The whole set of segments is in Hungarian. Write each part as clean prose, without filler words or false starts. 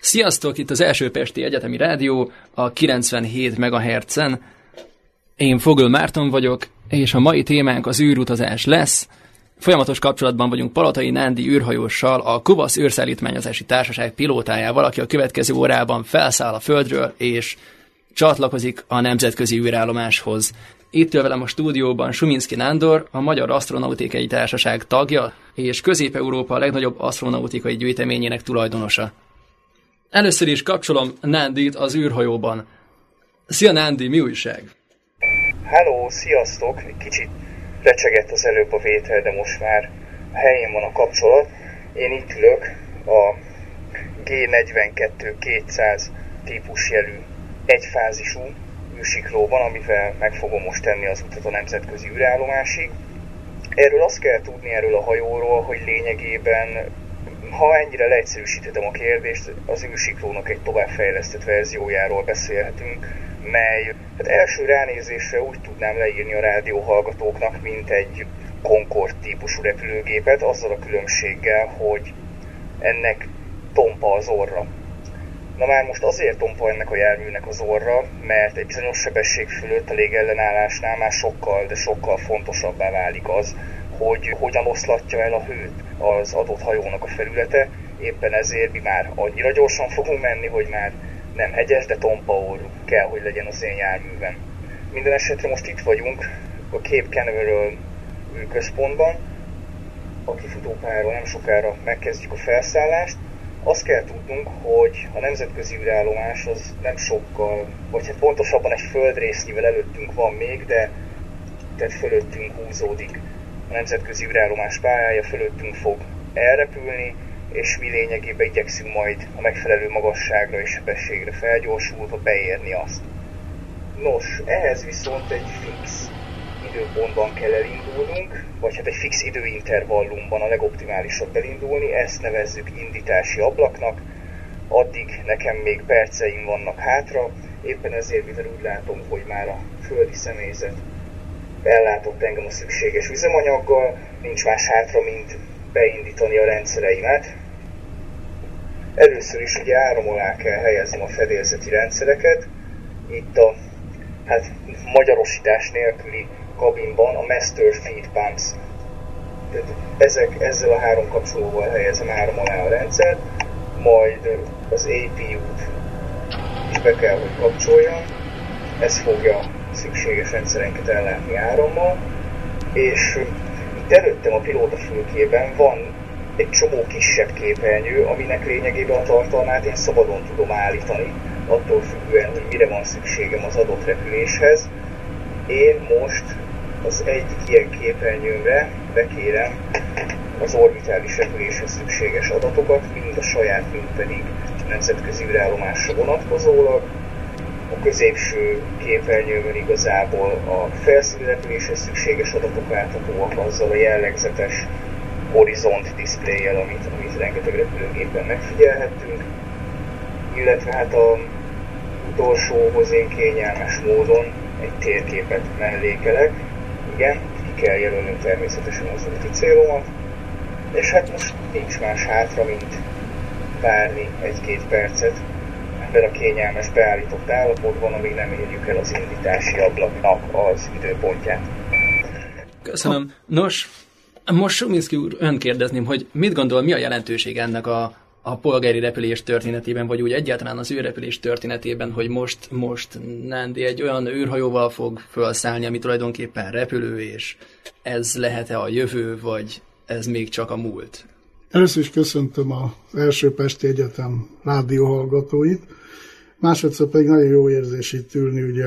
Sziasztok, itt az Első Pesti Egyetemi Rádió, a 97 MHz-en. Én Fogl Márton vagyok, és a mai témánk az űrutazás lesz. Folyamatos kapcsolatban vagyunk Palatai Nándi űrhajóssal, a Kuvasz űrszállítmányozási társaság pilótájával, aki a következő órában felszáll a Földről, és csatlakozik a nemzetközi űrállomáshoz. Itt ül velem a stúdióban Suminski Nándor, a Magyar Asztronautikai Társaság tagja, és Közép-Európa legnagyobb asztronautikai gyűjteményének tulajdonosa. Először is kapcsolom Nándit az űrhajóban. Szia Nándi, mi újság? Halló, sziasztok! Egy kicsit recsegett az előbb a vétel, de most már helyén van a kapcsolat. Én itt ülök a G42-200 típusjelű egyfázisú űrsiklóban, amivel meg fogom most tenni az utat a nemzetközi űrállomásig. Erről azt kell tudni erről a hajóról, hogy lényegében, ha ennyire leegyszerűsítettem a kérdést, az űrsiklónak egy továbbfejlesztett verziójáról beszélhetünk, mely első ránézésre úgy tudnám leírni a rádióhallgatóknak, mint egy Concorde típusú repülőgépet, azzal a különbséggel, hogy ennek tompa az orra. Na már most azért tompa ennek a járműnek az orra, mert egy bizonyos sebesség fölött a légellenállásnál már sokkal, de sokkal fontosabbá válik az, hogy hogyan oszlatja el a hőt az adott hajónak a felülete. Éppen ezért mi már annyira gyorsan fogunk menni, hogy már nem hegyes, de tompa orrú kell, hogy legyen az én járművem. Minden esetre most itt vagyunk a Cape Canaveral űrközpontban. A kifutópályáról nem sokára megkezdjük a felszállást. Azt kell tudnunk, hogy a nemzetközi űrállomás az nem sokkal, vagy hát pontosabban egy földrésznyivel előttünk van még, de tehát fölöttünk húzódik a nemzetközi űrállomás pályája, fölöttünk fog elrepülni, és mi lényegében igyekszünk majd a megfelelő magasságra és sebességre felgyorsulva beérni azt. Nos, ehhez viszont egy fix időpontban kell elindulnunk, vagy hát egy fix időintervallumban a legoptimálisabb elindulni, ezt nevezzük indítási ablaknak. Addig nekem még perceim vannak hátra, éppen ezért, mivel úgy látom, hogy már a földi személyzet ellátott engem a szükséges üzemanyaggal, nincs más hátra, mint beindítani a rendszereimet. Először is ugye áram alá kell helyeznem a fedélzeti rendszereket. Itt a magyarosítás nélküli kabinban a Master Feed Pumps. Ezzel a három kapcsolóval helyezem áram alá a rendszert, majd az APU-t is be kell, hogy kapcsoljam. Ez fogja szükséges rendszerenket ellátni árammal, és itt előttem a pilótafülkében van egy csomó kisebb képernyő, aminek lényegében a tartalmát én szabadon tudom állítani, attól függően, hogy mire van szükségem az adott repüléshez. Én most az egyik ilyen képernyőmre bekérem az orbitális repüléshez szükséges adatokat, mind a saját, mind pedig a nemzetközi űrállomásra vonatkozólag. A középső képernyőmön igazából a felszíni repüléshez szükséges adatok láthatóak azzal a jellegzetes horizont diszpléjjel, amit rengeteg repülőgépen megfigyelhettünk, illetve hát a utolsóhoz én kényelmes módon egy térképet mellékelek. Igen, ki kell jelölnöm természetesen az úti célomat, és hát most nincs más hátra, mint várni egy-két percet ebben a kényelmes beállított állapotban, amíg nem érjük el az indítási ablaknak az időpontját. Köszönöm. Nos, most Suminski úr, ön kérdezném, hogy mit gondol, mi a jelentőség ennek a polgári repülés történetében, vagy úgy egyáltalán az űrrepülés történetében, hogy most Nándi egy olyan űrhajóval fog felszállni, ami tulajdonképpen repülő, és ez lehet-e a jövő, vagy ez még csak a múlt? Először is köszöntöm az Első Pesti Egyetem rádióhallgatóit, másodszor pedig nagyon jó érzés itt ülni ugye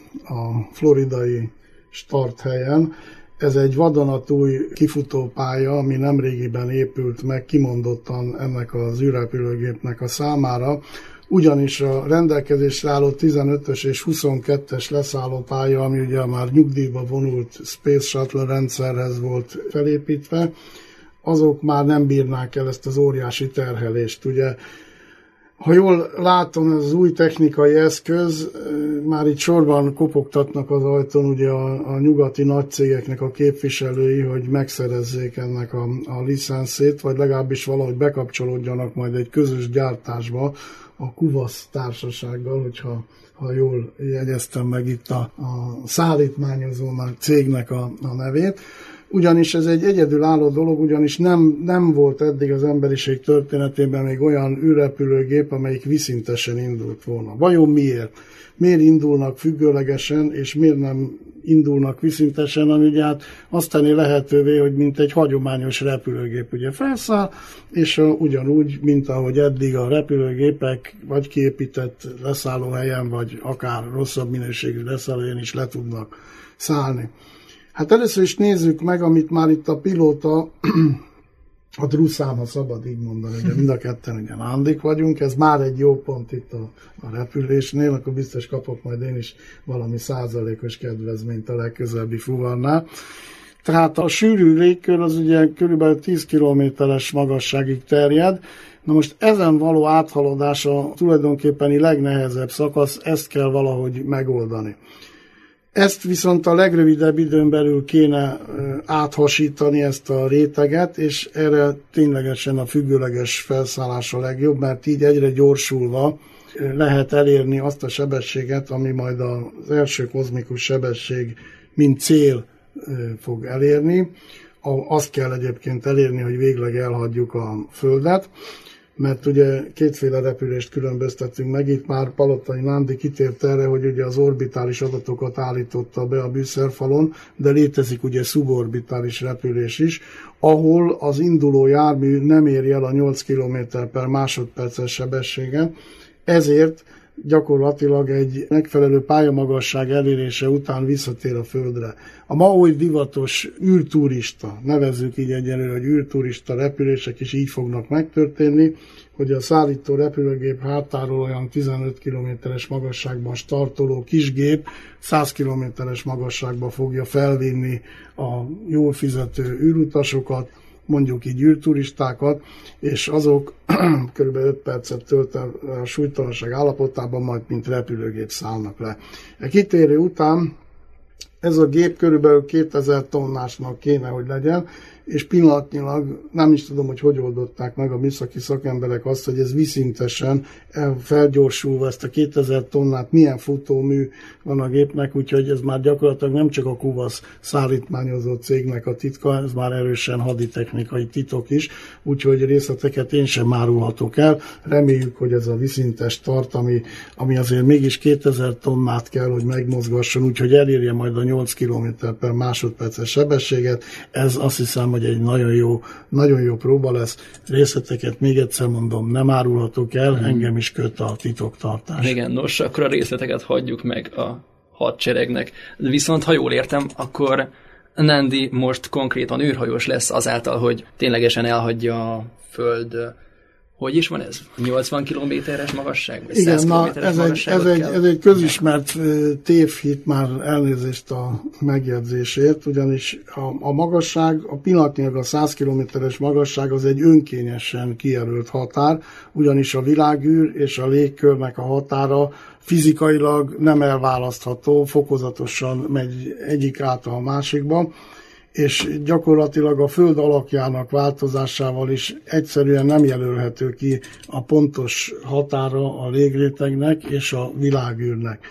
a floridai starthelyen. Ez egy vadonatúj kifutópálya, ami nemrégiben épült meg kimondottan ennek az űrrepülőgépnek a számára, ugyanis a rendelkezésre álló 15-ös és 22-es leszállópálya, ami ugye már nyugdíjba vonult Space Shuttle rendszerhez volt felépítve, azok már nem bírnák el ezt az óriási terhelést. Ugye Ha jól látom, ez az új technikai eszköz, már itt sorban kopogtatnak az ajtón ugye a nyugati nagycégeknek a képviselői, hogy megszerezzék ennek a licenszét, vagy legalábbis valahogy bekapcsolódjanak majd egy közös gyártásba a Kuvasz társasággal, ha jól jegyeztem meg itt a szállítmányozónak, cégnek a nevét. Ugyanis ez egy egyedülálló dolog, ugyanis nem volt eddig az emberiség történetében még olyan űrrepülőgép, amelyik viszintesen indult volna. Vajon miért? Miért indulnak függőlegesen, és miért nem indulnak viszintesen, ami ugye hát azt tenni lehetővé, hogy mint egy hagyományos repülőgép ugye felszáll, és ugyanúgy, mint ahogy eddig a repülőgépek vagy kiépített leszállóhelyen, vagy akár rosszabb minőségű leszállóhelyen is le tudnak szállni. Hát először is nézzük meg, amit már itt a pilóta, a druszám, ha szabad így mondani, ugye mind a ketten ugye nándik vagyunk, ez már egy jó pont itt a repülésnél, akkor biztos kapok majd én is valami százalékos kedvezményt a legközelebbi fuvarnál. Tehát a sűrű légkör az ugye körülbelül 10 kilométeres magasságig terjed. Na most ezen való áthaladása tulajdonképpeni legnehezebb szakasz, ezt kell valahogy megoldani. Ezt viszont a legrövidebb időn belül kéne áthasítani ezt a réteget, és erre ténylegesen a függőleges felszállás a legjobb, mert így egyre gyorsulva lehet elérni azt a sebességet, ami majd az első kozmikus sebesség, mint cél fog elérni. Azt kell egyébként elérni, hogy végleg elhagyjuk a Földet, mert ugye kétféle repülést különböztetünk meg, itt már Palotai Nándi kitért erre, hogy ugye az orbitális adatokat állította be a bűszerfalon, de létezik ugye szuborbitális repülés is, ahol az induló jármű nem éri el a 8 km per másodperces sebességet, ezért gyakorlatilag egy megfelelő pályamagasság elérése után visszatér a Földre. A ma oly divatos űrturista, nevezzük így egyelőre, hogy űrturista repülések is így fognak megtörténni, hogy a szállító repülőgép hátáról olyan 15 km-es magasságban startoló kisgép 100 km-es magasságba fogja felvinni a jól fizető űrutasokat, mondjuk így űrturistákat, és azok kb. 5 percet tölt a súlytalanság állapotában, majd mint repülőgép szállnak le. A kitérő után ez a gép körülbelül 2000 tonnásnak kéne, hogy legyen, és pillanatnyilag nem is tudom, hogy oldották meg a műszaki szakemberek azt, hogy ez viszintesen felgyorsulva ezt a 2000 tonnát, milyen futómű van a gépnek, úgyhogy ez már gyakorlatilag nem csak a Kuvasz szállítmányozó cégnek a titka, ez már erősen haditechnikai titok is, úgyhogy részleteket én sem árulhatok el. Reméljük, hogy ez a viszintes tart, ami azért mégis 2000 tonnát kell, hogy megmozgasson, úgyhogy elérje majd a 8 km per másodperces sebességet. Ez azt hiszem, hogy egy nagyon jó próba lesz. Részleteket még egyszer mondom, nem árulhatok el, engem is köt a titoktartás. Igen, nos, akkor a részleteket hagyjuk meg a hadseregnek. Viszont, ha jól értem, akkor Nándi most konkrétan űrhajós lesz azáltal, hogy ténylegesen elhagyja a Föld. Hogy is van ez? 80 kilométeres magasság? Vagy 100 kilométeres magasságot ez egy közismert tévhit, már elnézést a megjegyzésért, ugyanis a magasság, a pillanatnyilag a 100 kilométeres magasság az egy önkényesen kijelölt határ, ugyanis a világűr és a légkörnek a határa fizikailag nem elválasztható, fokozatosan megy egyik át a másikba, és gyakorlatilag a Föld alakjának változásával is egyszerűen nem jelölhető ki a pontos határa a légrétegnek és a világűrnek.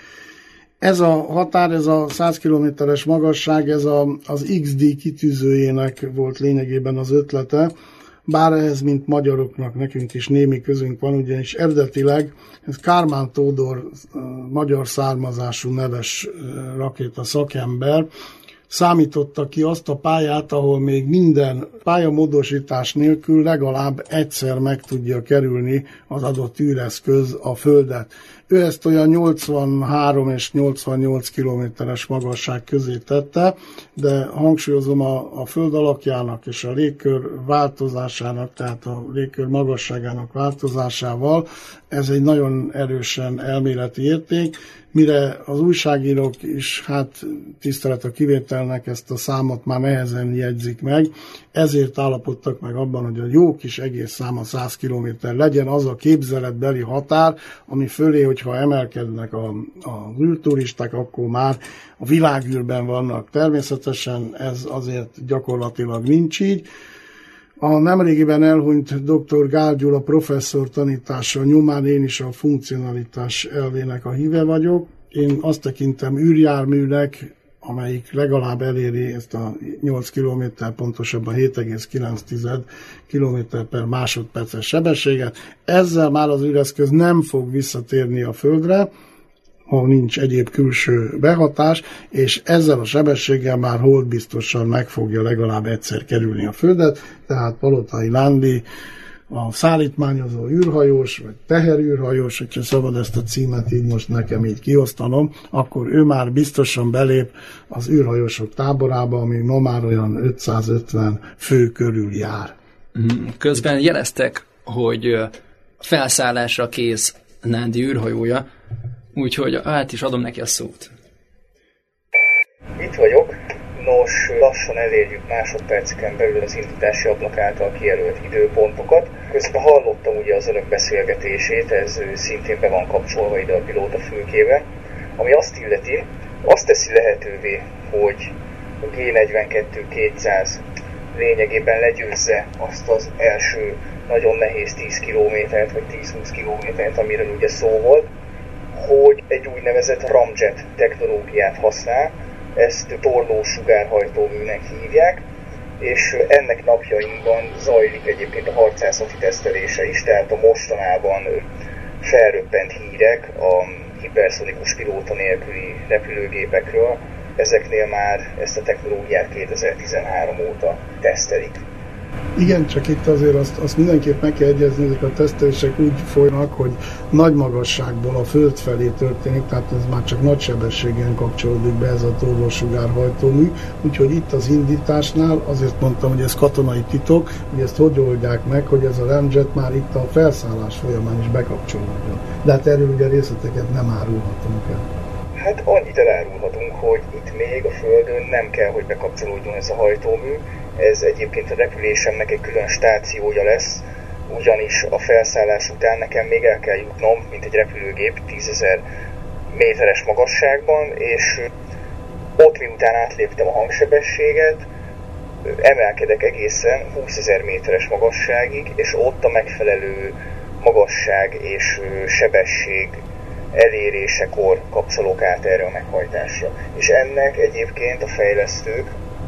Ez a határ, ez a 100 kilométeres magasság, ez az XD kitűzőjének volt lényegében az ötlete, bár ehhez, mint magyaroknak, nekünk is némi közünk van, ugyanis eredetileg ez Kármán Tódor magyar származású neves rakéta szakember számította ki azt a pályát, ahol még minden pályamódosítás nélkül legalább egyszer meg tudja kerülni az adott űreszköz a Földet. Ő ezt olyan 83 és 88 kilométeres magasság közé tette, de hangsúlyozom a Föld alakjának és a légkör változásának, tehát a légkör magasságának változásával, ez egy nagyon erősen elméleti érték, mire az újságírók is, hát tisztelet a kivételnek, ezt a számot már nehezen jegyzik meg, ezért állapodtak meg abban, hogy a jó kis egész száma 100 km legyen az a képzeletbeli határ, ami fölé, hogyha emelkednek a űrturisták, akkor már a világűrben vannak. Természetesen ez azért gyakorlatilag nincs így. A nemrégiben elhunyt dr. Gál Gyula professzor tanítása nyomán én is a funkcionalitás elvének a híve vagyok. Én azt tekintem űrjárműnek, amelyik legalább eléri ezt a 8 km, pontosabban 7,9 km per másodperces sebességet. Ezzel már az űreszköz nem fog visszatérni a Földre, ha nincs egyéb külső behatás, és ezzel a sebességgel már holdbiztosan meg fogja legalább egyszer kerülni a Földet, tehát Palotai Lándi, a szállítmányozó űrhajós, vagy teherűrhajós, hogyha szabad ezt a címet így most nekem így kiosztanom, akkor ő már biztosan belép az űrhajósok táborába, ami ma már olyan 550 fő körül jár. Közben jeleztek, hogy felszállásra kész Nándi űrhajója, úgyhogy át is adom neki a szót. Itt vagyok. Nos, lassan elérjük másodperceken belül az indítási ablak által kijelölt időpontokat. Közben hallottam ugye az önök beszélgetését, ez szintén be van kapcsolva ide a pilótafülkébe. Ami azt illeti, azt teszi lehetővé, hogy a G42-200 lényegében legyőzze azt az első nagyon nehéz 10 kilométert, vagy 10-20 kilométert, amiről ugye szó volt, hogy egy úgynevezett ramjet technológiát használ, ezt torló sugárhajtóműnek hívják, és ennek napjainkban zajlik egyébként a harcászati tesztelése is, tehát a mostanában felröppent hírek a hiperszonikus pilóta nélküli repülőgépekről, ezeknél már ezt a technológiát 2013 óta tesztelik. Igen, csak itt azért azt mindenképp meg kell egyezni, ezek a tesztelések úgy folynak, hogy nagy magasságból a föld felé történik, tehát ez már csak nagy sebességen kapcsolódik be ez a torlósugárhajtómű, úgyhogy itt az indításnál azért mondtam, hogy ez katonai titok, hogy ezt hogy oldják meg, hogy ez a ramjet már itt a felszállás folyamán is bekapcsolódjon. De hát erről ugye részleteket nem árulhatunk el. Hát annyit elárulhatunk, hogy itt még a Földön nem kell, hogy bekapcsolódjon ez a hajtómű. Ez egyébként a repülésemnek egy külön stációja lesz, ugyanis a felszállás után nekem még el kell jutnom, mint egy repülőgép 10.000 méteres magasságban, és ott miután átléptem a hangsebességet, emelkedek egészen 20.000 méteres magasságig, és ott a megfelelő magasság és sebesség elérésekor kapcsolok át erre a meghajtásra. És ennek egyébként a fejlesztők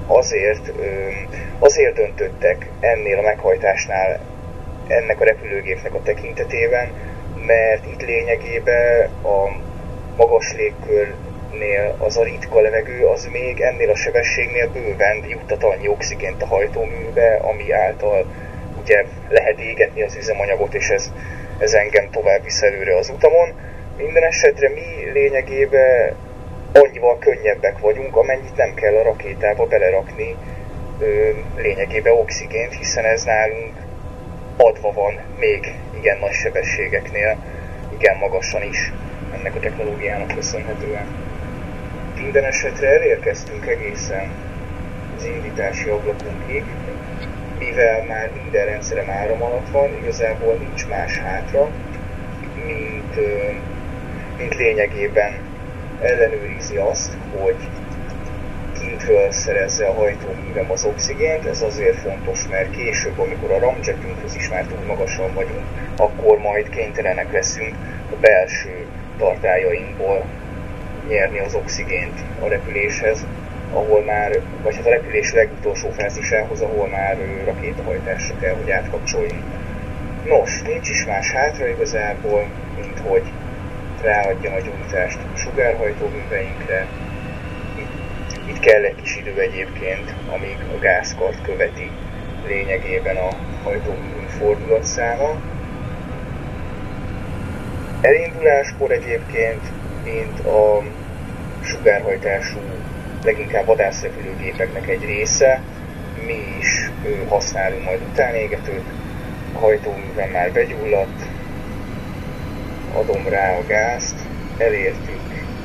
azért döntöttek ennél a meghajtásnál ennek a repülőgépnek a tekintetében, mert itt lényegében a magas légkörnél az a ritka levegő, az még ennél a sebességnél bőven juttat annyi oxigént a hajtóműbe, ami által ugye lehet égetni az üzemanyagot, és ez engem tovább visz előre az utamon. Minden esetre mi lényegében annyival könnyebbek vagyunk, amennyit nem kell a rakétába belerakni lényegében oxigént, hiszen ez nálunk adva van még igen nagy sebességeknél, igen magasan is ennek a technológiának köszönhetően. Minden esetre elérkeztünk egészen az indítási ablakunkig, mivel már minden rendszerem áram alatt van, igazából nincs más hátra, mint lényegében ellenőrizi azt, hogy kintről szerezze a hajtóművem az oxigént. Ez azért fontos, mert később, amikor a ramjetünkhöz is már túl magasan vagyunk, akkor majd kénytelenek leszünk a belső tartályainkból nyerni az oxigént a repüléshez, ahol már, vagy hát a repülés legutolsó fázisához, ahol már rakétahajtásra kell, hogy átkapcsoljunk. Nos, nincs is más hátra igazából, mint hogy ráadjam a gyújtást a sugárhajtóműveinkre. Itt kell egy kis idő egyébként, amíg a gázkart követi lényegében a hajtóművünk fordulatszáma. Elinduláskor egyébként, mint a sugárhajtású, leginkább vadászrepülőgépeknek egy része, mi is használunk majd utánégetőt. A hajtóműven már begyulladt, adom rá a gázt, elértük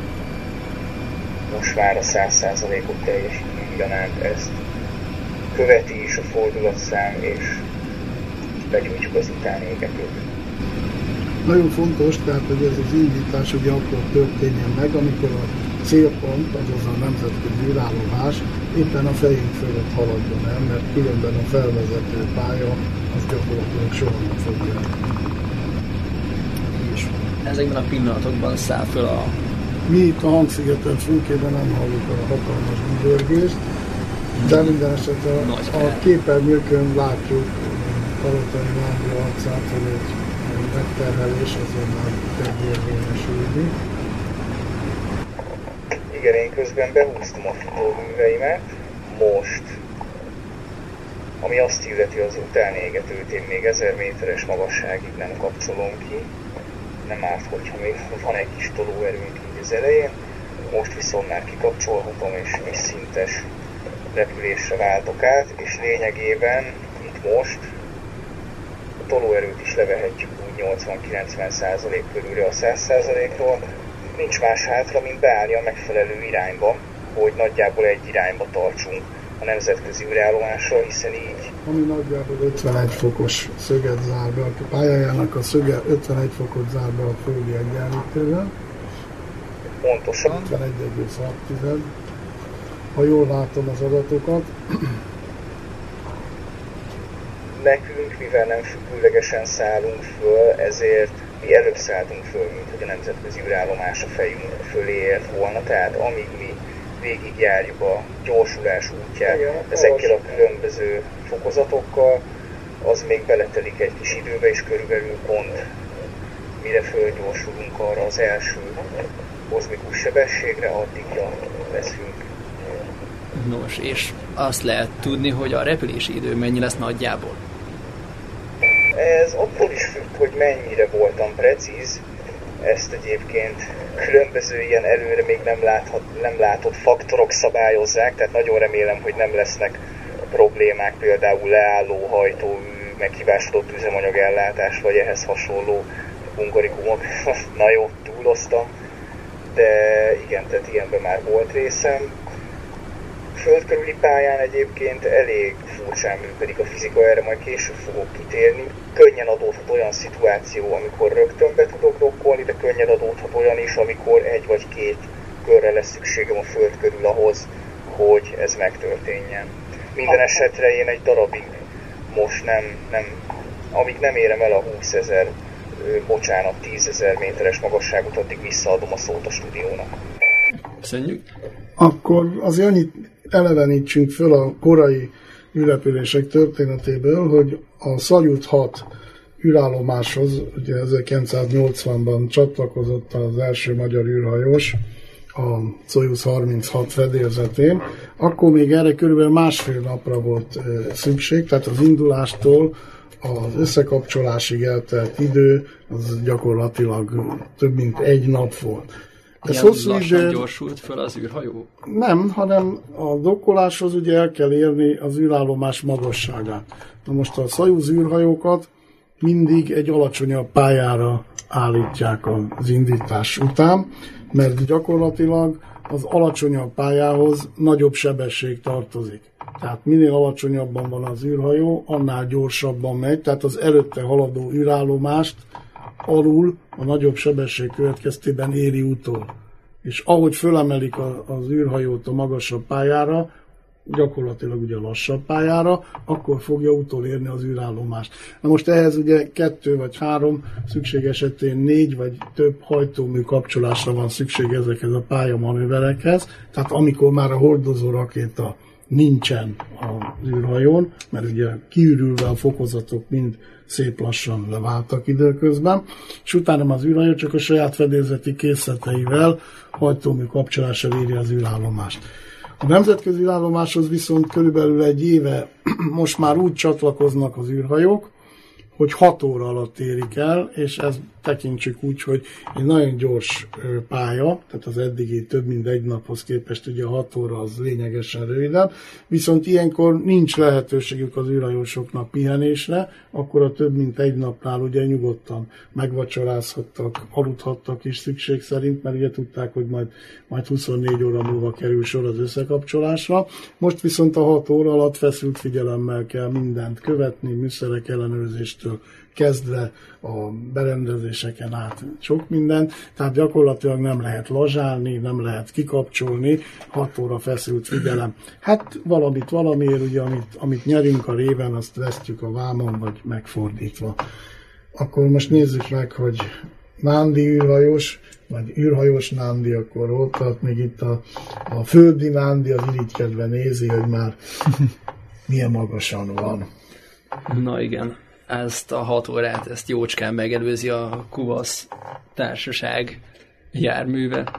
most már a 100%-ot teljesítő gyanánt ezt követi is a fordulatszám, és begyújtjuk az utánégetőt. Nagyon fontos, tehát, hogy ez az indítás ugye akkor történjen meg, amikor a célpont, azaz a nemzetközi űrállomás éppen a fejünk fölött haladjon el, mert különben a felvezető pálya az gyakorlatilag soha nem fogja. És ezekben a pillanatokban száll föl a... Mi itt a hangszigeten fülkében nem halljuk a hatalmas dübörgést, de minden esetre a képernyőkön látjuk Palotai Lándor arcát, hogy egy megterhelés azért már kezd érvényesülni. Igen, én közben behúztam a futóműveimet, most, ami azt illeti az utánégetőt, én még 1000 méteres magasságig nem kapcsolom ki, nem árt, hogyha még van egy kis tolóerőnk így az elején, most viszont már kikapcsolhatom és vízszintes repülésre váltok át, és lényegében itt most a tolóerőt is levehetjük úgy 80-90% körülre a 100%-ról. Nincs más hátra, mint beállni a megfelelő irányba, hogy nagyjából egy irányba tartsunk a nemzetközi űrállomásra, hiszen így... Ami nagyjából 51 fokos szöget zár be, a pályájának a szöge 51 fokot zár be a földi egyenlítővel. Pontosan. 51,6. Ha jól látom az adatokat. Nekünk, mivel nem függőlegesen szállunk föl, ezért mi előbb szálltunk föl, mint hogy a nemzetközi űrállomás a fejünk fölé ért volna. Tehát amíg mi végigjárjuk a gyorsulás útját ezekkel a különböző fokozatokkal, az még beletelik egy kis időbe, és körülbelül pont mire fölgyorsulunk arra az első kozmikus sebességre, addigra leszünk. Nos, és azt lehet tudni, hogy a repülési idő mennyi lesz nagyjából? Ez attól is függ, hogy mennyire voltam precíz. Ezt egyébként különböző ilyen előre még nem látott faktorok szabályozzák, tehát nagyon remélem, hogy nem lesznek problémák, például leálló hajtómű, meghibásodott üzemanyagellátás, vagy ehhez hasonló hungarikumok. Na jó, túloztam, de igen, tehát ilyenben már volt részem. Földkörüli pályán egyébként elég furcsán működik a fizika, erre majd később fogok kitérni. Könnyen adódhat olyan szituáció, amikor rögtön be tudok dokkolni, de könnyen adódhat olyan is, amikor egy vagy két körre lesz szükségem a föld körül ahhoz, hogy ez megtörténjen. Minden esetre én egy darabig most amíg nem érem el a 10 000 méteres magasságot, addig visszaadom a szót a stúdiónak. Köszönjük. Akkor azért annyit elevenítsünk föl a korai űrrepülések történetéből, hogy a Szajut 6 űrállomáshoz, ugye 1980-ban csatlakozott az első magyar űrhajós, a Szojuz 36 fedélzetén, akkor még erre körülbelül másfél napra volt szükség, tehát az indulástól az összekapcsolásig eltelt idő az gyakorlatilag több mint egy nap volt. Ez hosszú idő... gyorsult föl az űrhajó? Nem, hanem a dokkoláshoz ugye el kell érni az űrállomás magasságát. Na most a Szajuz űrhajókat mindig egy alacsonyabb pályára állítják az indítás után, mert gyakorlatilag az alacsonyabb pályához nagyobb sebesség tartozik. Tehát minél alacsonyabban van az űrhajó, annál gyorsabban megy, tehát az előtte haladó űrállomást alul a nagyobb sebesség következtében éri utol. És ahogy fölemelik az űrhajót a magasabb pályára, gyakorlatilag ugye lassabb pályára, akkor fogja utolérni az űrállomást. Na most ehhez ugye 2 vagy 3, szükség esetén 4 vagy több hajtómű kapcsolásra van szükség ezekhez a pályamanőverekhez. Tehát amikor már a hordozó rakéta nincsen az űrhajón, mert ugye kiürülve a fokozatok mind szép lassan leváltak időközben, és utána az űrhajó csak a saját fedélzeti készleteivel hajtómű kapcsolással éri az űrállomást. A nemzetközi űrállomáshoz viszont körülbelül egy éve most már úgy csatlakoznak az űrhajók, hogy 6 óra alatt érik el, és ez tekintsük úgy, hogy egy nagyon gyors pálya, tehát az eddigi több mint egy naphoz képest ugye a 6 óra az lényegesen rövidebb, viszont ilyenkor nincs lehetőségük az űrhajósoknak pihenésre, akkor a több mint egy napnál ugye nyugodtan megvacsorázhattak, aludhattak is szükség szerint, mert ugye tudták, hogy majd 24 óra múlva kerül sor az összekapcsolásra. Most viszont a 6 óra alatt feszült figyelemmel kell mindent követni, műszerek ellenőrzéstől kezdve a berendezéseken át sok minden, tehát gyakorlatilag nem lehet lazsálni, nem lehet kikapcsolni, 6 óra feszült figyelem. Hát valamiért, ugye, amit nyerünk a réven, azt vesztjük a vámon, vagy megfordítva. Akkor most nézzük meg, hogy Nándi űrhajós, vagy űrhajós Nándi akkor ott, tehát még itt a földi Nándi az irigykedve nézi, hogy már milyen magasan van. Na igen, ezt a 6 órát, ezt jócskán megelőzi a Kuvasz társaság járműve.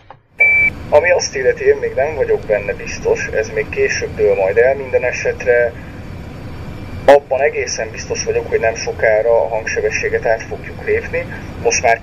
Ami azt illeti, én még nem vagyok benne biztos, ez még később dől majd el, minden esetre abban egészen biztos vagyok, hogy nem sokára a hangsebességet át fogjuk lépni. Most már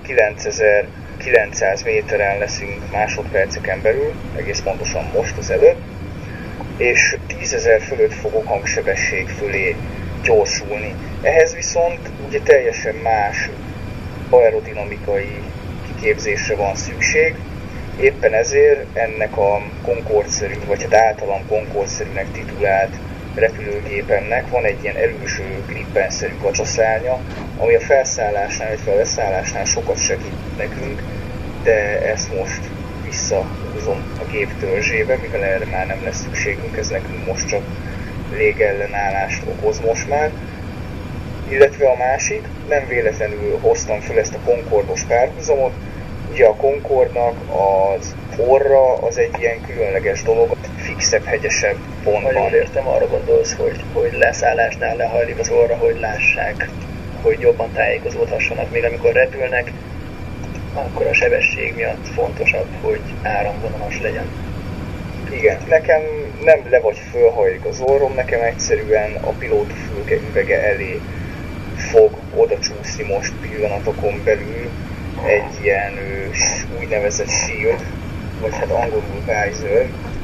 9900 méteren leszünk másodperceken belül, egész pontosan most az előtt, és 10.000 fölött fogok hangsebesség fölé gyorsulni. Ehhez viszont ugye teljesen más aerodinamikai kiképzésre van szükség, éppen ezért ennek a Concorde-szerű, vagy hát általam Concorde-szerűnek titulált repülőgépemnek van egy ilyen előső grippenszerű kacsaszárnya, ami a felszállásnál, illetve a leszállásnál sokat segít nekünk, de ezt most visszahúzom a gép törzsébe, mivel erre már nem lesz szükségünk, ez nekünk most csak légellenállást okoz most már. Illetve a másik, nem véletlenül hoztam fel ezt a Concorde-os párhuzamot, ugye a Concorde-nak az orra az egy ilyen különleges dolog, fixebb, hegyesebb pontban. Jól értem, arra gondolsz, hogy leszállásnál lehajlik az orra, hogy lássák, hogy jobban tájékozódhassanak, még amikor repülnek, akkor a sebesség miatt fontosabb, hogy áramvonalas legyen. Igen, nekem nem le vagy fölhajlik az orrom, nekem egyszerűen a pilótafülke üvege elé fog oda csúszni most pillanatokon belül egy ilyen úgynevezett shield, vagy hát angolul visor,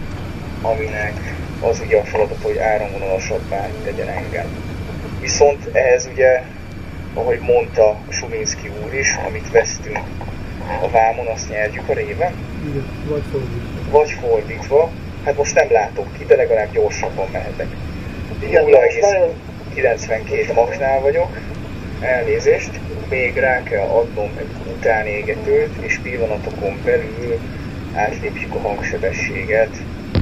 aminek az ugye a feladat, hogy áramvonalasabbá tegyen engem. Viszont ehhez ugye, ahogy mondta Suminski úr is, amit vesztünk a vámon, azt nyerjük a réven. Igen, vagy fordítva. Vagy fordítva. Hát most nem látok ki, de legalább gyorsabban mehetek. Igen, 0,92 Machnál vagyok. Elnézést. Még rá kell adnom egy utánégetőt, és pillanatokon belül átlépjük a hangsebességet.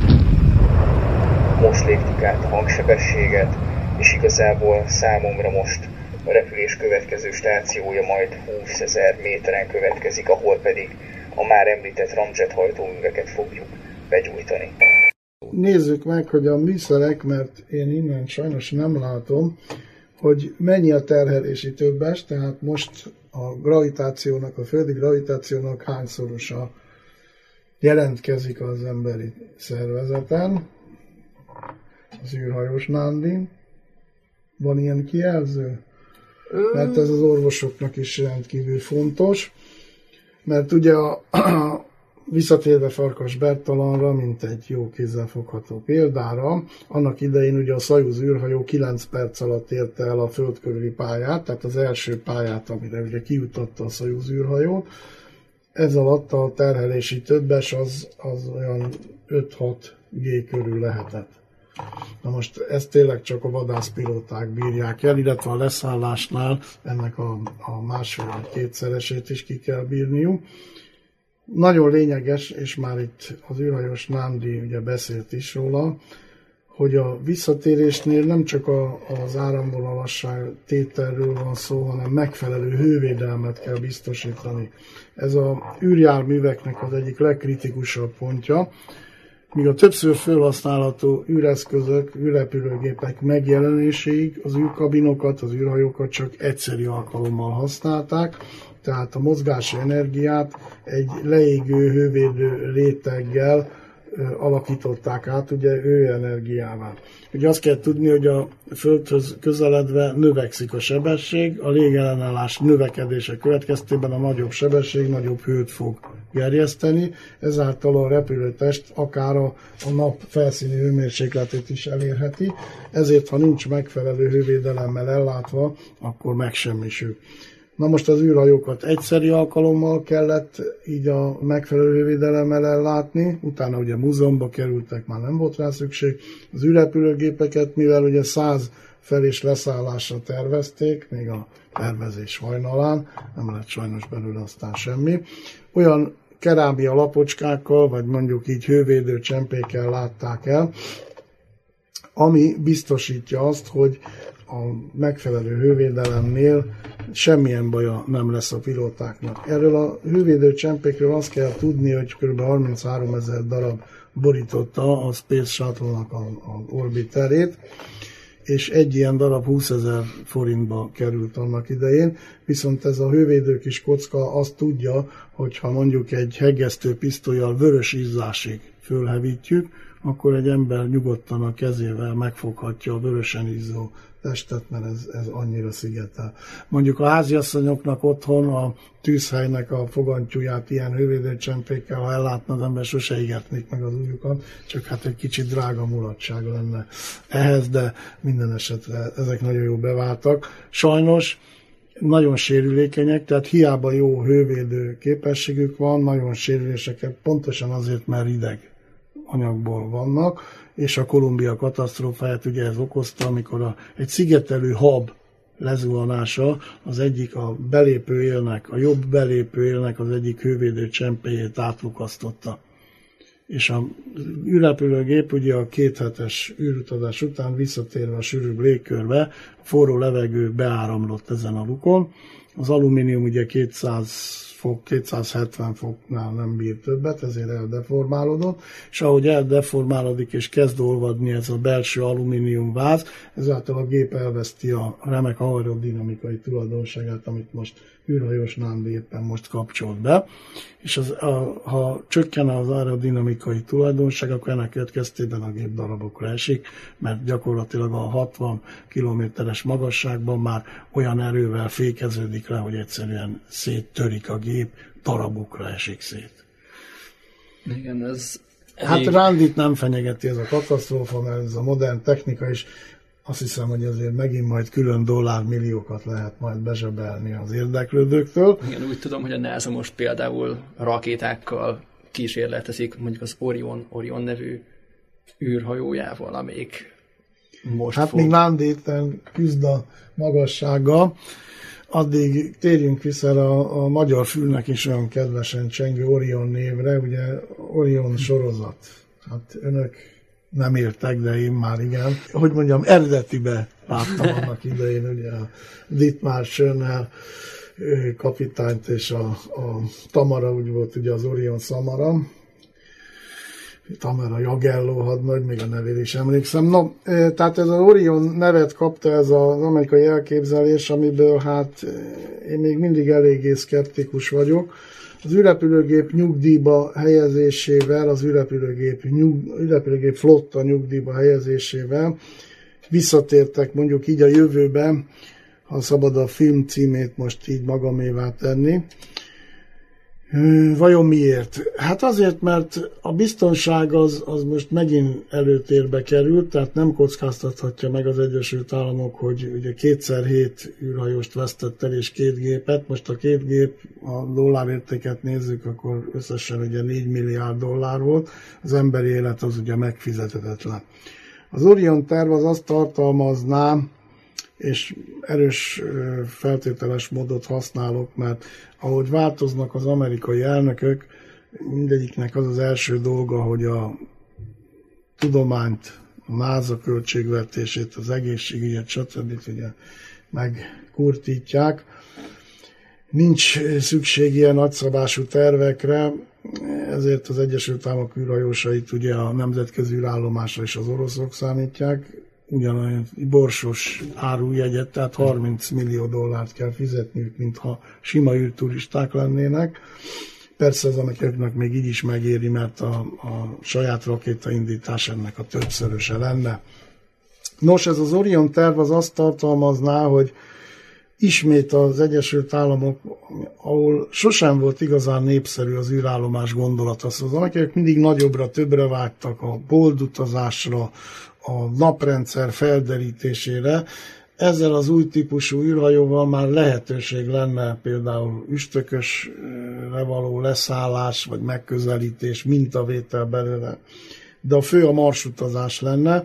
Most léptük át a hangsebességet, és igazából számomra most a repülés következő stációja majd 20.000 méteren következik, ahol pedig a már említett ramjet hajtóműveket fogjuk begyújtani. Nézzük meg, hogy a műszerek, mert én innen sajnos nem látom, hogy mennyi a terhelési többes, tehát most a gravitációnak, a földi gravitációnak hányszorosa jelentkezik az emberi szervezeten, az űrhajós Nándin. Van ilyen kijelző? Mert ez az orvosoknak is rendkívül fontos, mert ugye visszatérve Farkas Bertalanra, mint egy jó kézzelfogható példára, annak idején ugye a Szajuz űrhajó 9 perc alatt érte el a föld körüli pályát, tehát az első pályát, amire ugye kijutatta a Szajuz űrhajót. Ez alatt a terhelési többes az olyan 5-6 G körül lehetett. Na most ezt tényleg csak a vadászpilóták bírják el, illetve a leszállásnál ennek a másfél-kétszeresét is ki kell bírniuk. Nagyon lényeges, és már itt az űrhajós Nándi ugye beszélt is róla, hogy a visszatérésnél nem csak az áramvonalasság tételről van szó, hanem megfelelő hővédelmet kell biztosítani. Ez a űrjárműveknek az egyik legkritikusabb pontja, míg a többször felhasználható űreszközök, űrrepülőgépek megjelenéséig az űrkabinokat, az űrhajókat csak egyszeri alkalommal használták, tehát a mozgási energiát egy leégő hővédő réteggel alakították át ugye hőenergiává. Ugye azt kell tudni, hogy a Földhöz közeledve növekszik a sebesség, a légellenállás növekedése következtében a nagyobb sebesség nagyobb hőt fog gerjeszteni, ezáltal a repülőtest akár a nap felszíni hőmérsékletét is elérheti, ezért ha nincs megfelelő hővédelemmel ellátva, akkor megsemmisül. Na most az űrhajókat egyszeri alkalommal kellett így a megfelelő hővédelemmel ellátni, utána ugye múzeumba kerültek, már nem volt rá szükség. Az űrrepülőgépeket, mivel ugye 100 fel- és leszállásra tervezték, még a tervezés hajnalán, nem lett sajnos belőle aztán semmi, olyan kerámia lapocskákkal, vagy mondjuk így hővédő csempékkel látták el, ami biztosítja azt, hogy a megfelelő hővédelemnél semmilyen baja nem lesz a pilótáknak. Erről a hővédő csempékről azt kell tudni, hogy kb. 33 000 darab borította a Space Shuttle-nak a orbiterét, és egy ilyen darab 20 000 forintba került annak idején, viszont ez a hővédő kis kocka azt tudja, hogyha mondjuk egy hegesztő pisztollyal vörös izzásig fölhevítjük, akkor egy ember nyugodtan a kezével megfoghatja a vörösen izzó testet, mert ez annyira szigetel. Mondjuk a háziasszonyoknak otthon a tűzhelynek a fogantyúját ilyen hővédőcsempékkel, ha ellátna az ember, sose igetnék meg az ujjukat, csak hát egy kicsit drága mulatság lenne ehhez, de minden esetre ezek nagyon jó beváltak. Sajnos nagyon sérülékenyek, tehát hiába jó hővédő képességük van, nagyon sérüléseket, pontosan azért, mert rideg anyagból vannak, és a Columbia katasztrófáját ugye ez okozta, amikor egy szigetelő hab lezuhanása az egyik a belépő élnek, a jobb belépő élnek az egyik hővédő csempéjét átlukasztotta. És a űrrepülőgép ugye a 2 hetes űrutazás után visszatérve a sűrűbb légkörbe, a forró levegő beáramlott ezen a lukon. Az alumínium ugye 270 foknál nem bír többet, ezért eldeformálódott, és ahogy eldeformálódik és kezd olvadni ez a belső alumínium váz, ezáltal a gép elveszti a remek aerodinamikai tulajdonságát, amit most űrhajós Nándi éppen most kapcsolt be, és ha csökken az aerodinamikai tulajdonság, akkor ennek következtében a gép darabokra esik, mert gyakorlatilag a 60 kilométeres magasságban már olyan erővel fékeződik le, hogy egyszerűen széttörik a gép, darabokra esik szét. Igen, ez... Hát Rándit nem fenyegeti ez a katasztrófa, mert ez a modern technika is, azt hiszem, hogy azért megint majd külön dollármilliókat lehet majd bezsebelni az érdeklődőktől. Igen, úgy tudom, hogy a NASA most például rakétákkal kísérletezik, mondjuk az Orion nevű űrhajójával, amelyik most hát még Nándi itten küzd a magassággal. Addig térjünk vissza a magyar fülnek is olyan kedvesen csengő Orion névre, ugye Orion sorozat. Hát önök nem értek, de én már igen. Hogy mondjam, eredetibe láttam annak idején, ugye a Dietmar Schöner kapitányt és a Tamara, úgy volt ugye az Orion Samara. Tamara Jagello hadnagy, még a nevére is emlékszem. No, tehát ez az Orion nevet kapta ez az amerikai elképzelés, amiből hát én még mindig eléggé szkeptikus vagyok. Az űrrepülőgép nyugdíjba helyezésével, az űrrepülőgép flotta nyugdíjba helyezésével visszatértek mondjuk így a jövőben, ha szabad a film címét most így magamévá tenni. Vajon miért? Hát azért, mert a biztonság az most megint előtérbe került, tehát nem kockáztathatja meg az Egyesült Államok, hogy ugye 2x7 űrhajóst vesztett el és 2 gépet. Most a 2 gép, a dollárértéket nézzük, akkor összesen ugye 4 milliárd dollár volt. Az emberi élet az ugye megfizethetetlen. Az Orion terv az azt tartalmazná, és erős feltételes módot használok, mert ahogy változnak az amerikai elnökök, mindegyiknek az az első dolga, hogy a tudományt, a NASA költségvetését, az egészségügyet, stb. Ugye megkurtítják. Nincs szükség ilyen nagyszabású tervekre, ezért az Egyesült Államok űrhajósait ugye a nemzetközi űrállomásra is az oroszok számítják, ugyanolyan borsos árujegyet, tehát 30 millió dollárt kell fizetniük, mintha sima űrturisták lennének. Persze az amerikaiaknak még így is megéri, mert a saját rakétaindítás ennek a többszöröse lenne. Nos, ez az Orion terv az azt tartalmazná, hogy ismét az Egyesült Államok, ahol sosem volt igazán népszerű az űrállomás gondolata, szóval az amerikaiak mindig nagyobbra, többre vágtak a boldutazásra, a naprendszer felderítésére. Ezzel az új típusú űrhajóval már lehetőség lenne például üstökösre való leszállás, vagy megközelítés, mintavétel belőle, de a fő a marsutazás lenne.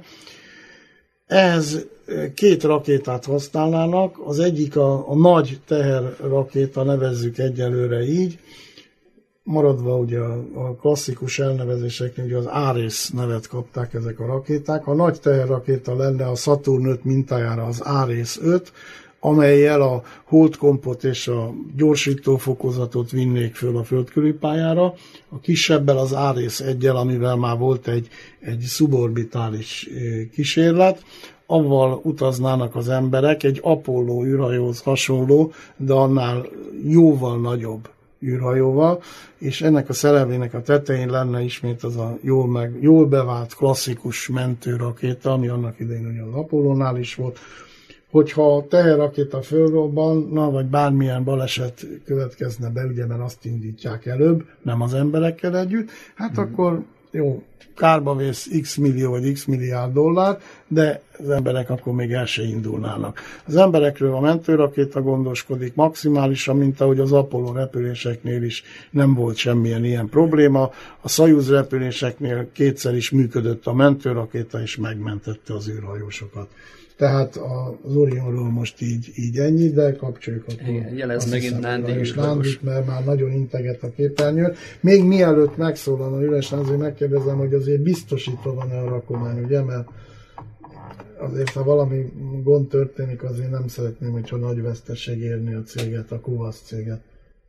Ehhez 2 rakétát használnának, az egyik a nagy teherrakéta, nevezzük egyelőre így, maradva ugye a klasszikus elnevezéseknél, ugye az Ares nevet kapták ezek a rakéták. A nagy teherrakéta lenne a Saturn 5 mintájára az Ares 5, amellyel a holdkompot és a gyorsítófokozatot vinnék föl a földkörüli pályára. A kisebbel az Ares 1-jel, amivel már volt egy szuborbitális kísérlet, avval utaznának az emberek, egy Apollo űrhajóhoz hasonló, de annál jóval nagyobb űrhajóval, és ennek a szerelvének a tetején lenne ismét az a jól bevált klasszikus mentőrakéta, ami annak idején ugye az Apollónál is volt. Hogyha a teherrakéta fölrobbanna, vagy bármilyen baleset következne be, ugye, mert azt indítják előbb, nem az emberekkel együtt, hát akkor jó, kárba vész x millió vagy x milliárd dollár, de az emberek akkor még el se indulnának. Az emberekről a mentőrakéta gondoskodik maximálisan, mint ahogy az Apollo repüléseknél is nem volt semmilyen ilyen probléma. A Szajuz repüléseknél 2-szer is működött a mentőrakéta, és megmentette az űrhajósokat. Tehát az Orionról most így ennyi, de kapcsoljuk akkor. Jelez megint Nándit, mert már nagyon integet a képernyőn. Még mielőtt megszólalna üresen, azért megkérdezem, hogy azért biztosítva van-e a rakomány, ugye, mert azért, ha valami gond történik, azért nem szeretném, hogyha nagy veszteség érni a céget, a Kovasz céget.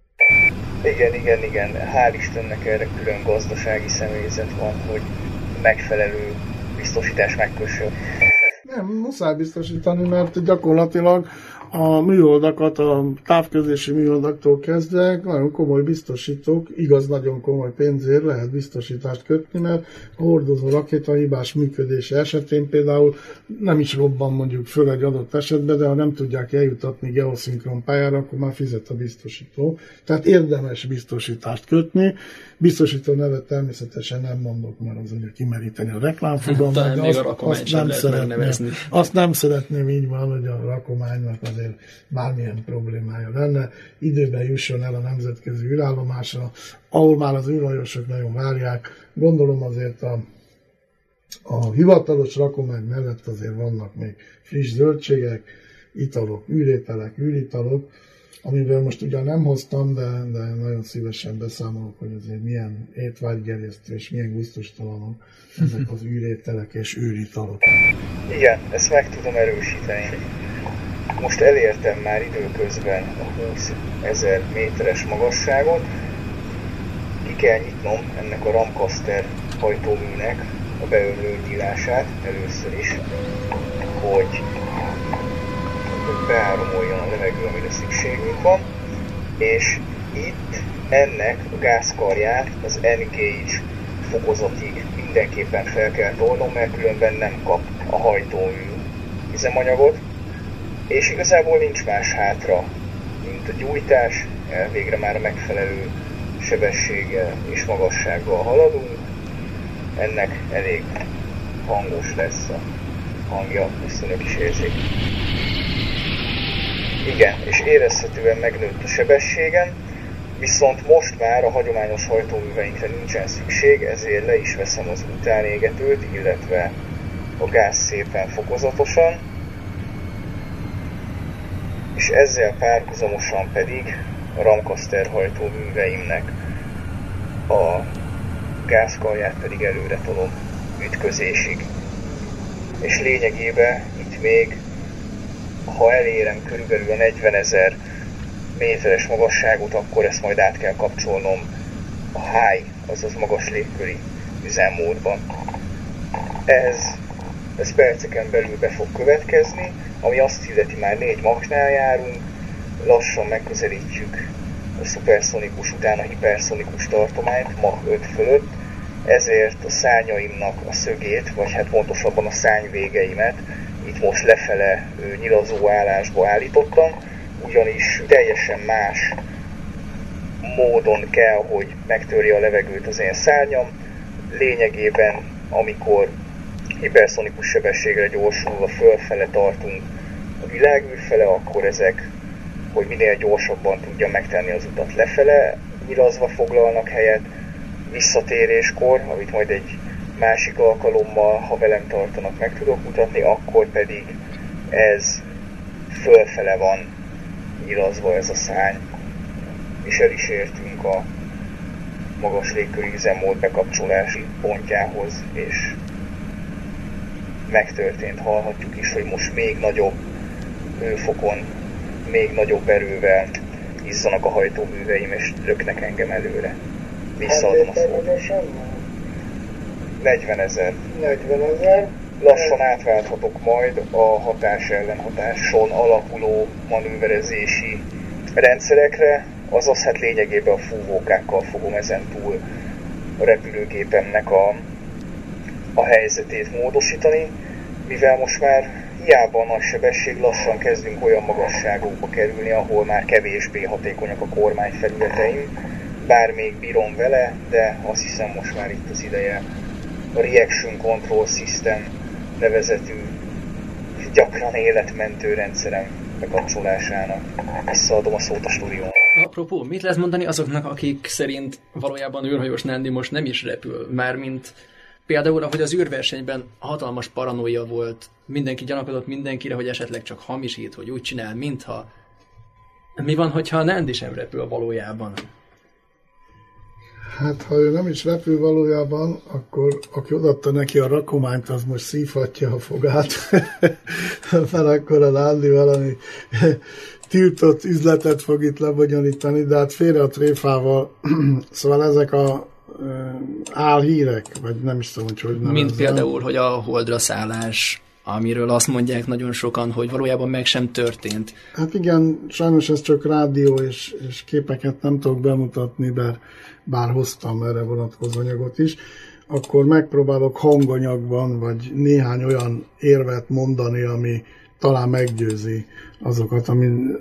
Igen. Hál' Istennek erre külön gazdasági személyzet van, hogy megfelelő biztosítás megkössön. Nem, muszáj biztosítani, mert gyakorlatilag a műholdakat, a távközlési műholdaktól kezdve nagyon komoly biztosítók, igaz, nagyon komoly pénzért lehet biztosítást kötni, mert a hordozó rakéta hibás működése esetén például nem is robban mondjuk föl egy adott esetben, de ha nem tudják eljutatni geoszinkron pályára, akkor már fizet a biztosító. Tehát érdemes biztosítást kötni. Biztosító nevet természetesen nem mondok, mert az ugye kimeríteni a reklámfogalmat, de azt nem szeretném így van, hogy a rakománynak azért bármilyen problémája lenne. Időben jusson el a nemzetközi űrállomásra, ahol már az űrhajósok nagyon várják. Gondolom azért a hivatalos rakomány mellett azért vannak még friss zöldségek, italok, űrételek, űritalok, amiből most ugyan nem hoztam, de nagyon szívesen beszámolok, hogy azért milyen étvágygerjesztő és milyen gusztustalanok ezek az űrételek és űritalok. Igen, ezt meg tudom erősíteni. Most elértem már időközben a 20 000 méteres magasságot. Ki kell nyitnom ennek a Ramcaster hajtóműnek a beömlő nyílását először is, hogy beáramoljon a levegő, amire szükségünk van, és itt ennek a gázkarját az N-gauge fokozatig mindenképpen fel kell tolnom, mert különben nem kap a hajtómű üzemanyagot, és igazából nincs más hátra, mint a gyújtás, végre már a megfelelő sebességgel és magassággal haladunk, ennek elég hangos lesz a hangja, ezt önök is érzik. Igen, és érezhetően megnőtt a sebességem, viszont most már a hagyományos hajtóműveinkre nincsen szükség, ezért le is veszem az utánégetőt, illetve a gáz szépen fokozatosan, és ezzel párhuzamosan pedig a Ramcaster hajtóműveimnek a gázkarját pedig előre tolom ütközésig. És lényegében itt még, ha elérem körülbelül a 40 000 méteres magasságot, akkor ezt majd át kell kapcsolnom a high, azaz magas légköri üzemmódban. Ez perceken belül be fog következni, ami azt illeti, már 4 Mach-nál járunk, lassan megközelítjük szuperszonikus után a hiperszonikus tartományt, Mach 5 fölött, ezért a szárnyaimnak a szögét, vagy hát pontosabban a szárnyvégeimet itt most lefele nyilazó állásba állítottam, ugyanis teljesen más módon kell, hogy megtörje a levegőt az én szárnyam. Lényegében, amikor hiperszonikus sebességre gyorsulva fölfele tartunk a világűr fele, akkor ezek, hogy minél gyorsabban tudja megtenni az utat lefele, nyilazva foglalnak helyet. Visszatéréskor, amit majd egy másik alkalommal, ha velem tartanak, meg tudok mutatni, akkor pedig ez fölfele van nyilazva ez a szárny, és el is értünk a magas légköri üzemmód bekapcsolási pontjához, és megtörtént, hallhatjuk is, hogy most még nagyobb hőfokon, még nagyobb erővel izzanak a hajtóműveim, és löknek engem előre. Visszaadom a szót. 40 000. 40 000. Lassan átválthatok majd a hatás-ellenhatáson alapuló manőverezési rendszerekre, azaz hát lényegében a fúvókákkal fogom ezen túl a repülőgépemnek a helyzetét módosítani, mivel most már hiába nagy sebesség, lassan kezdünk olyan magasságokba kerülni, ahol már kevésbé hatékonyak a kormányfelületeim, bár még bírom vele, de azt hiszem most már itt az ideje a Reaction Control System nevezetű gyakran életmentő rendszerem bekapcsolásának. Visszaadom a szót a stúdiónak. Apropó, mit lehet mondani azoknak, akik szerint valójában űrhajós Nandi most nem is repül? Mármint például, ahogy az űrversenyben hatalmas paranoia volt, mindenki gyanakodott mindenkire, hogy esetleg csak hamisít, hogy úgy csinál, mintha. Mi van, hogyha a Nandi sem repül valójában? Hát, ha ő nem is repül valójában, akkor aki odaadta neki a rakományt, az most szívhatja a fogát, mert akkor a Nandi valami tiltott üzletet fog itt lebonyolítani, de hát félre a tréfával. Szóval ezek a álhírek, vagy nem is tudom, hogy nevezzem. Mint például, hogy a Holdra szállás, amiről azt mondják nagyon sokan, hogy valójában meg sem történt. Hát igen, sajnos ez csak rádió, és képeket nem tudok bemutatni, bár hoztam erre vonatkozó anyagot is, akkor megpróbálok hanganyagban, vagy néhány olyan érvet mondani, ami talán meggyőzi azokat,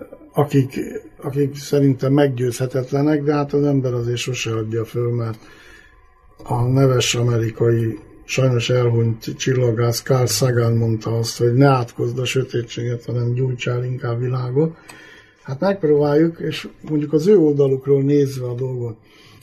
akik szerintem meggyőzhetetlenek, de hát az ember azért sose adja föl, mert a neves amerikai, sajnos elhunyt csillagász Carl Sagan mondta azt, hogy ne átkozd a sötétséget, hanem gyújtsál inkább világot. Hát megpróbáljuk, és mondjuk az ő oldalukról nézve a dolgot.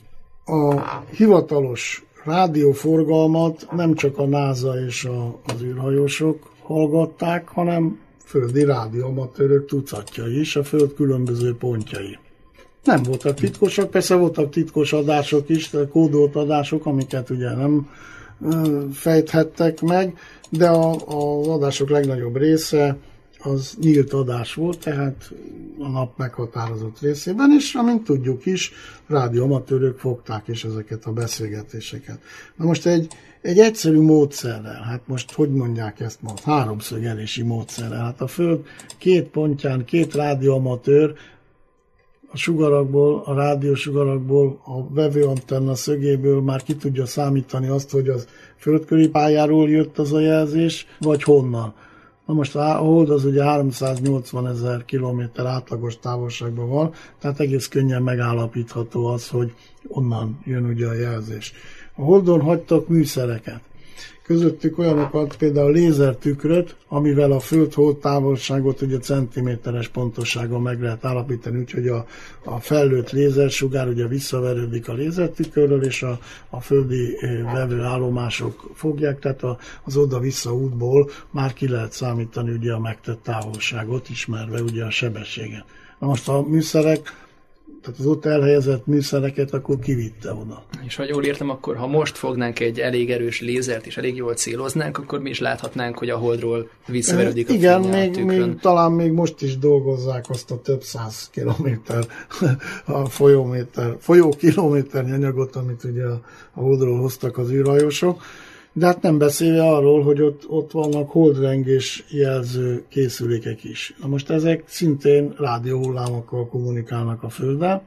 A hivatalos rádióforgalmat nem csak a NASA és az űrhajósok hallgatták, hanem földi rádióamatőrök tucatja is, a Föld különböző pontjai. Nem voltak titkosak, persze voltak titkos adások is, kódolt adások, amiket ugye nem fejthettek meg, de az adások legnagyobb része az nyílt adás volt, tehát a nap meghatározott részében, és amint tudjuk is, rádióamatőrök fogták is ezeket a beszélgetéseket. Na most egy egyszerű módszerrel, hát most hogy mondják ezt ma? Háromszögelési módszerrel. Hát a Föld két pontján két rádióamatőr a sugarakból, a rádiósugarakból, a vevőantenna szögéből már ki tudja számítani azt, hogy az földköri pályáról jött az a jelzés, vagy honnan. Na most a Hold az ugye 380 000 kilométer átlagos távolságban van, tehát egész könnyen megállapítható az, hogy onnan jön ugye a jelzés. A Holdon hagytak műszereket. Közöttük olyanokat, például lézertükröt, amivel a Föld-Hold távolságot ugye centiméteres pontossággal meg lehet állapítani, úgyhogy a fellőtt lézersugár ugye visszaverődik a lézertükörről, és a földi vevőállomások fogják, tehát az oda-vissza útból már ki lehet számítani ugye a megtett távolságot, ismerve ugye a sebességet. Na most a műszerek, tehát az ott elhelyezett műszereket akkor kivitte oda. És ha jól értem, akkor ha most fognánk egy elég erős lézert és elég jól céloznánk, akkor mi is láthatnánk, hogy a Holdról visszaverődik a igen, még talán még most is dolgozzák azt a több száz kilométer a folyókilométernyi anyagot, amit ugye a Holdról hoztak az űrhajósok. De hát nem beszélve arról, hogy ott vannak holdrengés jelző készülékek is. Na most ezek szintén rádióhullámokkal kommunikálnak a Földdel,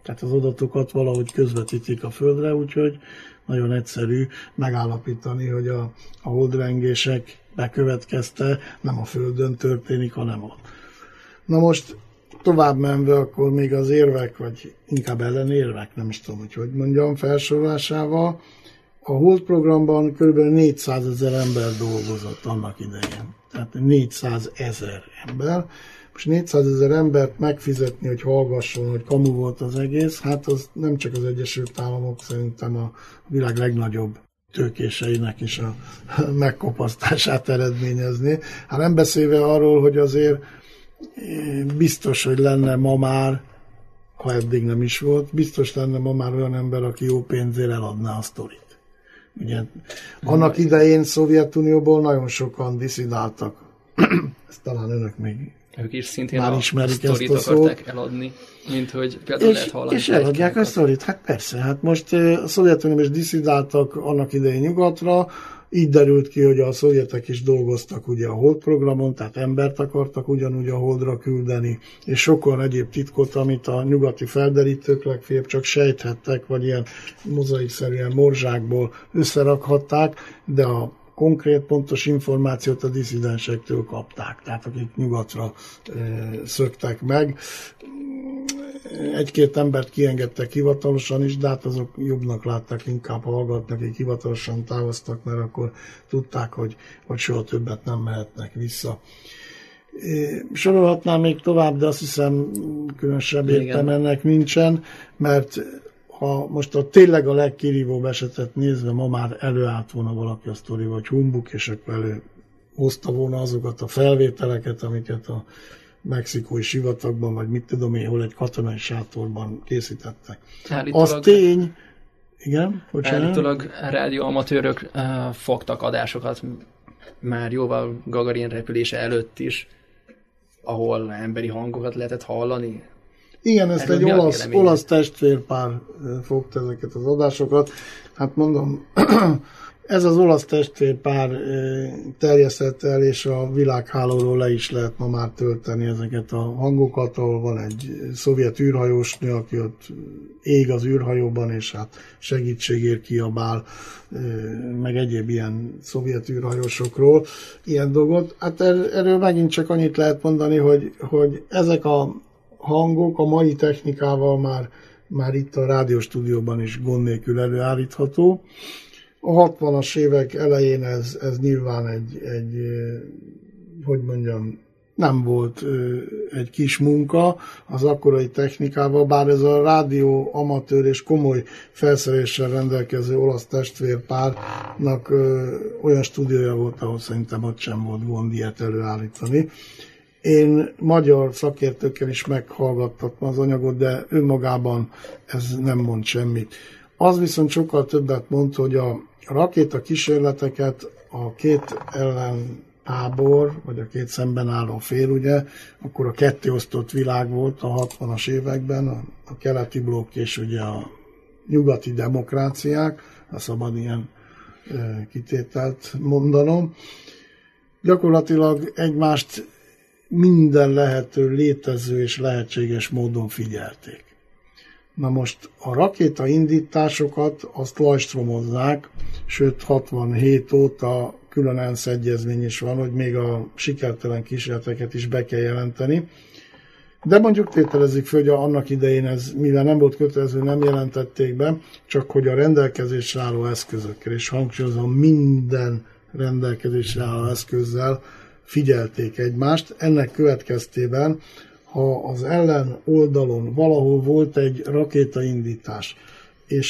Tehát az adatokat valahogy közvetítik a Földre, úgyhogy nagyon egyszerű megállapítani, hogy a holdrengések bekövetkezte, nem a Földön történik, hanem ott. Na most tovább menve akkor még az érvek, vagy inkább ellenérvek, nem is tudom, hogy mondjam, felsorolásával, a Hold programban kb. 400 000 ember dolgozott annak idején. Tehát 400 000 ember. Most 400 000 embert megfizetni, hogy hallgasson, hogy kamu volt az egész, hát az nem csak az Egyesült Államok, szerintem a világ legnagyobb tőkéseinek is a megkopasztását eredményezni. Hát nem beszélve arról, hogy azért biztos, hogy lenne ma már, ha eddig nem is volt, biztos lenne ma már olyan ember, aki jó pénzért eladná a sztorit. Ugye, annak idején Szovjetunióból nagyon sokan diszidáltak. Ezt talán önök még ők is szintén már a ismerik sztorit ezt a akarták szót. eladni, mint hogy például lehet hallani. És eladják a sztorit, hát persze. Hát most a Szovjetunióban is diszidáltak annak idején nyugatra, így derült ki, hogy a szovjetek is dolgoztak ugye a Hold programon, tehát embert akartak ugyanúgy a Holdra küldeni, és sokan egyéb titkot, amit a nyugati felderítők legfeljebb csak sejthettek, vagy ilyen mozaikszerűen morzsákból összerakhatták, de a konkrét, pontos információt a disszidensektől kapták, tehát akik nyugatra szöktek meg. Egy-két embert kiengedtek hivatalosan is, de hát azok jobbnak látták inkább hallgatni, akik hivatalosan távoztak, mert akkor tudták, hogy soha többet nem mehetnek vissza. Sorolhatnám még tovább, de azt hiszem különösebb értelme ennek nincsen, mert ha most tényleg a legkirívóbb esetet nézve, ma már előállt volna valaki a sztori, vagy humbuk, és akkor előhozta volna azokat a felvételeket, amiket a mexikói sivatagban, vagy mit tudom én, hol egy katonai sátorban készítettek. Az tény, igen, bocsánat. Állítólag rádióamatőrök fogtak adásokat már jóval Gagarin repülése előtt is, ahol emberi hangokat lehetett hallani. Igen, ezt egy olasz testvérpár fogta ezeket az adásokat. Hát mondom, ez az olasz testvérpár terjesztett el, és a világhálóról le is lehet ma már tölteni ezeket a hangokat, ahol van egy szovjet űrhajósnő, aki ott ég az űrhajóban, és hát segítségért kiabál, meg egyéb ilyen szovjet űrhajósokról, ilyen dolgot. Hát erről megint csak annyit lehet mondani, hogy ezek a hangok a mai technikával már itt a rádióstúdióban is gond nélkül előállítható. A 60-as évek elején ez nyilván egy hogy mondjam, nem volt egy kis munka az akkorai technikával, bár ez a rádió amatőr és komoly felszereléssel rendelkező olasz testvérpárnak olyan stúdiója volt, ahol szerintem ott sem volt gond ilyet előállítani. Én magyar szakértőkkel is meghallgattam az anyagot, de önmagában ez nem mond semmit. Az viszont sokkal többet mond, hogy a rakéta kísérleteket a két ellentábor, vagy a két szemben álló fél, ugye, akkor a kettéosztott világ volt a 60-as években, a keleti blokk és ugye a nyugati demokráciák, ha szabad ilyen kitételt mondanom. Gyakorlatilag egymást minden lehető létező és lehetséges módon figyelték. Na most a rakétaindításokat azt lajstromozzák, sőt 67 óta külön ENSZ egyezmény is van, hogy még a sikertelen kísérleteket is be kell jelenteni. De mondjuk tételezzük föl, hogy annak idején ez, mivel nem volt kötelező, nem jelentették be, csak hogy a rendelkezésre álló eszközökkel, és hangsúlyozom, minden rendelkezésre álló eszközzel figyelték egymást. Ennek következtében, ha az ellen oldalon valahol volt egy rakétaindítás, és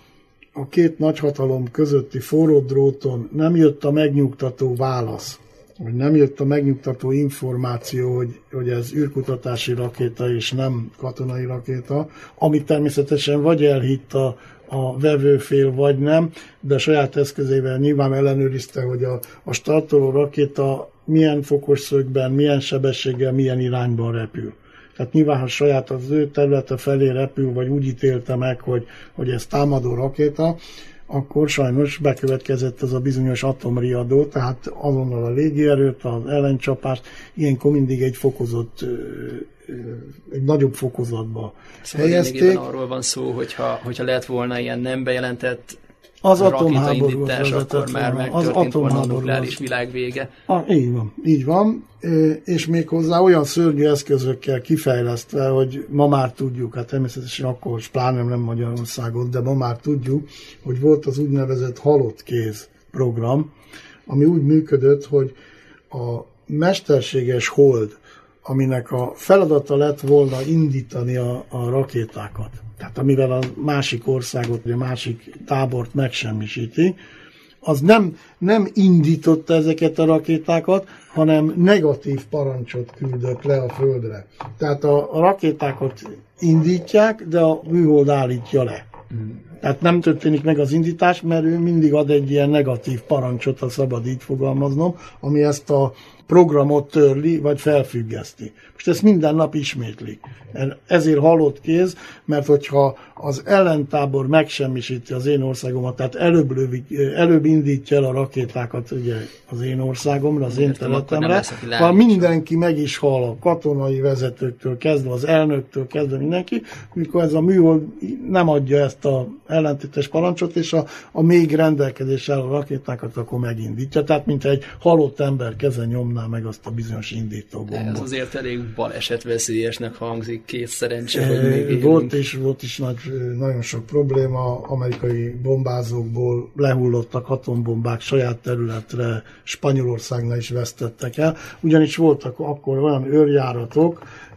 a két nagyhatalom közötti forró dróton nem jött a megnyugtató válasz, vagy nem jött a megnyugtató információ, hogy ez űrkutatási rakéta és nem katonai rakéta, amit természetesen vagy elhitt a vevőfél, vagy nem, de saját eszközével nyilván ellenőrizte, hogy a startoló rakéta milyen fokos szögben, milyen sebességgel, milyen irányban repül. Tehát nyilván, ha saját az ő területe felé repül, vagy úgy ítélte meg, hogy ez támadó rakéta, akkor sajnos bekövetkezett ez a bizonyos atomriadó, tehát azonnal a légierőt, az ellencsapást, ilyenkor mindig egy fokozott egy nagyobb fokozatba szóval helyezték. Arról van szó, hogyha lett volna ilyen nem bejelentett az atomháború, akkor már megtörtént volna a nukleáris világ vége. Így van, és méghozzá olyan szörnyű eszközökkel kifejlesztve, hogy ma már tudjuk, hát természetesen akkor pláne nem Magyarországon, de ma már tudjuk, hogy volt az úgynevezett halott kéz program, ami úgy működött, hogy a mesterséges hold, aminek a feladata lett volna indítani a rakétákat, tehát amivel a másik országot, vagy a másik tábort megsemmisíti, az nem indította ezeket a rakétákat, hanem negatív parancsot küldött le a Földre. Tehát a rakétákat indítják, de a műhold állítja le. Tehát nem történik meg az indítás, mert ő mindig ad egy ilyen negatív parancsot, ha szabad így fogalmaznom, ami ezt a programot törli, vagy felfüggeszti. Most ezt minden nap ismétlik. Ezért halott kéz, mert hogyha az ellentábor megsemmisíti az én országomat, tehát előbb indítja el a rakétákat ugye, az én országomra, az én területemre, ha mindenki meg is hal, a katonai vezetőktől kezdve, az elnöktől kezdve mindenki, mikor ez a műhold nem adja ezt az ellentétes parancsot, és a még rendelkezésre álló rakétákat akkor megindítja. Tehát, mint egy halott ember keze nyomná meg azt a bizonyos indítógombot. Ez azért elég balesetveszélyesnek hangzik, két szerencse, hogy még élünk. Volt is nagyon sok probléma, amerikai bombázókból lehullottak atombombák saját területre, Spanyolországnál is vesztettek el, ugyanis voltak akkor olyan őrjáratok,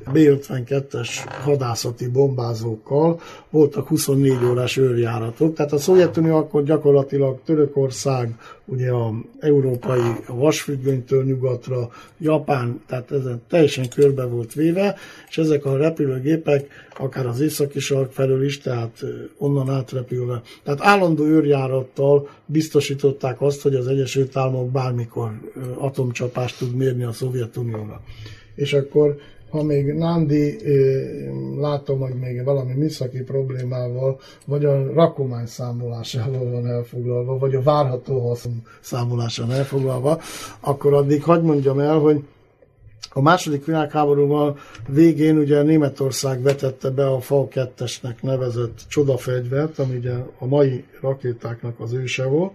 B-52-es hadászati bombázókkal, voltak 24 órás őrjáratok, tehát a Szovjetunió akkor gyakorlatilag Törökország, ugye a európai vasfüggönytől nyugatra, Japán, tehát ezen teljesen körbe volt véve, és ezek a repülőgépek, akár az északi sark felől is, tehát onnan átrepülve. Tehát állandó őrjárattal biztosították azt, hogy az Egyesült Államok bármikor atomcsapást tud mérni a Szovjetunióra. És akkor ha még Nandi, látom, hogy még valami műszaki problémával, vagy a rakomány számolásával van elfoglalva, vagy a várható haszon számolásával elfoglalva, akkor addig hadd mondjam el, hogy a második világháborúban végén ugye Németország vetette be a V2-esnek nevezett csodafegyvert, ami ugye a mai rakétáknak az őse volt.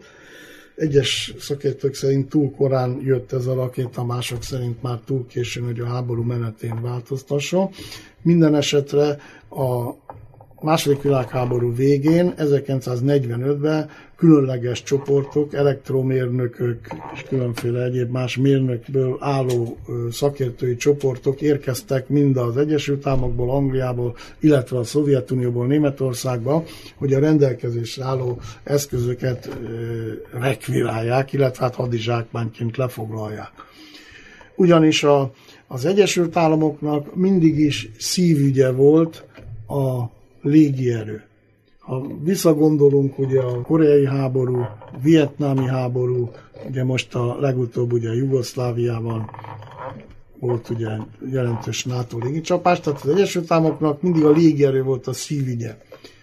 Egyes szakértők szerint túl korán jött ez a rakéta, mások szerint már túl későn, hogy a háború menetén változtasson. Minden esetre a második világháború végén, 1945-ben különleges csoportok, elektromérnökök és különféle egyéb más mérnökből álló szakértői csoportok érkeztek mind az Egyesült Államokból, Angliából, illetve a Szovjetunióból, Németországba, hogy a rendelkezésre álló eszközöket rekvirálják, illetve hát hadizsákmányként lefoglalják. Ugyanis az Egyesült Államoknak mindig is szívügye volt a légierő. Ha visszagondolunk ugye a koreai háború, a vietnámi háború, ugye most a legutóbb ugye Jugoszláviában volt ugye jelentős NATO légicsapás, tehát az Egyesült Államoknak mindig a légierő volt a szívügye.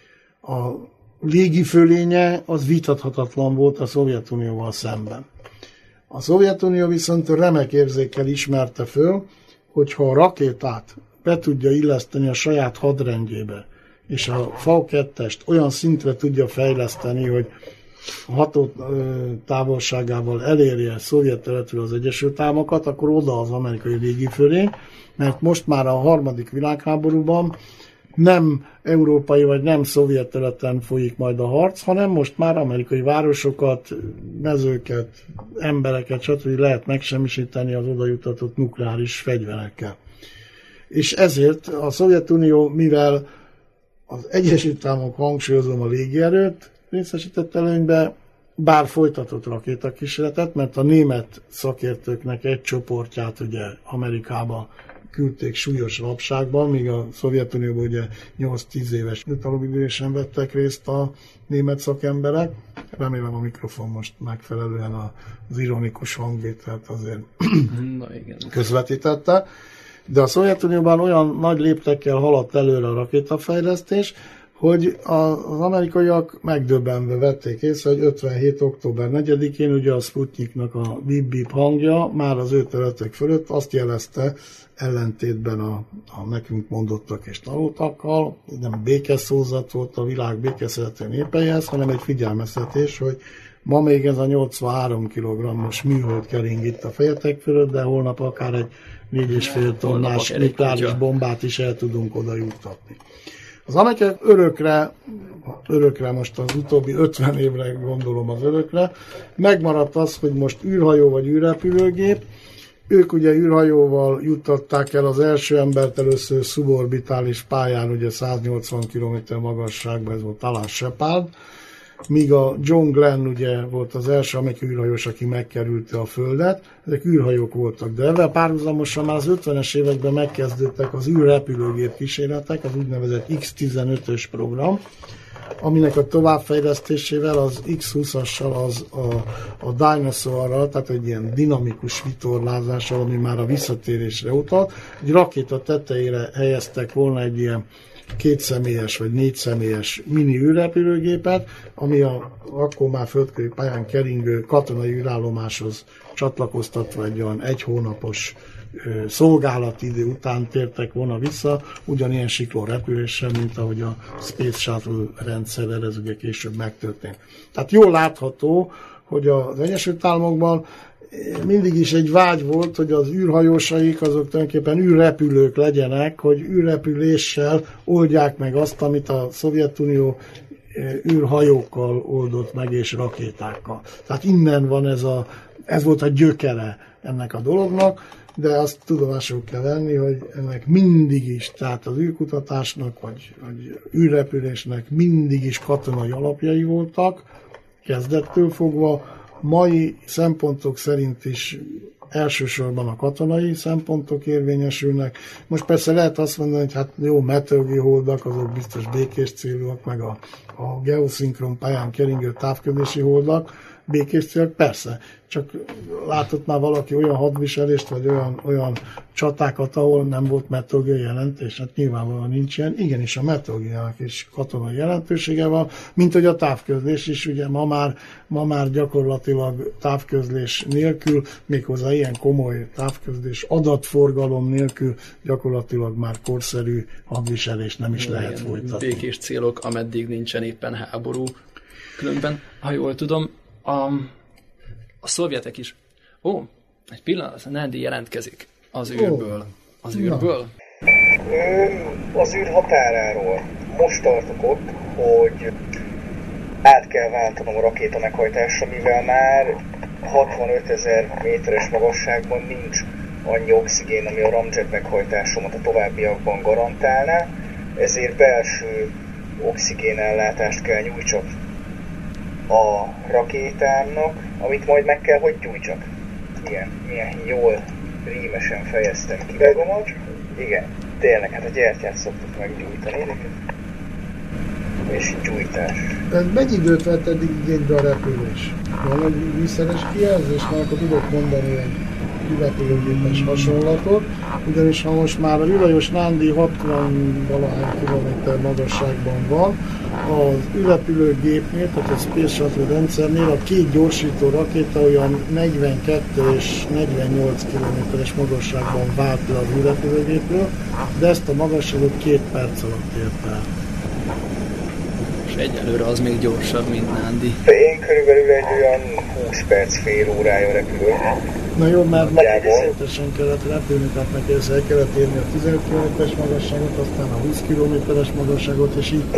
A légifölénye az vitathatatlan volt a Szovjetunióval szemben. A Szovjetunió viszont remek érzékkel ismerte föl, hogyha a rakétát be tudja illeszteni a saját hadrendjébe, és a V2-est olyan szintre tudja fejleszteni, hogy ható távolságával elérje a szovjet területről az Egyesült Államokat, akkor oda az amerikai légifölény, mert most már a harmadik világháborúban nem európai vagy nem szovjet területen folyik majd a harc, hanem most már amerikai városokat, mezőket, embereket, stb. Lehet megsemmisíteni az oda jutatott nukleáris fegyverekkel. És ezért a Szovjetunió, mivel az Egyesült Államok, hangsúlyozom, a légierőt részesített előnybe, bár folytatott rakétakísérletet, mert a német szakértőknek egy csoportját ugye Amerikába küldték súlyos rabságban, míg a Szovjetunióban ugye 8-10 éves jutalomidősen vettek részt a német szakemberek. Remélem a mikrofon most megfelelően az ironikus hangvételt azért közvetítette. De a Szovjetunióban olyan nagy léptekkel haladt előre a rakétafejlesztés, hogy az amerikaiak megdöbbenve vették észre, hogy 57. október 4-én ugye a Sputniknak a bip-bip hangja már az ő területek fölött azt jelezte, ellentétben a nekünk mondottak és tanultakkal, nem békeszózat volt a világ békeszerető népeihez, hanem egy figyelmeztetés, hogy ma még ez a 83 kg-os műhold kering itt a fejetek fölött, de holnap akár egy 4,5 tonnás nukleáris bombát is el tudunk oda juttatni. Az amerikaiak örökre most az utóbbi 50 évre gondolom az örökre, megmaradt az, hogy most űrhajó vagy űrrepülőgép. Ők ugye űrhajóval juttatták el az első embert először szuborbitális pályán, ugye 180 km magasságban, ez volt talán Shepard, míg a John Glenn ugye volt az első amerikai űrhajós, aki megkerülte a Földet. Ezek űrhajók voltak, de ezzel párhuzamosan már az 50-es években megkezdődtek az űrrepülőgép kísérletek, az úgynevezett X-15-ös program, aminek a továbbfejlesztésével az X-20-assal, a Dinosaurral, tehát egy ilyen dinamikus vitorlázással, ami már a visszatérésre utalt, egy rakéta tetejére helyeztek volna egy ilyen 2 személyes vagy 4 személyes mini űrrepülőgépet, ami akkor már földközi pályán keringő katonai űrállomáshoz csatlakoztatva egy olyan 1 hónapos szolgálati idő után tértek volna vissza, ugyanilyen sikló repüléssel, mint ahogy a Space Shuttle rendszerrel ez ugye később megtörtént. Tehát jól látható, hogy az Egyesült Államokban mindig is egy vágy volt, hogy az űrhajósaik azok tulajdonképpen űrrepülők legyenek, hogy űrrepüléssel oldják meg azt, amit a Szovjetunió űrhajókkal oldott meg, és rakétákkal. Tehát innen van ez volt a gyökere ennek a dolognak, de azt tudomásul kell venni, hogy ennek mindig is, tehát az űrkutatásnak, vagy űrrepülésnek mindig is katonai alapjai voltak, kezdettől fogva. Mai szempontok szerint is elsősorban a katonai szempontok érvényesülnek. Most persze lehet azt mondani, hogy hát jó, meteorológiai holdak, azok biztos békés célúak, meg a geoszinkron pályán keringő távközlési holdak, békés célok, persze. Csak látott már valaki olyan hadviselést, vagy olyan csatákat, ahol nem volt meteorológiai jelentés? Hát nyilvánvalóan nincs ilyen. Igenis, a meteorológiának is katonai jelentősége van, mint hogy a távközlés is, ugye ma már gyakorlatilag távközlés nélkül, méghozzá ilyen komoly távközlés adatforgalom nélkül gyakorlatilag már korszerű hadviselés nem is lehet folytatni. Békés célok, ameddig nincsen éppen háború. Különben, ha jól tudom, a szovjetek is. Egy pillanat, Nándi jelentkezik az űrből. Az űrből? Az űr határáról. Most tartok ott, hogy át kell váltanom a rakéta meghajtásra, mivel már 65 000 méteres magasságban nincs annyi oxigén, ami a ramjet meghajtásomat a továbbiakban garantálná, ezért belső oxigénellátást kell nyújtsak a rakétámnak, amit majd meg kell, hogy gyújtsak. Milyen jól rímesen fejeztem ki magamat. Igen, tényleg, hát a gyertyát szoktuk meggyújtani. És gyújtás. Tehát mennyi időt vett eddig igénybe a repülés? Van egy műszeres kijelzés, mert akkor tudok mondani egy űrrepülőgépes hasonlatot, ugyanis ha most már a űrhajós Nándi 60-valahány kilométer magasságban van, az űrrepülőgépnél, tehát a Space Shuttle rendszernél a 2 gyorsító rakéta olyan 42 és 48 km-es magasságban vált le az űrrepülőgépről, de ezt a magasságot 2 perc alatt ért el. És egyelőre az még gyorsabb, mint Nándi. Én körülbelül egy olyan 20 perc, fél órája repülök. Na jó, mert megkészítesen kellett repülni, tehát neki el kellett érni a 15 km-es magasságot, aztán a 20 km-es magasságot, és így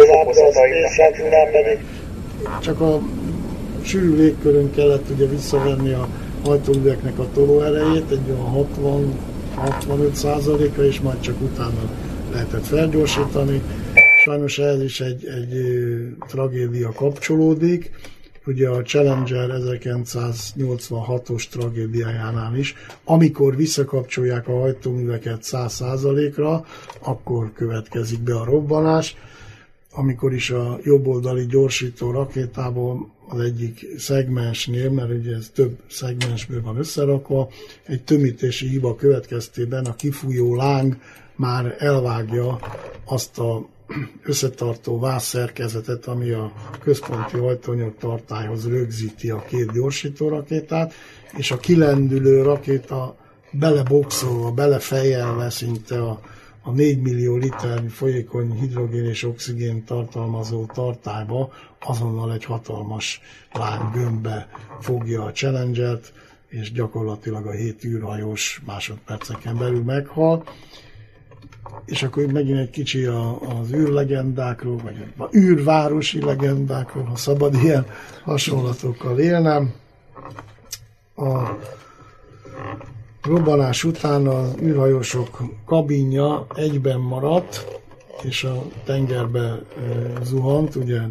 csak a sűrű légkörön kellett ugye visszavenni a hajtóműveknek a tolóerejét, egy olyan 60-65%-ra, és majd csak utána lehetett felgyorsítani. Sajnos ehhez is egy tragédia kapcsolódik. Ugye a Challenger 1986-os tragédiájánál is, amikor visszakapcsolják a hajtóműveket 100%-ra, akkor következik be a robbanás, amikor is a jobboldali gyorsító rakétából az egyik szegmensnél, mert ugye ez több szegmensből van összerakva, egy tömítési hiba következtében a kifújó láng már elvágja azt a összetartó vászszerkezetet, ami a központi hajtóanyag tartályhoz rögzíti a két gyorsító rakétát, és a kilendülő rakéta beleboxolva, belefejelve szinte a 4 millió liter folyékony hidrogén és oxigén tartalmazó tartályba azonnal egy hatalmas lángömbbe fogja a Challengert, és gyakorlatilag a 7 űrhajós másodperceken belül meghal. És akkor megint egy kicsi az űrlegendákról, vagy űrvárosi legendákról, ha szabad ilyen hasonlatokkal élnem. A robbanás után az űrhajósok kabinja egyben maradt, és a tengerbe zuhant, ugye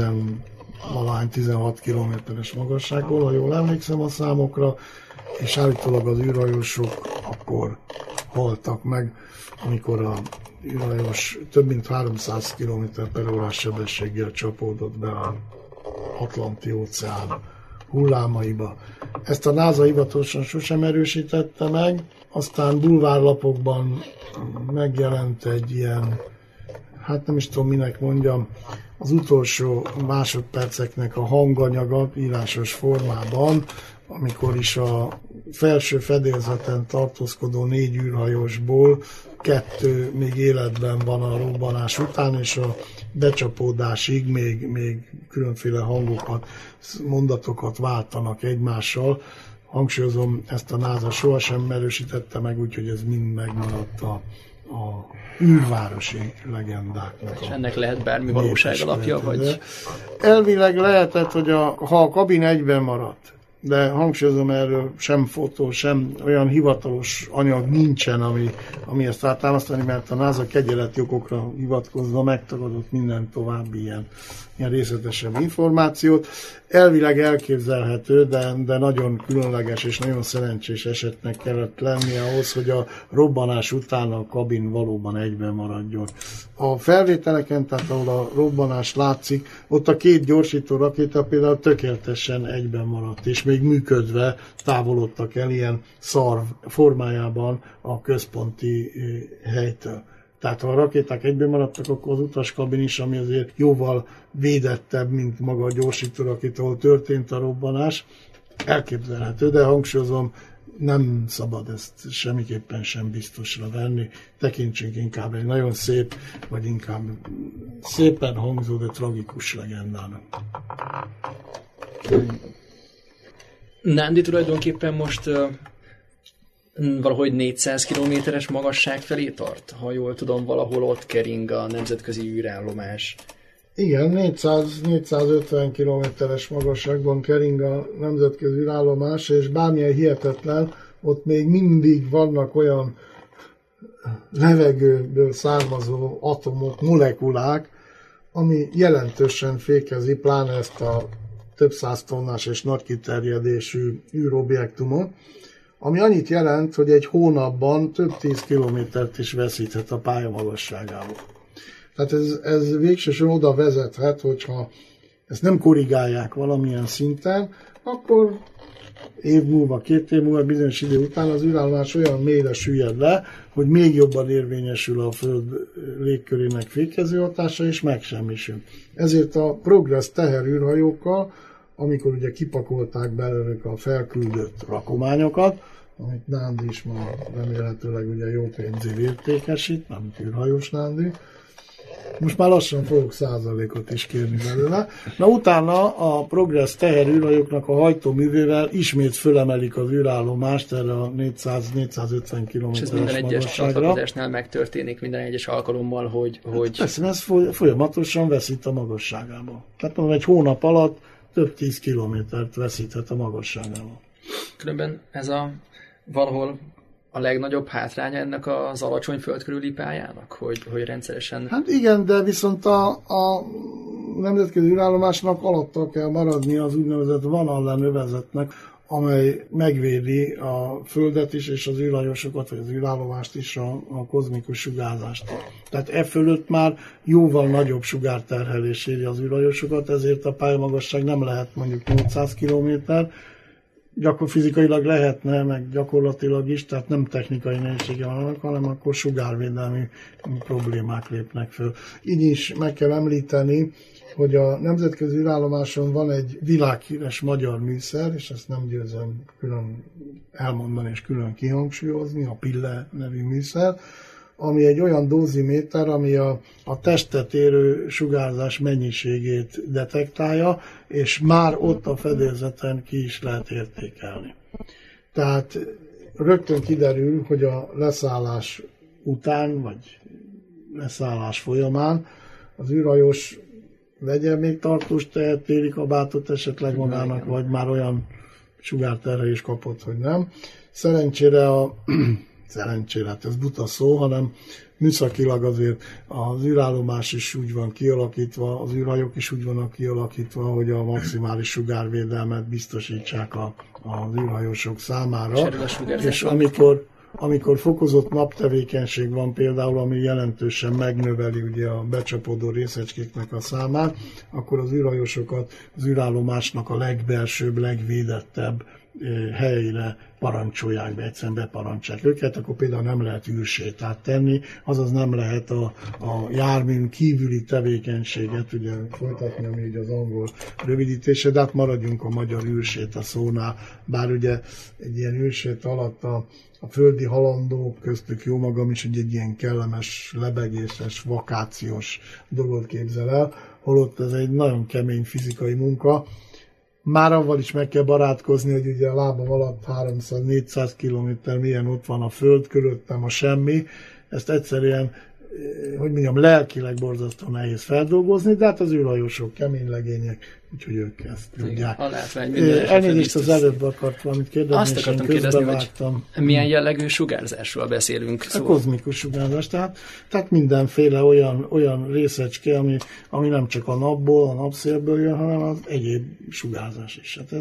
16 kilométeres magasságból, ha jól emlékszem a számokra, és állítólag az űrhajósok akkor haltak meg, amikor a űrhajós több mint 300 km/h sebességgel csapódott be az Atlanti-óceán hullámaiba. Ezt a NASA hivatalosan sosem erősítette meg, aztán bulvárlapokban megjelent egy ilyen, hát nem is tudom minek mondjam, az utolsó másodperceknek a hanganyaga írásos formában, amikor is a felső fedélzeten tartózkodó 4 űrhajósból 2 még életben van a robbanás után, és a becsapódásig még különféle hangokat, mondatokat váltanak egymással. Hangsúlyozom, ezt a NASA sohasem erősítette meg, úgyhogy ez mind megmaradt a űrvárosi legendáknak. És ennek lehet bármi valóság alapja, vagy? Elvileg lehetett, hogy ha a kabin egyben maradt, de hangsúlyozom, erről sem fotó, sem olyan hivatalos anyag nincsen, ami ezt rátámasztani, mert a NASA kegyeleti okokra hivatkozva megtagadott minden további ilyen részletesebb információt. Elvileg elképzelhető, de nagyon különleges és nagyon szerencsés esetnek kellett lennie ahhoz, hogy a robbanás után a kabin valóban egyben maradjon. A felvételeken, tehát ahol a robbanás látszik, ott a 2 gyorsító rakéta például tökéletesen egyben maradt, és még működve távolodtak el ilyen szarv formájában a központi helytől. Tehát ha a rakéták egyben maradtak, akkor az utaskabin is, ami azért jóval védettebb, mint maga a gyorsító rakéta, ahol történt a robbanás, elképzelhető, de hangsúlyozom, nem szabad ezt semmiképpen sem biztosra venni. Tekintsünk inkább egy nagyon szép, vagy inkább szépen hangzó, de tragikus legendának. Nándi tulajdonképpen most valahogy 400 kilométeres magasság felé tart? Ha jól tudom, valahol ott kering a nemzetközi űrállomás. Igen, 400-450 kilométeres magasságban kering a nemzetközi űrállomás, és bármilyen hihetetlen, ott még mindig vannak olyan levegőből származó atomok, molekulák, ami jelentősen fékezi, pláne ezt a több száz tonnás és nagy kiterjedésű űrobjektumot, ami annyit jelent, hogy egy hónapban több 10 kilométert is veszíthet a pályamagasságából. Tehát ez végsősorban oda vezethet, hogyha ezt nem korrigálják valamilyen szinten, akkor év múlva, 2 év múlva, bizonyos idő után az űrállomás olyan mélyre süllyed le, hogy még jobban érvényesül a Föld légkörének fékező hatása, és megsemmisül. Ezért a Progress teherűrhajókkal, amikor ugye kipakolták belőlük a felküldött rakományokat, amit Nándi is ma remélhetőleg ugye jó pénzért értékesít, nem űrhajós Nándi. Most már lassan fogok százalékot is kérni belőle. Na utána a Progress teherűrhajóknak a hajtóművével ismét fölemelik az űrállomást erre a 400-450 km-es és ez minden egyes csatlakozásnál megtörténik, minden egyes alkalommal, hogy... Persze, ez folyamatosan veszít a magasságába. Tehát mondom, egy hónap alatt több 10 kilométert veszíthet a magasságába. Különben ez valahol a legnagyobb hátránya ennek az alacsony föld körüli pályának, hogy rendszeresen... Hát igen, de viszont a nemzetközi űrállomásnak alatta kell maradni az úgynevezett Van Allen övezetnek, amely megvédi a Földet is, és az űrhajósokat, vagy az űrállomást is a kozmikus sugárzástól. Tehát e fölött már jóval nagyobb sugárterhelés éri az űrhajósokat, ezért a pályamagasság nem lehet mondjuk 800 km, fizikailag lehetne, meg gyakorlatilag is, tehát nem technikai nehézsége vannak, hanem akkor sugárvédelmi problémák lépnek föl. Így is meg kell említeni, hogy a nemzetközi űrállomáson van egy világhíres magyar műszer, és ezt nem győzöm külön elmondani és külön kihangsúlyozni, a PILLE nevű műszer, ami egy olyan dóziméter, ami a testet érő sugárzás mennyiségét detektálja, és már ott a fedélzeten ki is lehet értékelni. Tehát rögtön kiderül, hogy a leszállás után, vagy leszállás folyamán az űrhajós legyen még tartós tejet, téli kabátot esetleg magának, vagy már olyan sugárterhelést kapott, hogy nem. Szerencsére hát ez buta szó, hanem műszakilag azért az űrállomás is úgy van kialakítva, az űrhajók is úgy vannak kialakítva, hogy a maximális sugárvédelmet biztosítsák az űrhajósok számára. És amikor fokozott naptevékenység van például, ami jelentősen megnöveli ugye a becsapódó részecskéknek a számát, akkor az űrhajósokat az űrállomásnak a legbelsőbb, legvédettebb helyére parancsolják be, egyszerűen beparancsolják őket, akkor például nem lehet űrsétát tenni, azaz nem lehet a járműn kívüli tevékenységet ugye folytatni, ami ugye az angol rövidítése, de hát maradjunk a magyar űrséta szónál, bár ugye egy ilyen űrsét alatt a földi halandók, köztük jó magam is, hogy egy ilyen kellemes, lebegéses, vakációs dolgot képzel el, holott ez egy nagyon kemény fizikai munka. Már avval is meg kell barátkozni, hogy ugye a lábam alatt 300-400 kilométer milyen ott van a föld, körülöttem a semmi. Ezt egyszerűen, hogy mondjam, lelkileg borzasztó nehéz feldolgozni, de hát az űrhajósok kemény legények, úgyhogy ők ezt tudják. Elnézést az előbb akart valamit kérdezni, azt akartam kérdezni, hogy milyen jellegű sugárzásról beszélünk. Szóval. A kozmikus sugárzás, tehát mindenféle olyan részecske, ami nem csak a napból, a napszélből jön, hanem az egyéb sugárzás is. Hát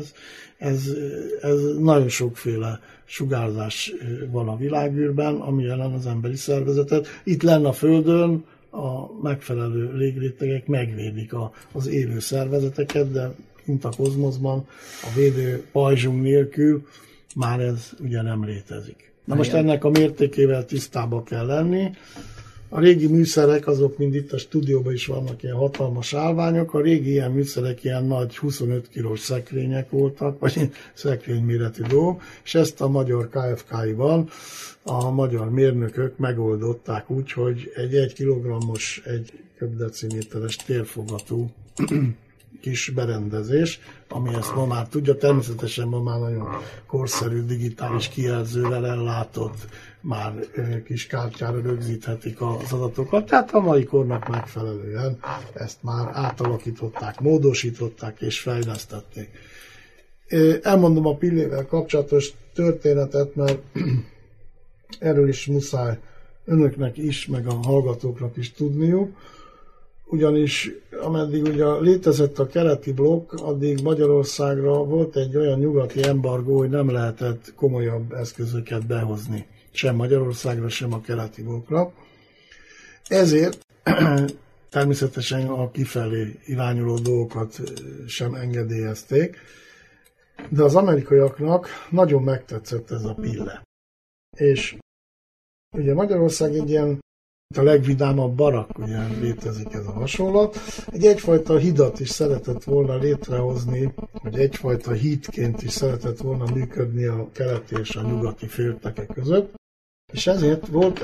ez nagyon sokféle sugárzás van a világűrben, ami ellen az emberi szervezetet. Itt lenne a Földön a megfelelő légrétegek megvédik az élő szervezeteket, de mint a kozmoszban a védő pajzsunk nélkül már ez ugye nem létezik. Na most ennek a mértékével tisztába kell lenni. A régi műszerek, azok mind itt a stúdióban is vannak ilyen hatalmas állványok, a régi ilyen műszerek ilyen nagy 25 kilós szekrények voltak, vagy szekrényméretű dolgok, és ezt a magyar KFK-ban a magyar mérnökök megoldották úgy, hogy egy 1 kilogrammos, 1 köbdeciméteres térfogatú kis berendezés, ami ezt ma már tudja, természetesen ma már nagyon korszerű digitális kijelzővel ellátott, már kis kártyára rögzíthetik az adatokat, tehát a mai kornak megfelelően ezt már átalakították, módosították és fejlesztették. Elmondom a pillével kapcsolatos történetet, mert erről is muszáj önöknek is, meg a hallgatóknak is tudniuk, ugyanis ameddig ugye létezett a keleti blokk, addig Magyarországra volt egy olyan nyugati embargó, hogy nem lehetett komolyabb eszközöket behozni, sem Magyarországra, sem a keleti blokkra. Ezért természetesen a kifelé irányuló dolgokat sem engedélyezték, de az amerikaiaknak nagyon megtetszett ez a PILLE. És ugye Magyarország egy ilyen, a legvidámabb barak, ugye létezik ez a hasonlat. Egyfajta hidat is szeretett volna létrehozni, vagy egyfajta hídként is szeretett volna működni a keleti és a nyugati féltekek között. És ezért volt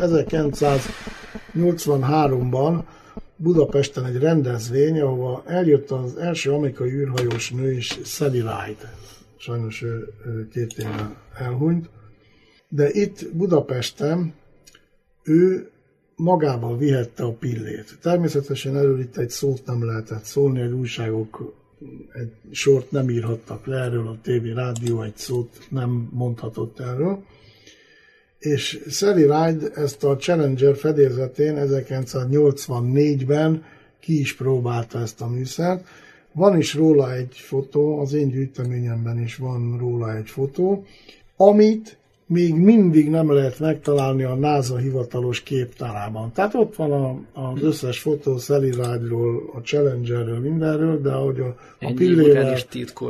1983-ban Budapesten egy rendezvény, ahova eljött az első amerikai űrhajós nő is, Sally Ride. Sajnos ő 2 éve elhunyt. De itt Budapesten ő magával vihette a pillét. Természetesen erről itt egy szót nem lehetett szólni, egy újságok egy sort nem írhattak le erről, a TV, rádió egy szót nem mondhatott erről. És Sally Ride ezt a Challenger fedélzetén 1984-ben ki is próbálta ezt a műszert. Van is róla egy fotó, az én gyűjteményemben is van róla egy fotó, amit még mindig nem lehet megtalálni a NASA hivatalos képtárában. Tehát ott van az összes fotó Sally Ride-ról, a Challengerről, mindenről, de ahogy a pillével... is titkos.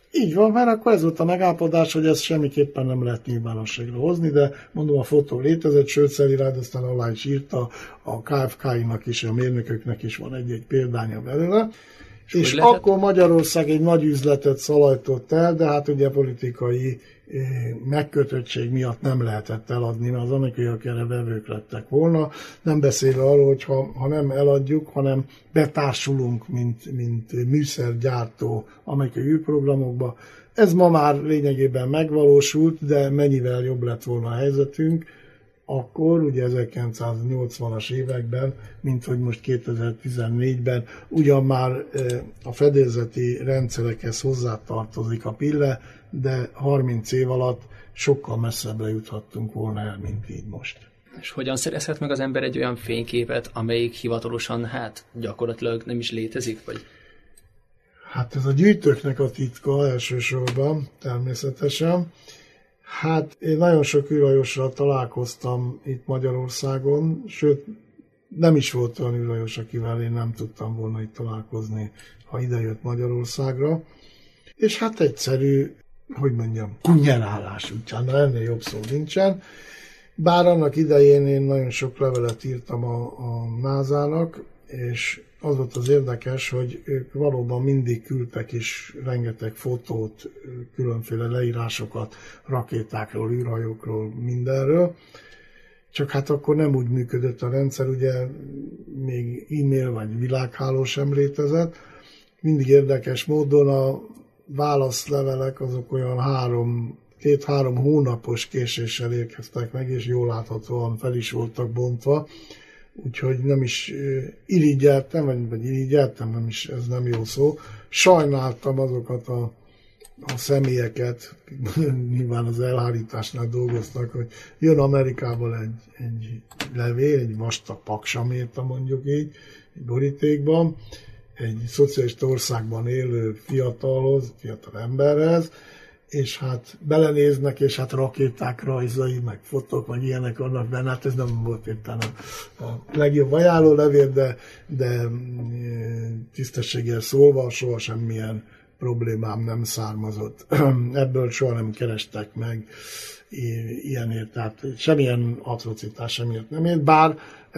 Így van, mert akkor ez volt a megállapodás, hogy ezt semmiképpen nem lehet nyilvánosságra hozni, de mondom, a fotó létezett, sőt, Szelirád aztán alá is írta, a KFK-inak is, a mérnököknek is van egy példánya belőle. És akkor Magyarország egy nagy üzletet szalajtott el, de hát ugye politikai megkötöttség miatt nem lehetett eladni, mert az amerikaiak erre vevők lettek volna. Nem beszélve arról, hogy ha nem eladjuk, hanem betársulunk, mint műszergyártó amerikai űrprogramokba. Ez ma már lényegében megvalósult, de mennyivel jobb lett volna a helyzetünk, akkor, ugye 1980-as években, mint hogy most 2014-ben, ugyan már a fedélzeti rendszerekhez hozzátartozik a pille, de 30 év alatt sokkal messzebbre juthattunk volna el, mint így most. És hogyan szerezhet meg az ember egy olyan fényképet, amelyik hivatalosan, gyakorlatilag nem is létezik? Vagy? Hát ez a gyűjtőknek a titka elsősorban, természetesen. Hát én nagyon sok űrhajóssal találkoztam itt Magyarországon, sőt nem is volt olyan űrhajós, akivel én nem tudtam volna itt találkozni, ha idejött Magyarországra. És hát egyszerű, kunyerálás útján, ennél jobb szó nincsen. Bár annak idején én nagyon sok levelet írtam a NASA-nak, és az volt az érdekes, hogy ők valóban mindig küldtek is rengeteg fotót, különféle leírásokat rakétákról, űrhajókról, mindenről. Csak hát akkor nem úgy működött a rendszer, ugye még e-mail vagy világháló sem létezett. Mindig érdekes módon a válaszlevelek azok olyan 2-3 hónapos késéssel érkeztek meg, és jól láthatóan fel is voltak bontva. Úgyhogy nem is irigyeltem, vagy irigyeltem, ez nem jó szó. Sajnáltam azokat a személyeket, nyilván az elhárításnál dolgoztak, hogy jön Amerikából egy levél, egy vastag paksam írta mondjuk így, egy borítékban, egy szocialista országban élő fiatal emberhez, és hát belenéznek, és hát rakéták rajzai, meg fotók, meg ilyenek vannak benne, hát ez nem volt éppen a legjobb ajánlólevél, de tisztességgel szólva soha semmilyen problémám nem származott. Ebből soha nem kerestek meg ilyenért, tehát semmilyen atrocitás semmiért nem ért, bár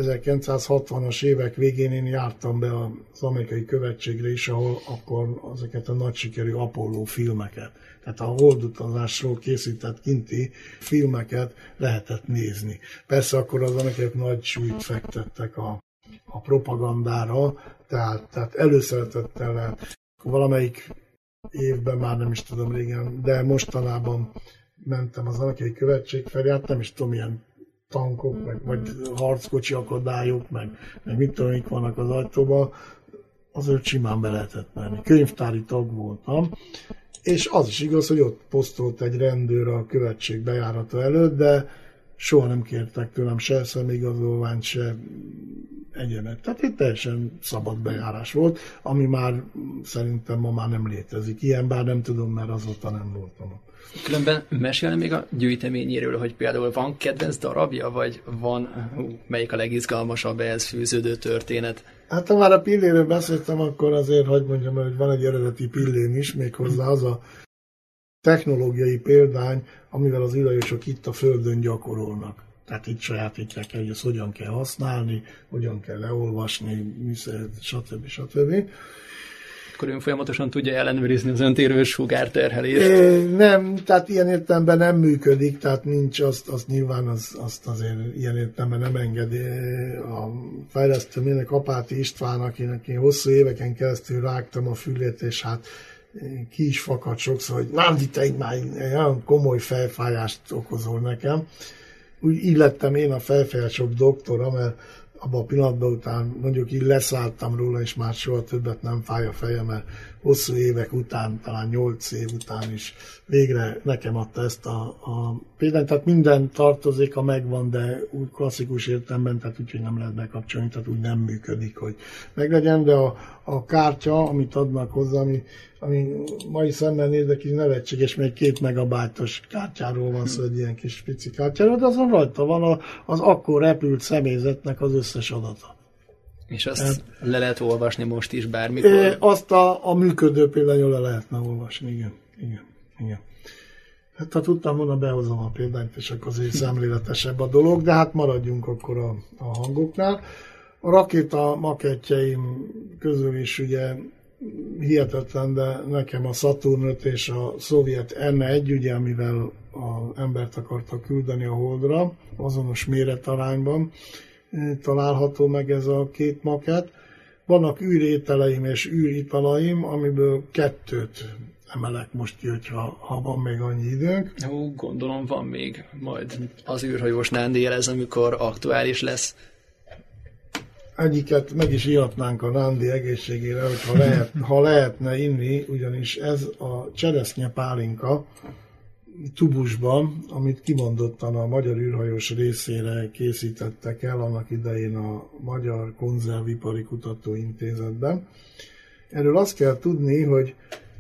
1960-as évek végén én jártam be az amerikai követségre is, ahol akkor ezeket a nagy sikerű Apollo filmeket, tehát a holdutazásról készített kinti filmeket lehetett nézni. Persze akkor az amerikaiak nagy súlyt fektettek a propagandára, tehát előszeretettel lehet. Valamelyik évben, már nem is tudom régen, de mostanában mentem az amerikai követség felé, hát nem is tudom, milyen tankok, vagy harckocsi akadályok, meg mit tudom, mik vannak az ajtóban, azért simán be lehetett menni. Könyvtári tag voltam, és az is igaz, hogy ott posztolt egy rendőr a követség bejárata előtt, de soha nem kértek tőlem se személyigazolványt, se egyebet. Tehát itt teljesen szabad bejárás volt, ami már szerintem ma már nem létezik. Ilyen bár nem tudom, mert azóta nem voltam. Különben mesélni még a gyűjteményéről, hogy például van kedvenc darabja, vagy van, melyik a legizgalmasabb ehhez fűződő történet? Hát ha már a pilléről beszéltem, akkor azért hagyd mondjam, hogy van egy eredeti pillém is, méghozzá az a technológiai példány, amivel az űrhajósok itt a Földön gyakorolnak. Tehát itt sajátítják el, hogy ezt hogyan kell használni, hogyan kell leolvasni, stb. Akkor ön folyamatosan tudja ellenőrizni az öntérős sugárterhelést? Nem, tehát ilyen értelemben nem működik, tehát nincs, azt nyilván azt azért ilyen értelemben nem engedi a fejlesztőmérnök Apáti István, akinek én hosszú éveken keresztül rágtam a fülét, és hát ki is fakadt sokszor, hogy Nándi, te így már olyan komoly fejfájást okozol nekem. Úgy így lettem én a fejfájások doktora, mert abban a pillanatban után mondjuk így leszálltam róla, és már soha többet nem fáj a fejem, mert hosszú évek után, talán 8 év után is végre nekem adta ezt a példányt. Tehát minden tartozéka megvan, de úgy klasszikus értelemben, tehát úgyhogy nem lehet bekapcsolni, tehát úgy nem működik, hogy meglegyen, de a kártya, amit adnak hozzá, ami mai szemben nézek, így nevetséges, mert 2 megabájtos kártyáról van szó, egy ilyen kis pici kártyáról, de azon rajta van az akkor repült személyzetnek az összes adata. És azt le lehet olvasni most is bármikor? Azt a működő például le lehetne olvasni, igen. Hát ha tudtam volna, behozom a példányt, és akkor azért szemléletesebb a dolog, de hát maradjunk akkor a hangoknál. A rakéta makettjeim közül is ugye hihetetlen, de nekem a Saturn 5 és a szovjet N1, ugye, amivel az embert akartak küldeni a Holdra, azonos méretarányban található meg ez a két makett. Vannak űrételeim és űritalaim, amiből 2 emelek most ki, ha van még annyi időnk. Jó, gondolom van még, majd az űrhajós Nándi jelez, amikor aktuális lesz. Egyiket meg is ihatnánk a Nándi egészségére, hogy ha lehetne inni, ugyanis ez a cseresznye pálinka tubusban, amit kimondottan a Magyar űrhajós részére készítettek el annak idején a Magyar Konzervipari Kutatóintézetben. Erről azt kell tudni, hogy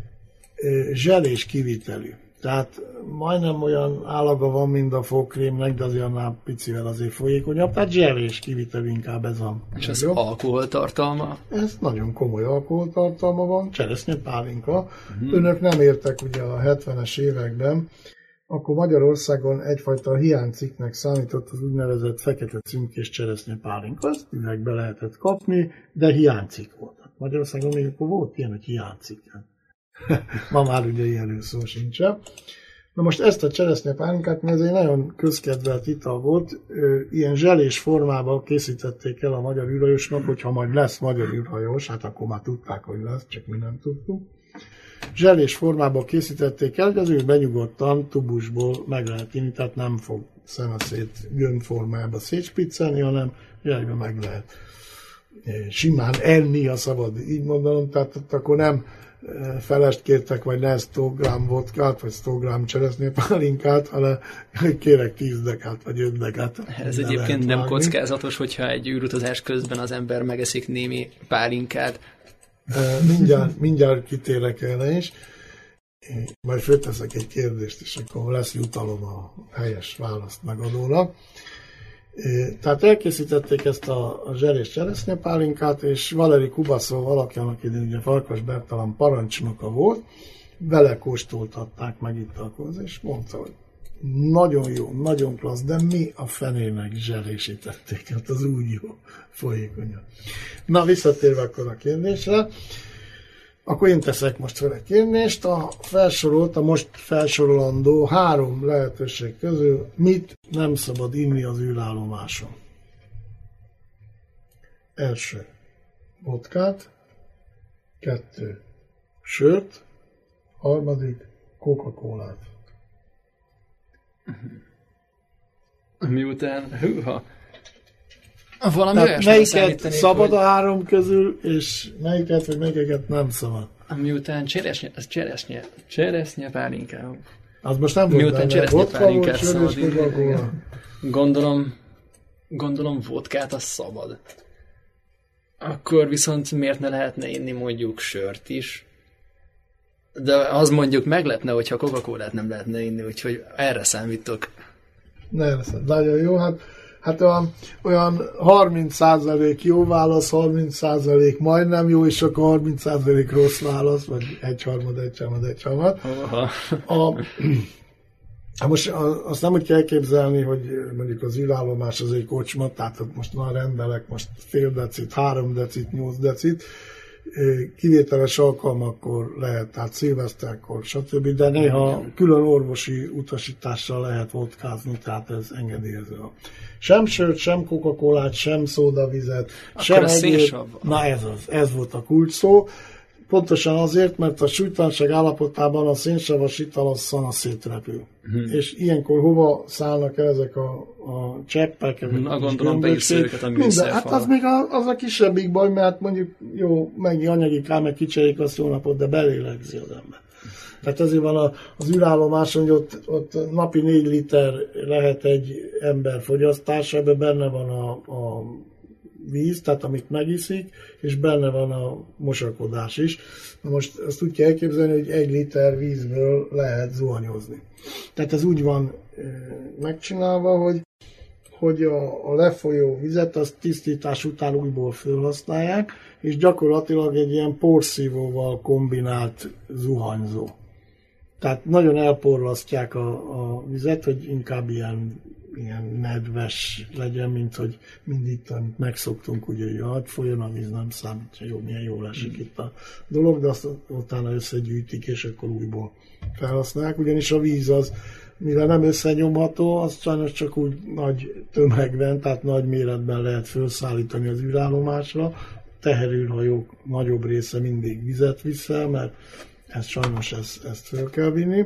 zselés kivitelű. Tehát majdnem olyan állaga van, mint a fogkrémnek, de azért annál picivel azért folyékonyabb. Tehát zselés kivitelű inkább ez a... És az alkoholtartalma? Ez nagyon komoly alkoholtartalma van, cseresznye pálinka. Önök nem értek ugye a 70-es években, akkor Magyarországon egyfajta hiánycikknek számított az úgynevezett fekete címkés cseresznye pálinka. Ezt üvegbe lehetett kapni, de hiánycikk volt. Magyarországon még akkor volt ilyen, hogy hiánycikk. Ma már ugye ilyen szó sincsen. Na most ezt a cseresznyepálinkát, ez egy nagyon közkedvelt ital volt, ilyen zselés formában készítették el a magyar űrhajósnak, hogyha majd lesz magyar űrhajós, hát akkor már tudták, hogy lesz, csak mi nem tudtuk. Zselés formában készítették el, hogy az ő benyugodtan tubusból meg lehet inni, tehát nem fog szemeszét gömbformába szétspiccelni, hanem zselésben meg lehet simán enni, ha szabad így mondanom, tehát akkor nem felest kértek, vagy ne 100 g vodkát, vagy 100 g cseresznyepálinkát, hanem kérek 10 dekát, vagy 5 dekát. Ez egyébként nem kockázatos, hogyha egy űrutazás közben az ember megeszik némi pálinkát. Mindjárt kitérek erre is. Majd fölteszek egy kérdést, és akkor lesz jutalom a helyes választ megadónak. Tehát elkészítették ezt a zselés cseresznyepálinkát, és Valeri Kubaszov alakjának idén ugye Farkas Bertalan parancsnoka volt, vele kóstoltatták meg itt akkor, és mondta, hogy nagyon jó, nagyon klassz, de mi a fenének zselésítették, hát az úgy jó, folyékonyan. Na, visszatérve akkor a kérdésre, akkor én teszek most fel egy kérdést. A most felsorolandó 3 lehetőség közül mit nem szabad inni az űrállomáson? Első, vodkát, 2, sört, 3, Coca-Colát. Miután, valami tehát melyiket szabad hogy... a 3 közül, és melyiket nem szabad? Miután cseresznye pálinkát. Az most nem volt miután cseresznye pálinkát szabad inni. Gondolom vodkát az szabad. Akkor viszont miért ne lehetne inni mondjuk sört is? De az mondjuk meg lehetne, hogyha Coca-Colát nem lehetne inni, úgyhogy erre számítok. Nagyon jó, hát olyan 30% jó válasz, 30% majdnem jó, és akkor 30% rossz válasz, vagy egyharmad. Most azt nem úgy kell elképzelni, hogy mondjuk az űrállomás az egy kocsma, tehát most már rendelek most fél decit, 3 decit, 8 decit, kivételes alkalmakkor lehet, tehát szilveszterkor, stb., de néha külön orvosi utasítással lehet vodkázni, tehát ez engedélyező. Sem sört, sem Coca-Colát, sem szódavizet, sem egyéb. Na ez volt a kulcs szó. Pontosan azért, mert a súlytalanság állapotában a szénsavas ital az szanaszétrepül. És ilyenkor hova szállnak el ezek a cseppek? Na gondolom beírsz őket a műszerfalra. Hát az még az a kisebbik baj, mert mondjuk jó, mennyi anyagi kár, meg kicserék azt jó napot, de belélegzi az ember. Tehát azért van az űrállomáson, hogy ott napi 4 liter lehet egy ember fogyasztása, ebben benne van a víz, tehát amit megiszik, és benne van a mosakodás is. Na most azt úgy kell elképzelni, hogy 1 liter vízből lehet zuhanyozni. Tehát ez úgy van megcsinálva, hogy a lefolyó vizet azt tisztítás után újból felhasználják, és gyakorlatilag egy ilyen porszívóval kombinált zuhanyzó. Tehát nagyon elporlasztják a vizet, hogy inkább ilyen nedves legyen, mint hogy mindig megszoktunk, ugye, hogy folyjon a víz, nem számít, hogy jó, milyen jól esik itt a dolog, de azt utána összegyűjtik, és akkor újból felhasználják, ugyanis a víz az, mivel nem összenyomható, az sajnos csak úgy nagy tömegben, tehát nagy méretben lehet felszállítani az űrállomásra. Teherűrhajók nagyobb része mindig vizet visz el, mert sajnos ezt fel kell vinni.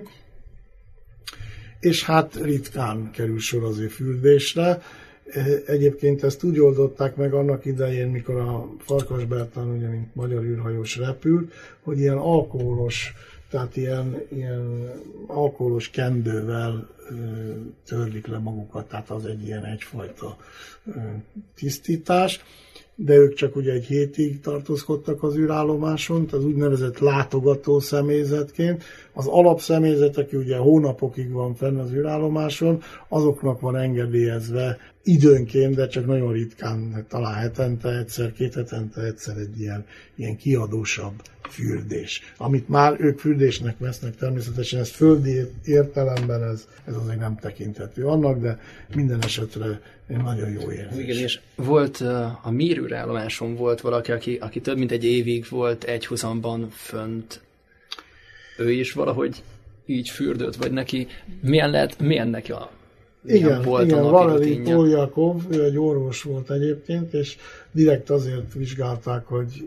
És hát ritkán kerül sor azért fürdésre. Egyébként ezt úgy oldották meg annak idején, mikor a Farkas Bertalan, ugye, mint magyar űrhajós repült, hogy ilyen alkoholos, tehát ilyen alkoholos kendővel törlik le magukat, tehát az egy ilyen egyfajta tisztítás, de ők csak ugye egy hétig tartózkodtak az űrállomáson, az úgynevezett látogató személyzetként. Az alapszemélyzet, aki ugye hónapokig van fenn az űrállomáson, azoknak van engedélyezve időnként, de csak nagyon ritkán, talán hetente egyszer, 2 hetente egyszer egy ilyen kiadósabb fürdés. Amit már ők fürdésnek vesznek, természetesen ez földi értelemben ez azért nem tekinthető annak, de minden esetre nagyon jó érzés. Igen, és volt a Mir űrállomáson volt valaki, aki több mint egy évig volt 1.20-ban fönt. Ő is valahogy így fürdött, vagy neki milyen neki igen, Valeri Poljakov, ő egy orvos volt egyébként, és direkt azért vizsgálták, hogy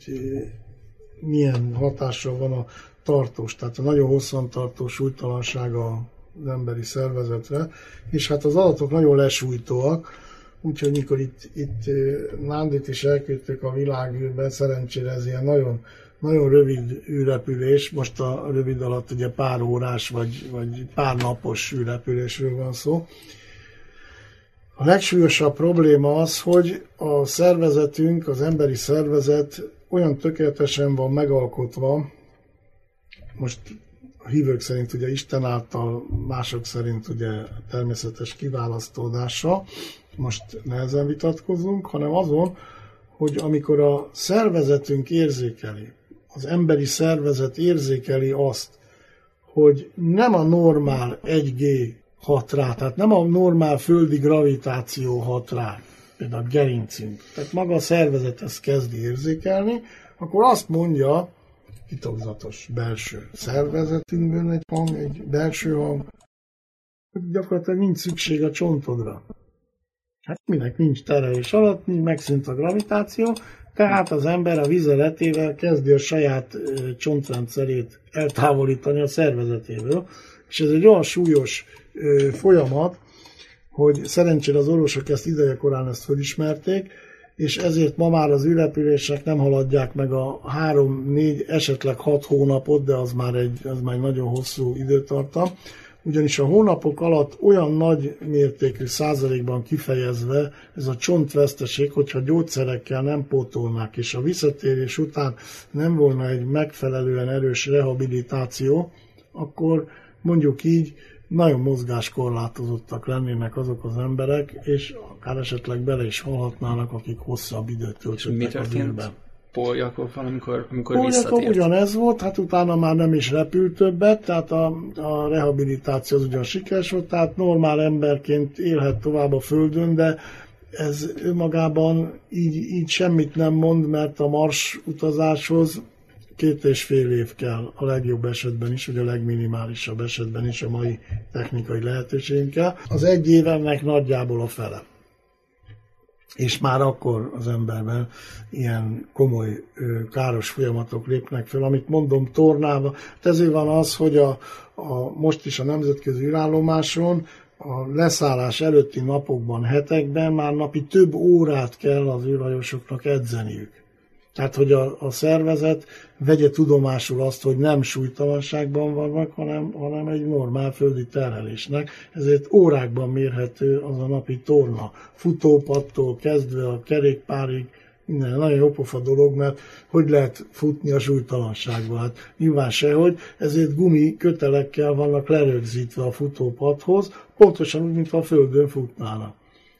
milyen hatással van a tartós, tehát a nagyon hosszantartó súlytalansága az emberi szervezetre, és hát az adatok nagyon lesújtóak, úgyhogy mikor itt Nándit is elküldtük a világűrbe, szerencsére ez ilyen nagyon, nagyon rövid űrrepülés, most a rövid alatt ugye pár órás vagy pár napos űrrepülésről van szó. A legsúlyosabb probléma az, hogy a szervezetünk, az emberi szervezet olyan tökéletesen van megalkotva, most a hívők szerint ugye Isten által, mások szerint ugye természetes kiválasztódása, most nehezen vitatkozunk, hanem azon, hogy amikor a szervezetünk érzékeli, az emberi szervezet érzékeli azt, hogy nem a normál 1G hat rá, tehát nem a normál földi gravitáció hat rá, például a gerincünk, tehát maga a szervezet ezt kezdi érzékelni, akkor azt mondja, titokzatos belső szervezetünkben egy hang, egy belső hang, hogy gyakorlatilag nincs szükség a csontodra. Hát minek nincs terelés alatt, megszűnt a gravitáció, tehát az ember a vizeletével kezdi a saját csontrendszerét eltávolítani a szervezetéből, és ez egy olyan súlyos folyamat, hogy szerencsére az orvosok ezt idejekorán ezt felismerték, és ezért ma már az űrrepülések nem haladják meg a 3-4, esetleg 6 hónapot, de az már egy nagyon hosszú időtartam, ugyanis a hónapok alatt olyan nagy mértékű százalékban kifejezve ez a csontveszteség, hogyha gyógyszerekkel nem pótolnák, és a visszatérés után nem volna egy megfelelően erős rehabilitáció, akkor mondjuk így nagyon mozgáskorlátozottak lennének azok az emberek, és akár esetleg bele is halhatnának, akik hosszabb időt töltöttek az űrben. Poljakovval, amikor visszatért? Ugyanez volt, hát utána már nem is repült többet, tehát a rehabilitáció az ugyan sikeres volt, tehát normál emberként élhet tovább a Földön, de ez önmagában így semmit nem mond, mert a Mars utazáshoz 2,5 év kell a legjobb esetben is, vagy a legminimálisabb esetben is a mai technikai lehetőségünkkel. Az 1 év ennek nagyjából a fele. És már akkor az emberben ilyen komoly káros folyamatok lépnek fel, amit mondom tornába. Ezért van az, hogy most is a nemzetközi űrállomáson a leszállás előtti napokban, hetekben már napi több órát kell az űrhajósoknak edzeniük. Tehát, hogy a szervezet vegye tudomásul azt, hogy nem súlytalanságban vannak, hanem egy normál földi terhelésnek. Ezért órákban mérhető az a napi torna. Futópadtól kezdve a kerékpárig, minden nagyon jópofa dolog, mert hogy lehet futni a súlytalanságban? Hát nyilván sehogy, ezért gumi kötelekkel vannak lerögzítve a futópadhoz, pontosan úgy, mintha a földön futnának.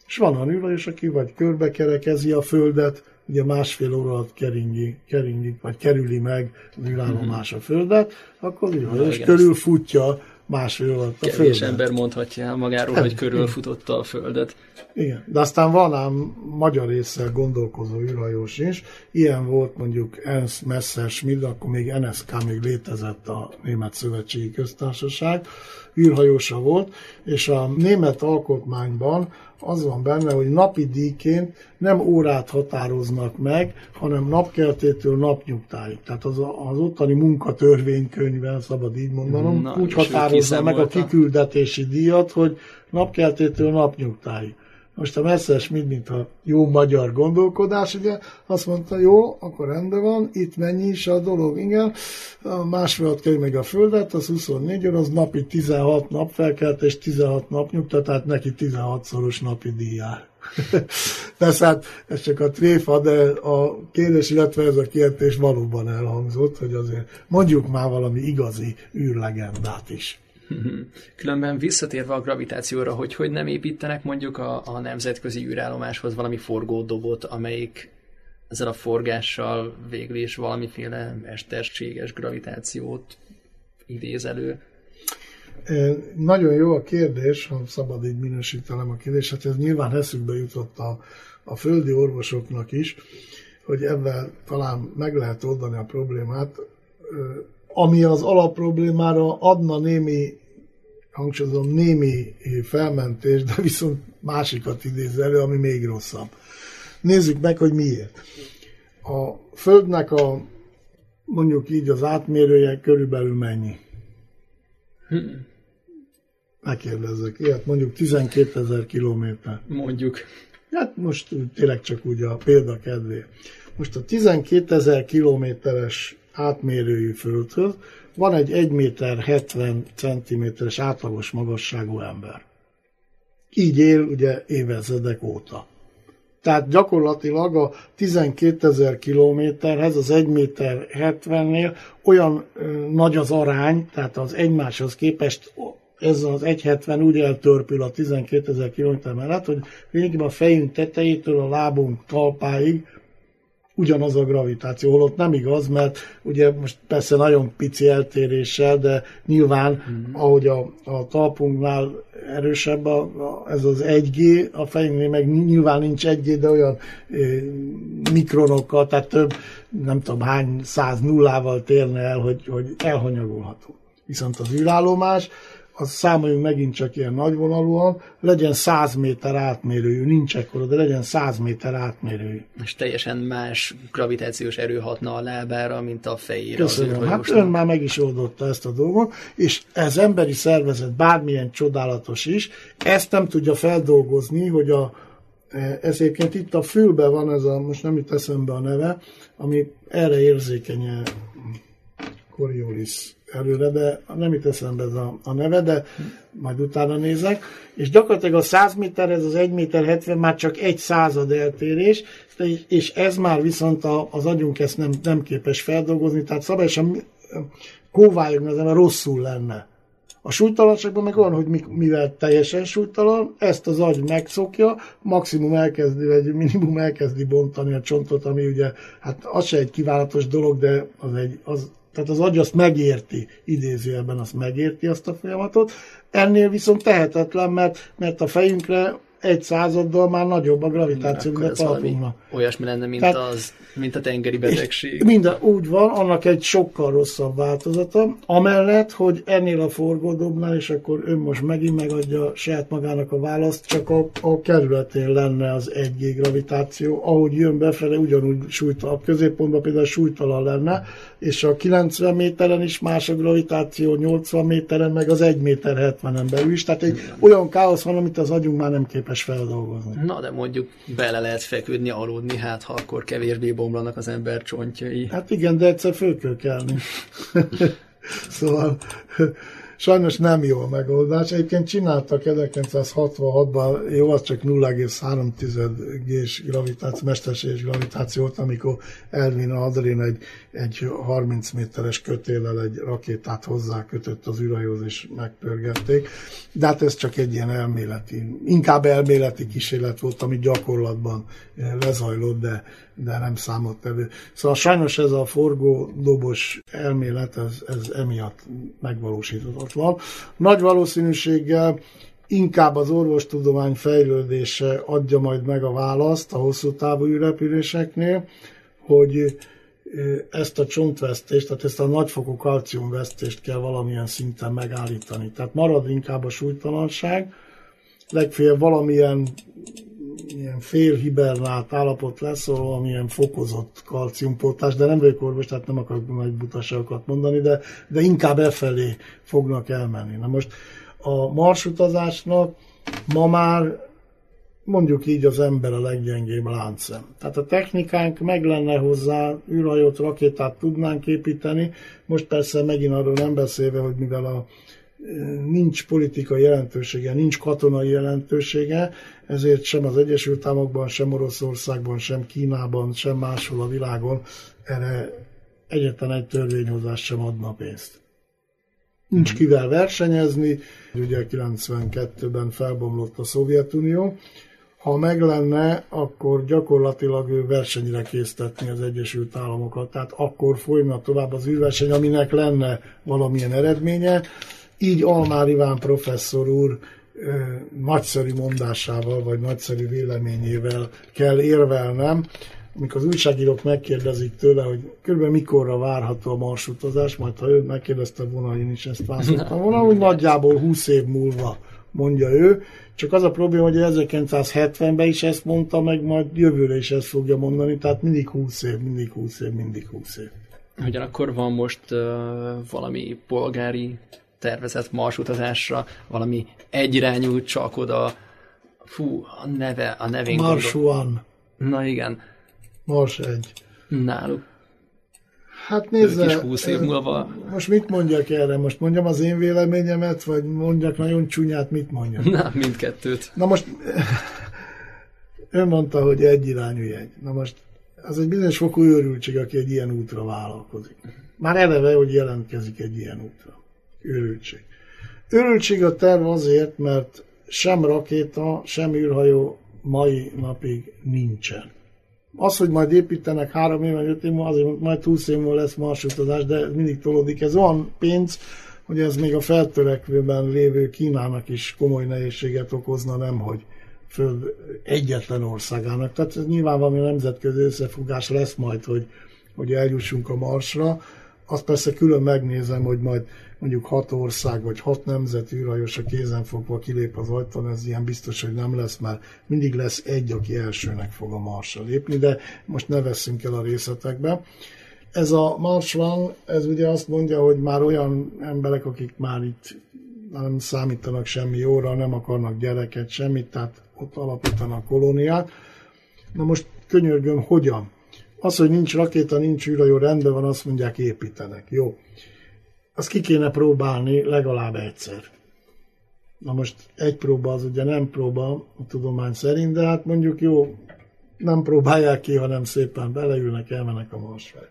És van olyan űrhajós, aki vagy körbekerekezi a Földet, ugye 1,5 óra alatt keringi, vagy kerüli meg az űrállomás a Földet, akkor az űrhajós körülfutja 1,5 óra alatt a Földet. Kevés ember mondhatja el magáról, hogy körülfutotta a Földet. Igen, de aztán van ám magyar ésszel gondolkozó űrhajós is. Ilyen volt mondjuk Ernst Messerschmitt, akkor még NSK még létezett a Német Szövetségi Köztársaság, űrhajósa volt, és a német alkotmányban az van benne, hogy napi díjként nem órát határoznak meg, hanem napkeltétől napnyugtáig. Tehát az ottani munkatörvénykönyvben, szabad így mondanom, úgy határozza meg a kiküldetési díjat, hogy napkeltétől napnyugtáig. Most a Messerschmitt, mint a jó magyar gondolkodás, ugye, azt mondta, jó, akkor rendben van, itt mennyi is a dolog, igen, 1,5 alatt kerül meg a Földet, az 24 óra, az napi 16 nap felkeltés, 16 nap nyugta, tehát neki 16-szoros napi díjár. Persze hát ez csak a tréfa, de a kérdés, illetve ez a kérdés valóban elhangzott, hogy azért mondjuk már valami igazi űrlegendát is. Különben visszatérve a gravitációra, hogy nem építenek mondjuk a nemzetközi űrállomáshoz valami forgódobot, amelyik ezzel a forgással végül is valamiféle mesterséges gravitációt idéz elő? Nagyon jó a kérdés, ha szabad így minősítenem a kérdést, hát ez nyilván eszükbe jutott a földi orvosoknak is, hogy ebben talán meg lehet oldani a problémát, ami az alapproblémára adna némi, hangsúlyozom, némi felmentés, de viszont másikat idéz elő, ami még rosszabb. Nézzük meg, hogy miért. A Földnek mondjuk így az átmérője körülbelül mennyi? Megkérdezzek ilyet, mondjuk 12 000 kilométer. Mondjuk. Hát most tényleg csak úgy a példa kedvéért. Most a 12 000 kilométeres átmérőjű Földhöz van egy 1,70 méteres átlagos magasságú ember. Így él ugye évezredek óta. Tehát gyakorlatilag a 12 000 kilométerhez, az 1,70 méternél olyan nagy az arány, tehát az egymáshoz képest ez az 1,70 úgy eltörpül a 12 000 kilométer mellett, hogy lényegében a fejünk tetejétől a lábunk talpáig ugyanaz a gravitáció, holott nem igaz, mert ugye most persze nagyon pici eltéréssel, de nyilván, ahogy a talpunknál erősebb ez az 1G, a fejünknél meg nyilván nincs 1G, de olyan mikronokkal, tehát több, nem tudom hány 100 nullával térne el, hogy elhanyagolható. Viszont az űrállomás, az számoljunk megint csak ilyen nagyvonalúan, legyen 100 méter átmérőjű, nincs ekkora, de legyen 100 méter átmérőjű. És teljesen más gravitációs erő hatna a lábára, mint a fejére. Köszönöm, hát ön már meg is oldotta ezt a dolgot, és ez emberi szervezet bármilyen csodálatos is, ezt nem tudja feldolgozni, hogy ez egyébként itt a fülben van ez most nem jut eszembe a neve, ami erre érzékeny Coriolis előre, de nem itt eszembe ez a neve, de majd utána nézek. És gyakorlatilag a 100 méterhez az 1,70 méter már csak 1/100 eltérés, és ez már viszont az agyunk ezt nem képes feldolgozni, tehát szabályosan kóvályogni az ember rosszul lenne. A súlytalanságban meg olyan, hogy mivel teljesen súlytalan, ezt az agy megszokja, maximum elkezdi, vagy minimum elkezdi bontani a csontot, ami ugye, hát az se egy kívánatos dolog, de tehát az agy azt megérti, idézőjelben azt megérti azt a folyamatot. Ennél viszont tehetetlen, mert a fejünkre 1/100 már nagyobb a gravitáció, mint a talpunknak. Olyasmi lenne, mint a tengeri betegség. Úgy van, annak egy sokkal rosszabb változata. Amellett, hogy ennél a forgódobnál, és akkor ön most megint megadja saját magának a választ, csak a kerületén lenne az 1G gravitáció, ahogy jön befele, ugyanúgy súlytalan, a középpontban például súlytalan lenne, és a 90 méteren is más a gravitáció, 80 méteren, meg az 1,70 méteren belül is. Tehát egy olyan káosz van, amit az agyunk már nem képes feldolgozni. Na, de mondjuk bele lehet feküdni, aludni, hát ha akkor kevésbé bomlanak az ember csontjai. Hát igen, de egyszer föl kell kelni. Szóval Sajnos nem jó a megoldás. Egyébként csináltak 1966-ban, jó, az csak 0,3 G-s gravitáció, mesterséges gravitációt, amikor Elvin Aldrin egy 30 méteres kötéllel egy rakétát hozzákötött az űrhajóhoz, és megpörgették. De hát ez csak egy ilyen inkább elméleti kísérlet volt, ami gyakorlatban lezajlott, de nem számolt elő. Szóval sajnos ez a forgódobos elmélet, ez emiatt megvalósíthatatlan. Nagy valószínűséggel inkább az orvostudomány fejlődése adja majd meg a választ a hosszú távú űrrepüléseknél, hogy ezt a csontvesztést, tehát ezt a nagyfokú kalciumvesztést kell valamilyen szinten megállítani. Tehát marad inkább a súlytalanság, legfeljebb valamilyen ilyen félhibernált állapot lesz, valamilyen fokozott kalciumpótlás, de nem vagyok orvos, tehát nem akarok nagy butaságokat mondani, de inkább efelé fognak elmenni. Na most a marsutazásnak ma már mondjuk így az ember a leggyengébb láncszem. Tehát a technikánk meg lenne hozzá, űrhajót, rakétát tudnánk építeni, most persze megint arról nem beszélve, hogy mivel nincs politikai jelentősége, nincs katonai jelentősége, ezért sem az Egyesült Államokban, sem Oroszországban, sem Kínában, sem máshol a világon erre egyetlen egy törvényhozás sem adna pénzt. Nincs kivel versenyezni, ugye 92-ben felbomlott a Szovjetunió, ha meg lenne, akkor gyakorlatilag ő versenyre késztetni az Egyesült Államokat, tehát akkor folyna tovább az űrverseny, aminek lenne valamilyen eredménye. Így Almár Iván professzor úr nagyszerű mondásával, vagy nagyszerű véleményével kell érvelnem, amikor az újságírók megkérdezik tőle, hogy kb. Mikorra várható a marsutazás, majd ha ő megkérdezte volna, én is ezt válaszoltam volna, hogy nagyjából 20 év múlva, mondja ő. Csak az a probléma, hogy 1970-ben is ezt mondta, meg majd jövőre is ezt fogja mondani, tehát mindig 20 év. Ugyanakkor van most valami polgári tervezett marsutazásra, valami egyirányú, csak oda, a nevén Mars One. Na igen. Mars 1. Náluk. Hát nézze, ők is 20 év múlva. Most mit mondjak erre? Most mondjam az én véleményemet, vagy mondjak nagyon csúnyát, mit mondjak? Na, mindkettőt. Na most, ön mondta, hogy egyirányú jegy. Na most, az egy bizonyos fokú őrültség, aki egy ilyen útra vállalkozik. Már eleve, hogy jelentkezik egy ilyen útra. Őrültség. Őrültség a terv azért, mert sem rakéta, sem űrhajó mai napig nincsen. Az, hogy majd építenek 3 év, 5 év múlva, azért majd 20 év múlva lesz marsutazás, de mindig tolódik. Ez olyan pénz, hogy ez még a feltörekvőben lévő Kínának is komoly nehézséget okozna, nemhogy Föld egyetlen országának. Tehát ez nyilván valami nemzetközi összefogás lesz majd, hogy eljussunk a Marsra. Azt persze külön megnézem, hogy majd mondjuk 6 ország vagy 6 nemzet űrhajós a kézenfogva kilép az ajtón, ez ilyen biztos, hogy nem lesz, mert mindig lesz egy, aki elsőnek fog a Marsra lépni, de most ne vesszünk el a részletekbe. Ez a Mars One, ez ugye azt mondja, hogy már olyan emberek, akik már itt nem számítanak semmi jóra, nem akarnak gyereket, semmit, tehát ott alapítanak kolóniát. Na most könyörgöm, hogyan? Az, hogy nincs rakéta, nincs űrhajó, rendben van, azt mondják, építenek. Jó. Azt ki kéne próbálni legalább egyszer. Na most egy próba az ugye nem próba a tudomány szerint, de hát mondjuk jó, nem próbálják ki, hanem szépen beleülnek, elmennek a Marsra.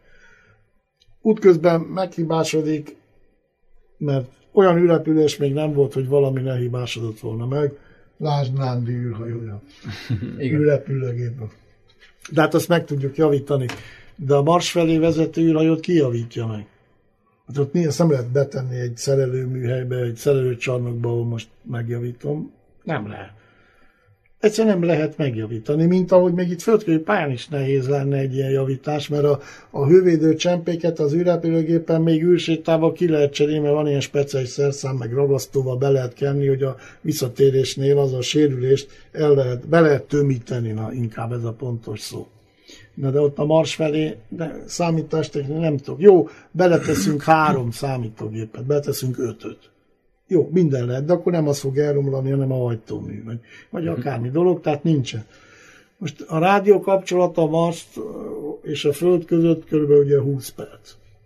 Útközben meghibásodik, mert olyan űrrepülés még nem volt, hogy valami ne hibásodott volna meg. Lásd Nándi űrhajója. űrrepülőgépben. De hát azt meg tudjuk javítani. De a Mars felé vezető űrhajót ki javítja meg? Hát ott ezt nem lehet betenni egy szerelőműhelybe, egy szerelőcsarnokba, ahol most megjavítom. Nem lehet. Egyszerűen nem lehet megjavítani, mint ahogy még itt földkörüli pályán is nehéz lenne egy ilyen javítás, mert a hővédő csempéket az űrrepülőgépen még űrsétával ki lehet cserélni, mert van ilyen speciális szerszám, meg ragasztóval be lehet kenni, hogy a visszatérésnél az a sérülést be lehet tömíteni, na inkább ez a pontos szó. Na de ott a Mars felé számítástechnika nem tudok. Jó, beleteszünk 3 számítógépet, beleteszünk 5-öt. Jó, minden lehet, de akkor nem az fog elromlani, hanem a hajtómű, vagy akármi dolog, tehát nincsen. Most a rádió kapcsolata a Mars és a Föld között körülbelül ugye 20 perc.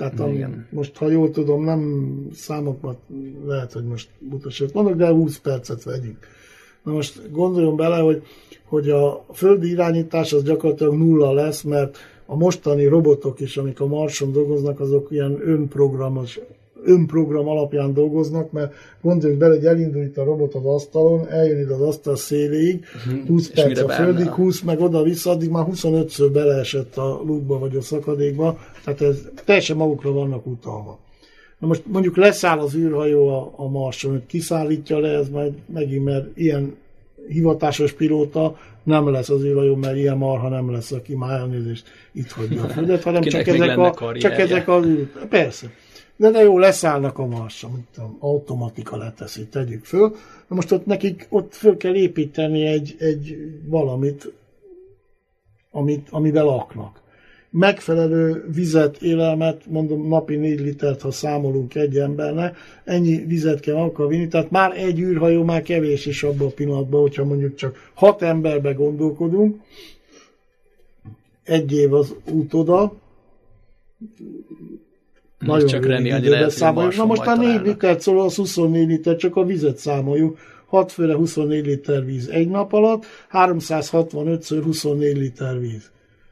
Tehát most, ha jól tudom, nem számokat, lehet, hogy most butaságot mondok, de 20 percet vegyünk. Na most gondoljon bele, hogy a földi irányítás az gyakorlatilag nulla lesz, mert a mostani robotok is, amik a Marson dolgoznak, azok ilyen önprogram alapján dolgoznak, mert gondoljunk bele, hogy elindul itt a robot az asztalon, eljön ide az asztal széléig, 20 perc a földig, 20 meg oda-vissza, addig már 25-ször beleesett a lúgba vagy a szakadékba, tehát ez teljesen magukra vannak utalva. Na most mondjuk leszáll az űrhajó a Marson, hogy kiszállítja le, ez majd megint, mert ilyen hivatásos pilóta nem lesz az űrhajó, mert ilyen marha nem lesz, aki már elnézést itt hagyja a földet, hanem csak ezek az persze. De jó, leszállnak a Marsra, mint automatika leteszi, tegyük föl. Na most ott nekik ott föl kell építeni egy valamit, amivel laknak. Megfelelő vizet, élelmet, mondom napi 4 litert, ha számolunk egy embernek, ennyi vizet kell akar vinni, tehát már egy űrhajó már kevés is abban a pillanatban, hogyha mondjuk csak 6 emberbe gondolkodunk, 1 év az út oda, nagyon csak remélni lehet, hogy na most már 4 litert szól, az 24 liter, csak a vizet számoljuk. 6 főre 24 liter víz egy nap alatt, 365-ször 24 liter víz.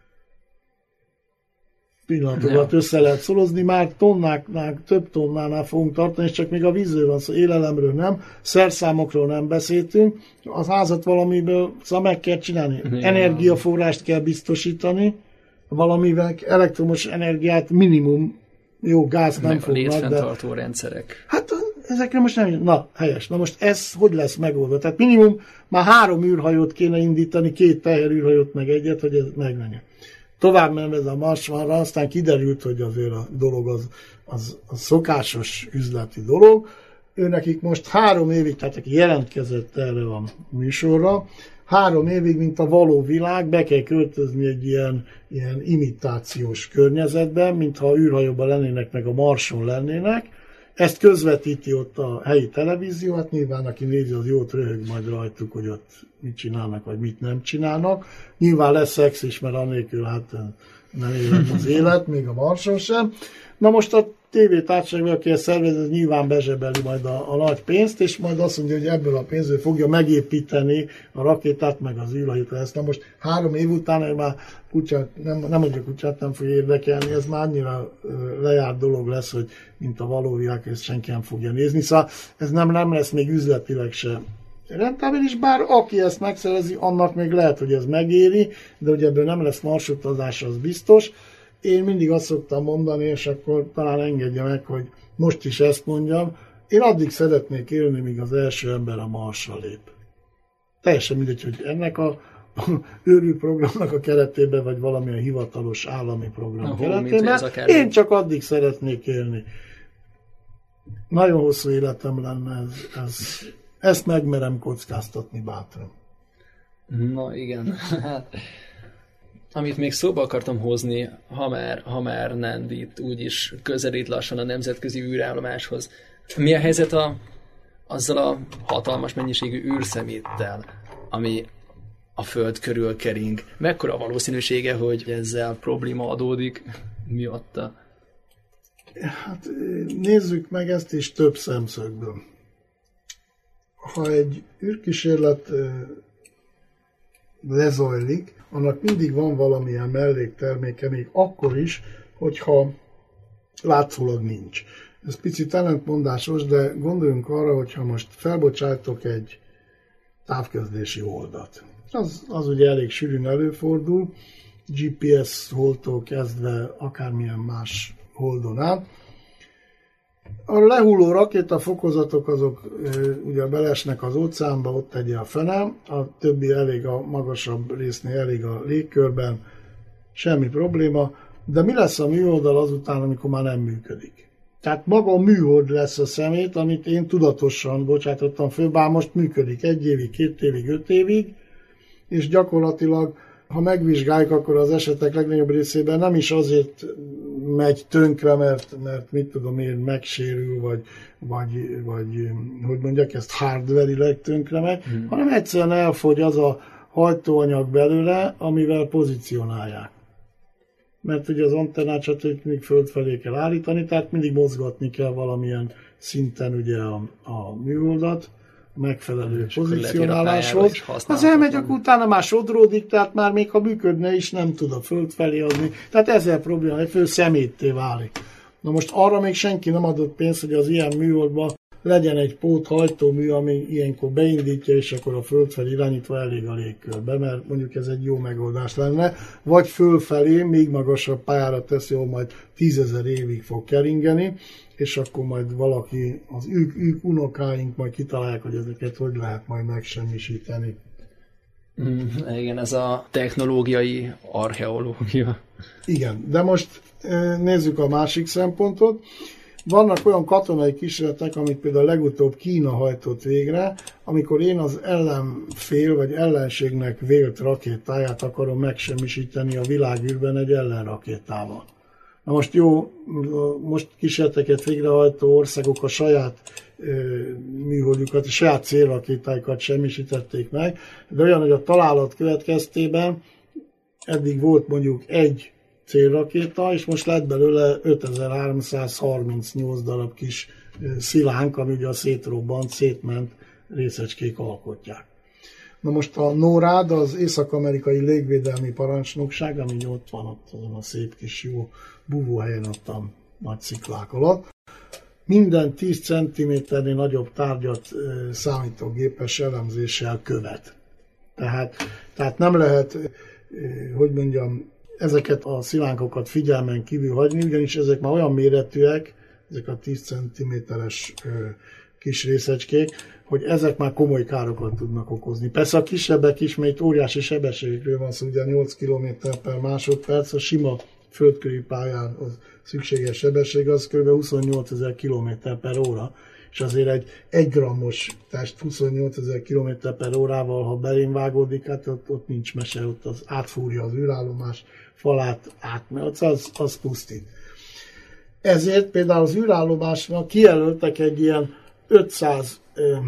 Pillanatokat össze lehet szorozni, már tonnáknál, több tonnánál fogunk tartani, és csak még a vízről van szó, élelemről nem, szerszámokról nem beszéltünk, az házat valamiből szóval meg kell csinálni. Energiaforrást kell biztosítani, valamivel elektromos energiát minimum, jó, gáz nem fognak, de... létfenntartó rendszerek. Hát ezekre most nem... Na, helyes. Na most ez hogy lesz megoldva? Tehát minimum már 3 űrhajót kéne indítani, 2 teherűrhajót meg egyet, hogy ez megmenjen. Tovább menve ez a Marsra, aztán kiderült, hogy azért a dolog az szokásos üzleti dolog. Nekik most 3 évig, tehát aki jelentkezett erre a műsorra, 3 évig, mint a való világ, be kell költözni egy ilyen imitációs környezetben, mintha űrhajóban lennének, meg a Marson lennének. Ezt közvetíti ott a helyi televízió, hát nyilván aki nézi, az jót röhög majd rajtuk, hogy ott mit csinálnak, vagy mit nem csinálnak. Nyilván lesz szex is, mert annélkül hát nem élet az élet, még a Marson sem. Na most a tévétársaság, aki ezt szervez, nyilván bezsebeli majd a nagy pénzt, és majd azt mondja, hogy ebből a pénzből fogja megépíteni a rakétát, meg az űrhajót. Ezt na most 3 év után már kutyát, nem mondjuk kutyát nem fog érdekelni, ez már annyira lejárt dolog lesz, hogy mint a való világ, ezt senki nem fogja nézni. Szóval ez nem lesz még üzletileg sem rentábilis, bár aki ezt megszerezi, annak még lehet, hogy ez megéri, de hogy ebből nem lesz marsutazás, az biztos. Én mindig azt szoktam mondani, és akkor talán engedje meg, hogy most is ezt mondjam, én addig szeretnék élni, míg az első ember a Marsra lép. Teljesen mindegy, hogy ennek a őrült programnak a keretében, vagy valamilyen hivatalos állami program keretében. Én csak addig szeretnék élni. Nagyon hosszú életem lenne ezt megmerem kockáztatni bátran. Na igen, hát... Amit még szóba akartam hozni, ha már Nandi itt úgyis közelít lassan a nemzetközi űrállomáshoz. Mi a helyzet azzal a hatalmas mennyiségű űrszeméttel, ami a Föld körül kering? Mekkora a valószínűsége, hogy ezzel probléma adódik miatta? Hát nézzük meg ezt is több szemszögből. Ha egy űrkísérlet lezajlik, annak mindig van valamilyen mellékterméke, még akkor is, hogyha látszólag nincs. Ez picit ellentmondásos, de gondoljunk arra, hogyha most felbocsájtok egy távközlési holdat. Az ugye elég sűrűn előfordul, GPS holdtól kezdve akármilyen más holdon át. A lehulló rakétafokozatok azok ugye belesnek az óceánba, ott egy a fene, a többi elég a magasabb résznél, elég a légkörben, semmi probléma, de mi lesz a műholddal azután, amikor már nem működik? Tehát maga a műhold lesz a szemét, amit én tudatosan bocsátottam föl, bár most működik 1 évig, 2 évig, 5 évig, és gyakorlatilag, ha megvizsgáljuk, akkor az esetek legnagyobb részében nem is azért megy tönkre, mert mit tudom én, megsérül, vagy hogy mondják, ezt hardware-ileg tönkre megy, hanem egyszerűen elfogy az a hajtóanyag belőle, amivel pozícionálják. mert ugye az antennát mindig föld felé kell állítani, tehát mindig mozgatni kell valamilyen szinten ugye a műholdat, megfelelő pozícionáláshoz. Az elmegy, akkor utána már sodródik, tehát már még ha működne is, nem tud a föld felé adni. Tehát ezzel probléma, egy fő szemétté válik. Na most arra még senki nem adott pénzt, hogy az ilyen műholdban legyen egy póthajtómű, ami ilyenkor beindítja, és akkor a föld felé irányítva elég a légkörbe, mert mondjuk ez egy jó megoldás lenne. Vagy fölfelé, még magasabb pályára teszi, ahol majd 10 000 évig fog keringeni, és akkor majd valaki, az ők unokáink majd kitalálják, hogy ezeket hogy lehet majd megsemmisíteni. Igen, ez a technológiai archeológia. Igen, de most nézzük a másik szempontot. Vannak olyan katonai kísérletek, amit például legutóbb Kína hajtott végre, amikor én az ellenfél vagy ellenségnek vélt rakétáját akarom megsemmisíteni a világűrben egy ellenrakétával. Na most jó, most kísérleteket végrehajtó országok a saját műholdjukat, a saját célrakétáikat semmisítették meg, de olyan, hogy a találat következtében eddig volt mondjuk egy célrakéta, és most lett belőle 5338 darab kis szilánk, ami ugye a szétrobbant, szétment részecskék alkotják. Na most a NORAD, az Észak-amerikai Légvédelmi Parancsnokság, ami ott van ott azon a szép kis jó búvóhelyen ott a nagy sziklák alatt, minden 10 cm-nél nagyobb tárgyat számítógépes elemzéssel követ. Tehát nem lehet, hogy mondjam, ezeket a szilánkokat figyelmen kívül hagyni, ugyanis ezek már olyan méretűek, ezek a 10 cm-es kis részecskék, hogy ezek már komoly károkat tudnak okozni. Persze a kisebbek is, mert óriási sebességekről van szó, ugye 8 km/másodperc, a sima földkörüli pályán az szükséges sebesség az kb. 28 000 km/óra, és azért egy 1 grammos test 28 000 km/órával, ha belém vágódik, hát ott nincs mese, ott az átfúrja az űrállomás falát, az pusztít. Ezért például az űrállomásnak kijelöltek egy ilyen 500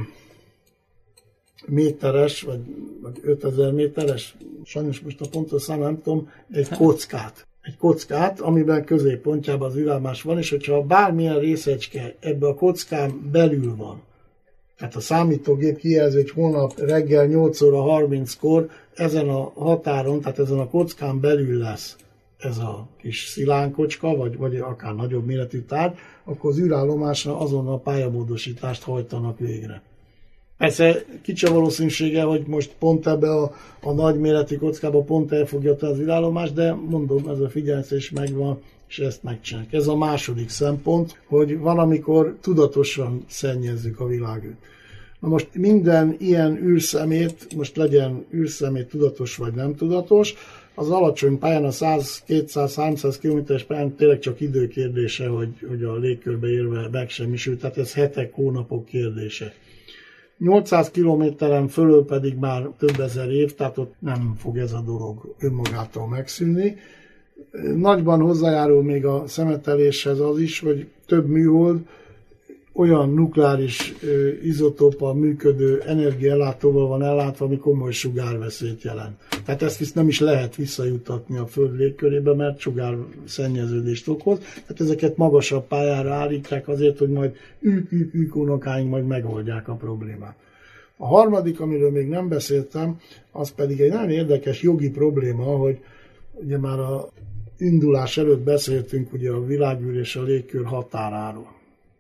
méteres, vagy 5000 méteres, sajnos most a pontos szám nem tudom, egy kockát, amiben középpontjában az űrállomás van, és hogyha bármilyen részecske ebbe a kockán belül van, tehát a számítógép kijelzi, hogy holnap reggel 8 óra 30-kor ezen a határon, tehát ezen a kockán belül lesz ez a kis szilánkocska, vagy akár nagyobb méretű tárgy, akkor az űrállomásra azonnal pályamódosítást hajtanak végre. Persze kicsi a valószínűsége, hogy most pont ebbe a nagy méretű kockába pont elfogja az űrállomás, de mondom, ez a figyelmezés megvan, és ezt megcsinálják. Ez a második szempont, hogy van, amikor tudatosan szennyezzük a világot. Na most minden ilyen űrszemét, most legyen űrszemét tudatos vagy nem tudatos, az alacsony pályán, a 100, 200, 300 km-es pályán tényleg csak idő kérdése, hogy a légkörbe érve megsemmisül, tehát ez hetek, hónapok kérdése. 800 kilométeren fölül pedig már több ezer év, tehát ott nem fog ez a dolog önmagától megszűnni. Nagyban hozzájárul még a szemeteléshez az is, hogy több műhold olyan nukleáris izotóppal működő energiaellátóval van ellátva, ami komoly sugárveszélyt jelent. Tehát ezt nem is lehet visszajutatni a Föld légkörébe, mert sugárszennyeződést okoz. Tehát ezeket magasabb pályára állítják azért, hogy majd ők unokáink majd megoldják a problémát. A harmadik, amiről még nem beszéltem, az pedig egy nagyon érdekes jogi probléma, hogy ugye már a indulás előtt beszéltünk ugye a világűr és a légkör határáról.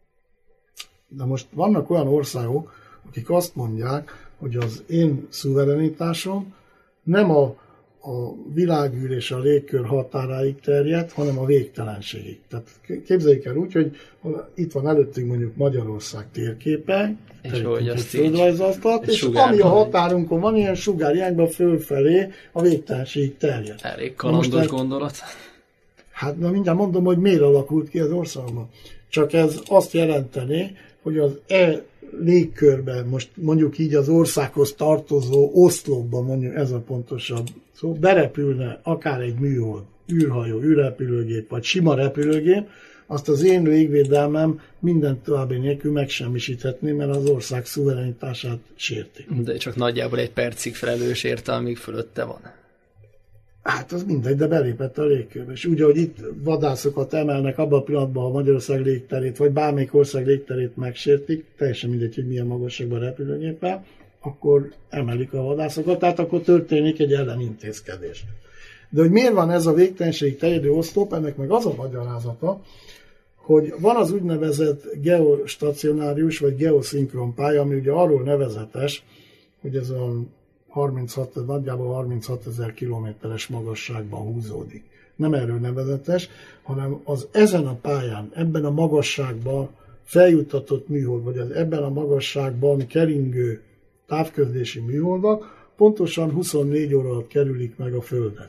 De most vannak olyan országok, akik azt mondják, hogy az én szuverenitásom nem a világűr és a légkör határáig terjed, hanem a végtelenségig. Tehát képzeljük el úgy, hogy itt van előttünk mondjuk Magyarország térképe, egy földrajzasztalt, és ami a határunkon van, ilyen sugárjányban fölfelé a végtelenségig terjed. Elég kalandos gondolat. Hát mindjárt mondom, hogy miért alakult ki az országban. Csak ez azt jelenteni, hogy az légkörben, most mondjuk így az országhoz tartozó oszlopban, mondjuk ez a pontosabb szó, berepülne akár egy műhold, űrhajó, űrrepülőgép, vagy sima repülőgép, azt az én légvédelmem minden további nélkül megsemmisíthetné, mert az ország szuverenitását sérti. De csak nagyjából egy percig felelős érte, amíg fölötte van. Hát az mindegy, de belépett a légkörbe. És úgy, ahogy itt vadászokat emelnek abban a pillanatban, ha Magyarország légterét, vagy bármelyik ország légterét megsértik, teljesen mindegy, hogy milyen magasságban repülőgéppel, akkor emelik a vadászokat, tehát akkor történik egy ellenintézkedés. De hogy miért van ez a végtelenségig terjedő oszlop, ennek meg az a magyarázata, hogy van az úgynevezett geostacionárius vagy geoszinkron pálya, ami ugye arról nevezetes, hogy ez a nagyjából 36 000 kilométeres magasságban húzódik. Nem erről nevezetes, hanem az ezen a pályán, ebben a magasságban feljuttatott műhold, vagy az ebben a magasságban keringő távközlési műholdak pontosan 24 óra alatt kerülik meg a Földet.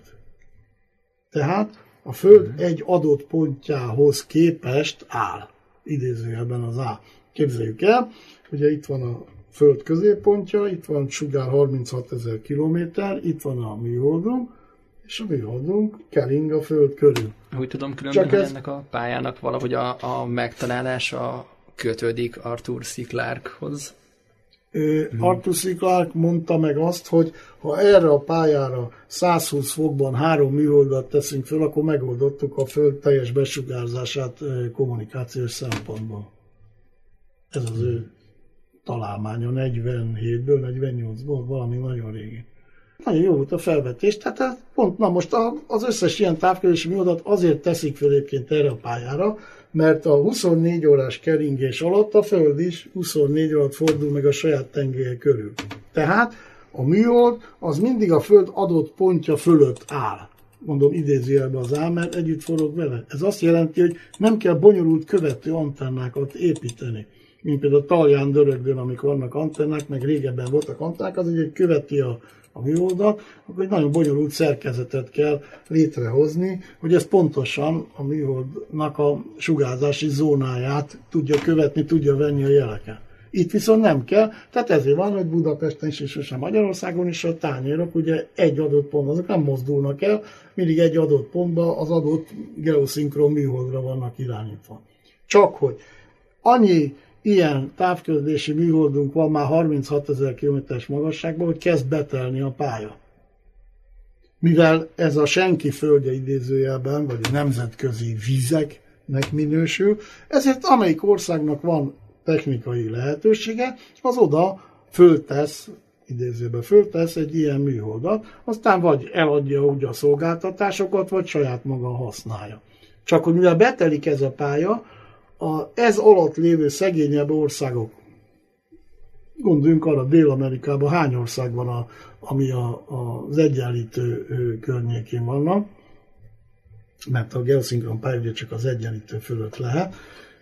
Tehát a Föld egy adott pontjához képest áll. Idézőjelben az áll. Képzeljük el, ugye itt van a Föld középpontja, itt van sugár 36 000 kilométer, itt van a műholdunk, és a műholdunk kering a Föld körül. Úgy tudom különben, hogy ennek a pályának valahogy a megtalálása kötődik Arthur C. Clarkehoz. Arthur C. Clarke mondta meg azt, hogy ha erre a pályára 120 fokban 3 műholdat teszünk föl, akkor megoldottuk a Föld teljes besugárzását kommunikációs szempontból. Ez az ő találmánya 47-ből, 48-ból, valami nagyon régi. Nagyon jó volt a felvetés, tehát pont most az összes ilyen távközlési műholdat azért teszik föl egyébként erre a pályára, mert a 24 órás keringés alatt a Föld is 24 órát fordul meg a saját tengelye körül. Tehát a műhold az mindig a Föld adott pontja fölött áll. Mondom idézőjelben az áll, mert együtt forog vele. Ez azt jelenti, hogy nem kell bonyolult követő antennákat építeni. Mint például Talján Dörögdön, amikor vannak antennák, meg régebben voltak antennák, az egy követi a műholdat, akkor egy nagyon bonyolult szerkezetet kell létrehozni, hogy ez pontosan a műholdnak a sugárzási zónáját tudja követni, tudja venni a jeleket. Itt viszont nem kell, tehát ezért van, hogy Budapesten is, és sosem Magyarországon is a tányérok ugye egy adott pontban, azok nem mozdulnak el, mindig egy adott pontban az adott geoszinkron műholdra vannak irányítva. Csak hogy annyi ilyen távközlési műholdunk van már 36 000 km-es magasságban, hogy kezd betelni a pálya. Mivel ez a senki földje idézőjelben, vagy a nemzetközi vizeknek minősül, ezért amelyik országnak van technikai lehetősége, az oda föltesz egy ilyen műholdat, aztán vagy eladja úgy a szolgáltatásokat, vagy saját maga használja. Csak hogy mivel betelik ez a pálya, ez alatt lévő szegényebb országok, gondoljunk arra, Dél-Amerikában hány ország van, ami az egyenlítő környékén vannak, mert a geoszinkron pálya ugye csak az egyenlítő fölött lehet.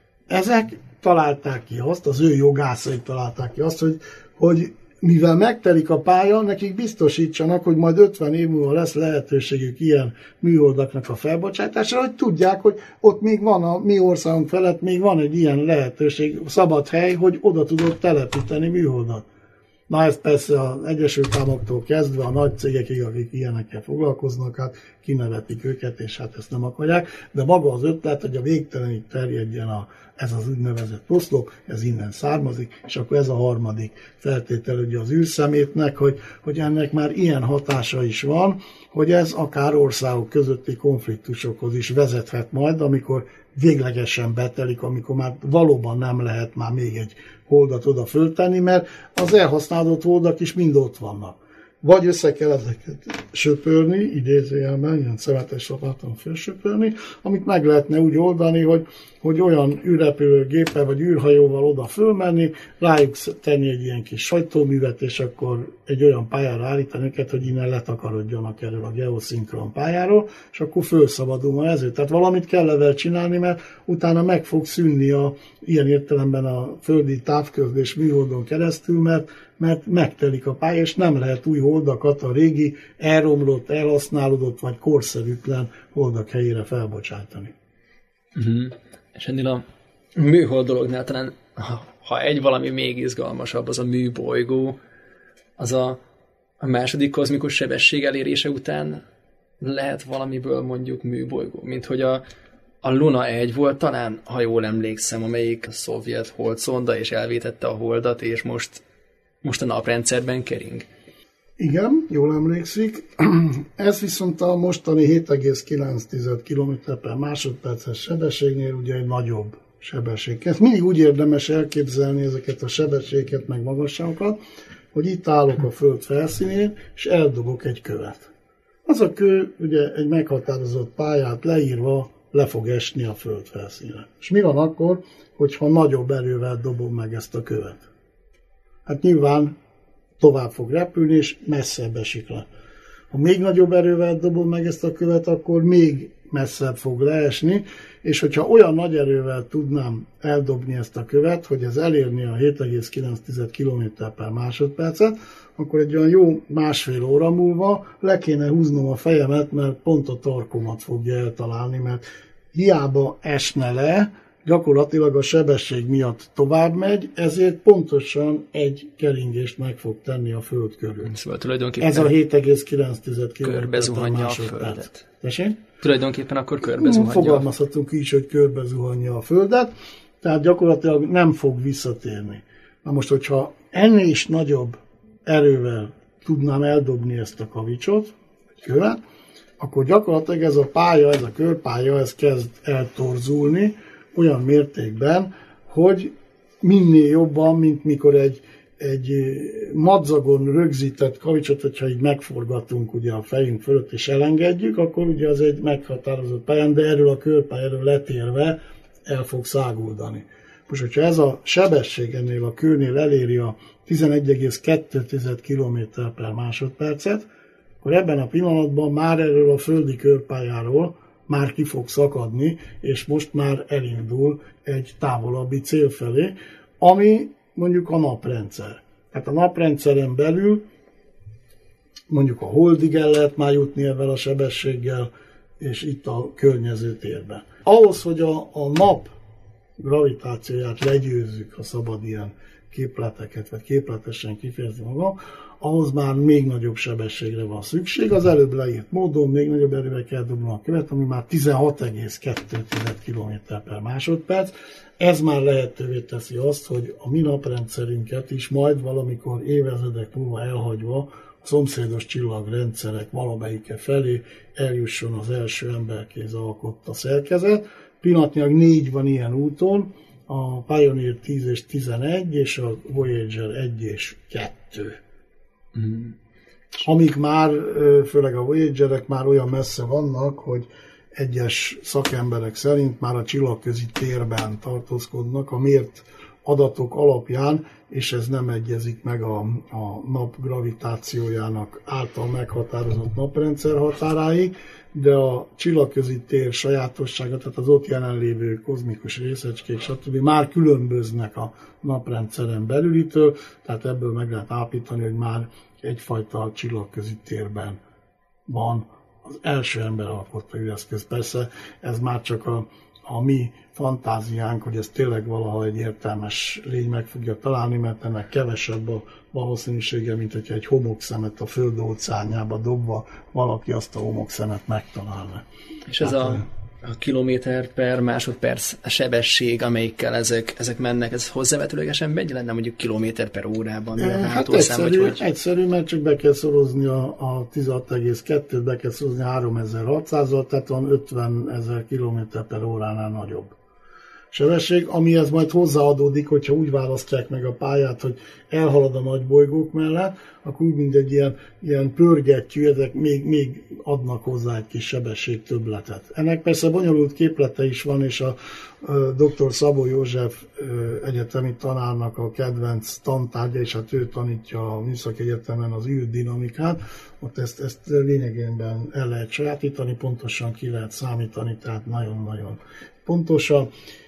Ezek találták ki azt, az ő jogászai találták ki azt, hogy mivel megtelik a pálya, nekik biztosítsanak, hogy majd 50 év múlva lesz lehetőségük ilyen műholdaknak a felbocsátásra, hogy tudják, hogy ott még van a mi országunk felett, még van egy ilyen lehetőség, szabad hely, hogy oda tudod telepíteni műholdat. Na ez persze az Egyesült Államoktól kezdve a nagy cégekig, akik ilyenekkel foglalkoznak, hát kinevetik őket, és hát ezt nem akarják, de maga az ötlet, hogy a végtelenig terjedjen ez az úgynevezett oszlop, ez innen származik, és akkor ez a harmadik feltétel ugye az űrszemétnek, hogy ennek már ilyen hatása is van, hogy ez akár országok közötti konfliktusokhoz is vezethet majd, amikor véglegesen betelik, amikor már valóban nem lehet már még egy holdat oda föltenni, mert az elhasználódott holdak is mind ott vannak. Vagy össze kell ezeket söpörni, idézőjelben, ilyen szemetes lapáton fölsöpörni, amit meg lehetne úgy oldani, hogy olyan űrrepülőgéppel vagy űrhajóval oda fölmenni, rájuk tenni egy ilyen kis sajtóművet, és akkor egy olyan pályára állítani őket, hogy innen letakarodjanak erről a geoszinkron pályáról, és akkor fölszabadul ma ezért. Tehát valamit kell ezzel csinálni, mert utána meg fog szűnni ilyen értelemben a földi távközlés műholdon keresztül, mert megtelik a pálya, és nem lehet új holdakat a régi elromlott, elhasználódott vagy korszerűtlen holdak helyére felbocsátani. Uh-huh. És ennél a műhold dolognál talán, ha egy valami még izgalmasabb, az a műbolygó, az a második kozmikus sebesség elérése után lehet valamiből mondjuk műbolygó, mint hogy a Luna 1 volt talán, ha jól emlékszem, amelyik a szovjet holdszonda, és elvétette a holdat, és most a naprendszerben kering. Igen, jól emlékszik. Ez viszont a mostani 7,9 km per másodperces sebességnél ugye egy nagyobb sebesség. Ezt mindig úgy érdemes elképzelni ezeket a sebességeket, meg magasságokat, hogy itt állok a föld felszínén, és eldobok egy követ. Az a kő ugye egy meghatározott pályát leírva le fog esni a föld felszínre. És mi van akkor, hogyha nagyobb erővel dobom meg ezt a követ? Hát nyilván tovább fog repülni, és messzebb esik le. Ha még nagyobb erővel dobom meg ezt a követ, akkor még messzebb fog leesni, és hogyha olyan nagy erővel tudnám eldobni ezt a követ, hogy ez elérni a 7,9 km per másodpercet, akkor egy olyan jó másfél óra múlva le kéne húznom a fejemet, mert pont a tarkomat fogja eltalálni, mert hiába esne le, gyakorlatilag a sebesség miatt tovább megy, ezért pontosan egy keringést meg fog tenni a föld körül. Szóval tulajdonképpen ez a 7,9 km körbezuhanja a földet. Tessék? Tulajdonképpen akkor körbezuhanja. Fogalmazhatunk így, hogy körbezuhanja a földet, tehát gyakorlatilag nem fog visszatérni. Na most, hogyha ennél is nagyobb erővel tudnám eldobni ezt a kavicsot, egy követ, akkor gyakorlatilag ez a pálya, ez a körpálya, ez kezd eltorzulni olyan mértékben, hogy minél jobban, mint mikor egy madzagon rögzített kavicsot, hogyha így megforgatunk ugye a fejünk fölött és elengedjük, akkor ugye az egy meghatározott pályán, de erről a körpályáról letérve el fog száguldani. Most, hogyha ez a sebesség ennél a kőnél eléri a 11,2 km per másodpercet, akkor ebben a pillanatban már erről a földi körpályáról már ki fog szakadni, és most már elindul egy távolabbi cél felé, ami mondjuk a naprendszer. Tehát a naprendszeren belül mondjuk a holdig el lehet már jutni ebben a sebességgel, és itt a környező térben. Ahhoz, hogy a nap gravitációját legyőzzük, ha szabad ilyen képleteket, vagy képletesen kifejezni magam, ahhoz már még nagyobb sebességre van szükség. Az előbb leírt módon még nagyobb erővel kell dobni a követ, ami már 16,2 km per másodperc. Ez már lehetővé teszi azt, hogy a mi naprendszerünket is majd valamikor évezredek múlva elhagyva a szomszédos csillagrendszerek valamelyike felé eljusson az első emberkéz alkotta szerkezet. Pillanatnyilag 4 van ilyen úton, a Pioneer 10 és 11, és a Voyager 1 és 2. Amik már, főleg a Voyagerek már olyan messze vannak, hogy egyes szakemberek szerint már a csillagközi térben tartózkodnak a mért adatok alapján, és ez nem egyezik meg a nap gravitációjának által meghatározott naprendszer határáig, de a csillagközi tér sajátossága, tehát az ott jelenlévő kozmikus részecskék, stb. Már különböznek a naprendszeren belülitől, tehát ebből meg lehet állapítani, hogy már egyfajta csillagközi térben van az első ember alkotta űreszköz. Persze ez már csak a mi fantáziánk, hogy ez tényleg valaha egy értelmes lény meg fogja találni, mert ennek kevesebb a valószínűsége, mint hogyha egy homokszemet a föld óceánjába dobva valaki azt a homokszemet megtalálna. És ez a kilométer per másodperc sebesség, amelyikkel ezek mennek, ez hozzávetőlegesen megy? Lenne mondjuk kilométer per órában? Hát egyszerű, mert csak be kell szorozni a 16,2-t, be kell szorozni 3600-al, tehát van 50 000 km per óránál nagyobb sebesség, amihez majd hozzáadódik, hogyha úgy választják meg a pályát, hogy elhalad a nagy bolygók mellett, akkor úgy, mint egy ilyen pörgettyű, ezek még adnak hozzá egy kis sebességtöbbletet. Ennek persze bonyolult képlete is van, és a dr. Szabó József egyetemi tanárnak a kedvenc tantárgya, és hát ő tanítja a Műszaki Egyetemen az űrdinamikát, ott ezt lényegében el lehet sajátítani, pontosan ki lehet számítani, tehát nagyon-nagyon pontosan.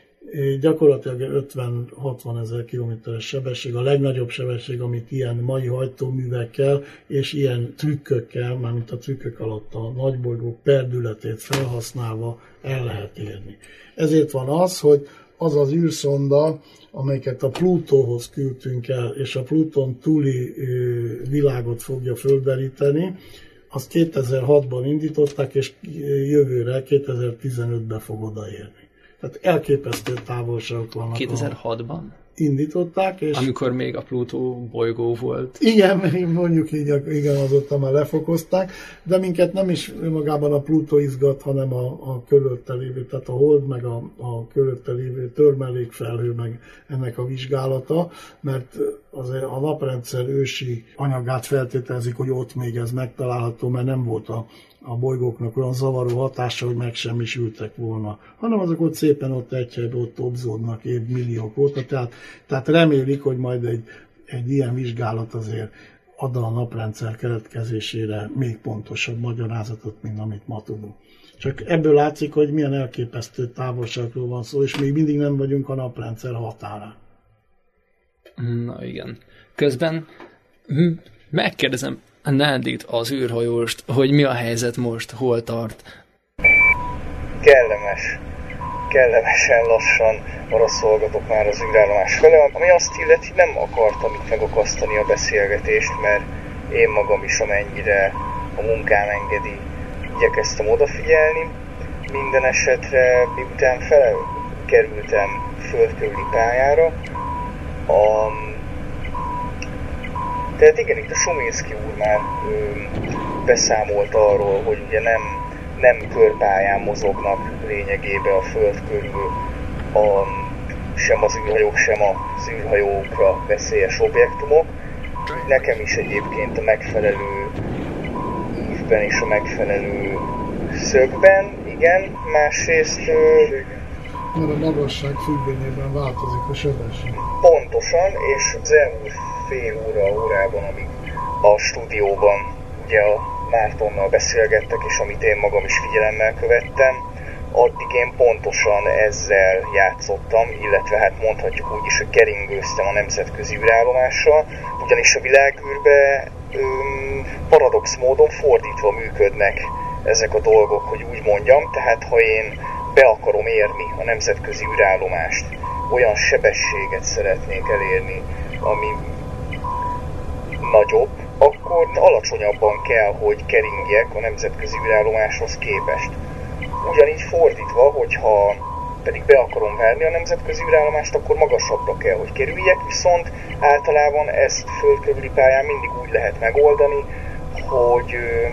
Gyakorlatilag 50-60 000 kilométeres sebesség, a legnagyobb sebesség, amit ilyen mai hajtóművekkel és ilyen trükkökkel, mármint a trükkök alatt a nagybolygók perdületét felhasználva el lehet érni. Ezért van az, hogy az az űrszonda, amelyiket a Plutóhoz küldtünk el, és a Pluton túli világot fogja földeríteni, azt 2006-ban indították, és jövőre, 2015-ben fog odaérni. Tehát elképesztő távolságok vannak. 2006-ban? indították. És amikor még a Plutó bolygó volt. Igen, mondjuk így, igen, azóta már lefokozták, de minket nem is magában a Plutó izgat, hanem a körülötte lévő, tehát a hold, meg a körülötte lévő törmelékfelhő, meg ennek a vizsgálata, mert a naprendszer ősi anyagát feltételezik, hogy ott még ez megtalálható, mert nem volt a bolygóknak olyan zavaró hatása, hogy megsemmisültek volna, hanem azok ott szépen ott egy helyben ott obzódnak évmilliók óta, tehát remélik, hogy majd egy ilyen vizsgálat azért ad a naprendszer keletkezésére még pontosabb magyarázatot, mint amit ma tudunk. Csak ebből látszik, hogy milyen elképesztő távolságról van szó, és még mindig nem vagyunk a naprendszer határán. Na igen. Közben megkérdezem Nádit, az űrhajóst, hogy mi a helyzet most, hol tart? Kellemesen lassan arra szolgatok már az űrállomás fele, ami azt illeti, nem akartam itt megakasztani a beszélgetést, mert én magam is, amennyire a munkám engedi, igyekeztem odafigyelni. Minden esetre, miután felkerültem földkörüli pályára, tehát igen, itt a Suminski úr már beszámolt arról, hogy ugye nem körpályán mozognak lényegében a Föld körül sem az űrhajók, sem az űrhajókra veszélyes objektumok. Nekem is egyébként a megfelelő ívben és a megfelelő szögben, igen, másrészt... Mert a magasság függvényében változik a sebesség. Pontosan, és az elmúlt fél órában, amíg a stúdióban ugye a Mártonnal beszélgettek, és amit én magam is figyelemmel követtem, addig én pontosan ezzel játszottam, illetve hát mondhatjuk úgy is, hogy keringőztem a nemzetközi űrállomással, ugyanis a világűrbe paradox módon fordítva működnek ezek a dolgok, hogy úgy mondjam, tehát ha én be akarom érni a nemzetközi űrállomást, olyan sebességet szeretnék elérni, ami nagyobb, akkor alacsonyabban kell, hogy keringjek a nemzetközi űrállomáshoz képest. Ugyanígy fordítva, hogyha pedig be akarom verni a nemzetközi űrállomást, akkor magasabbra kell, hogy kerüljek, viszont általában ezt földkörüli pályán mindig úgy lehet megoldani, hogy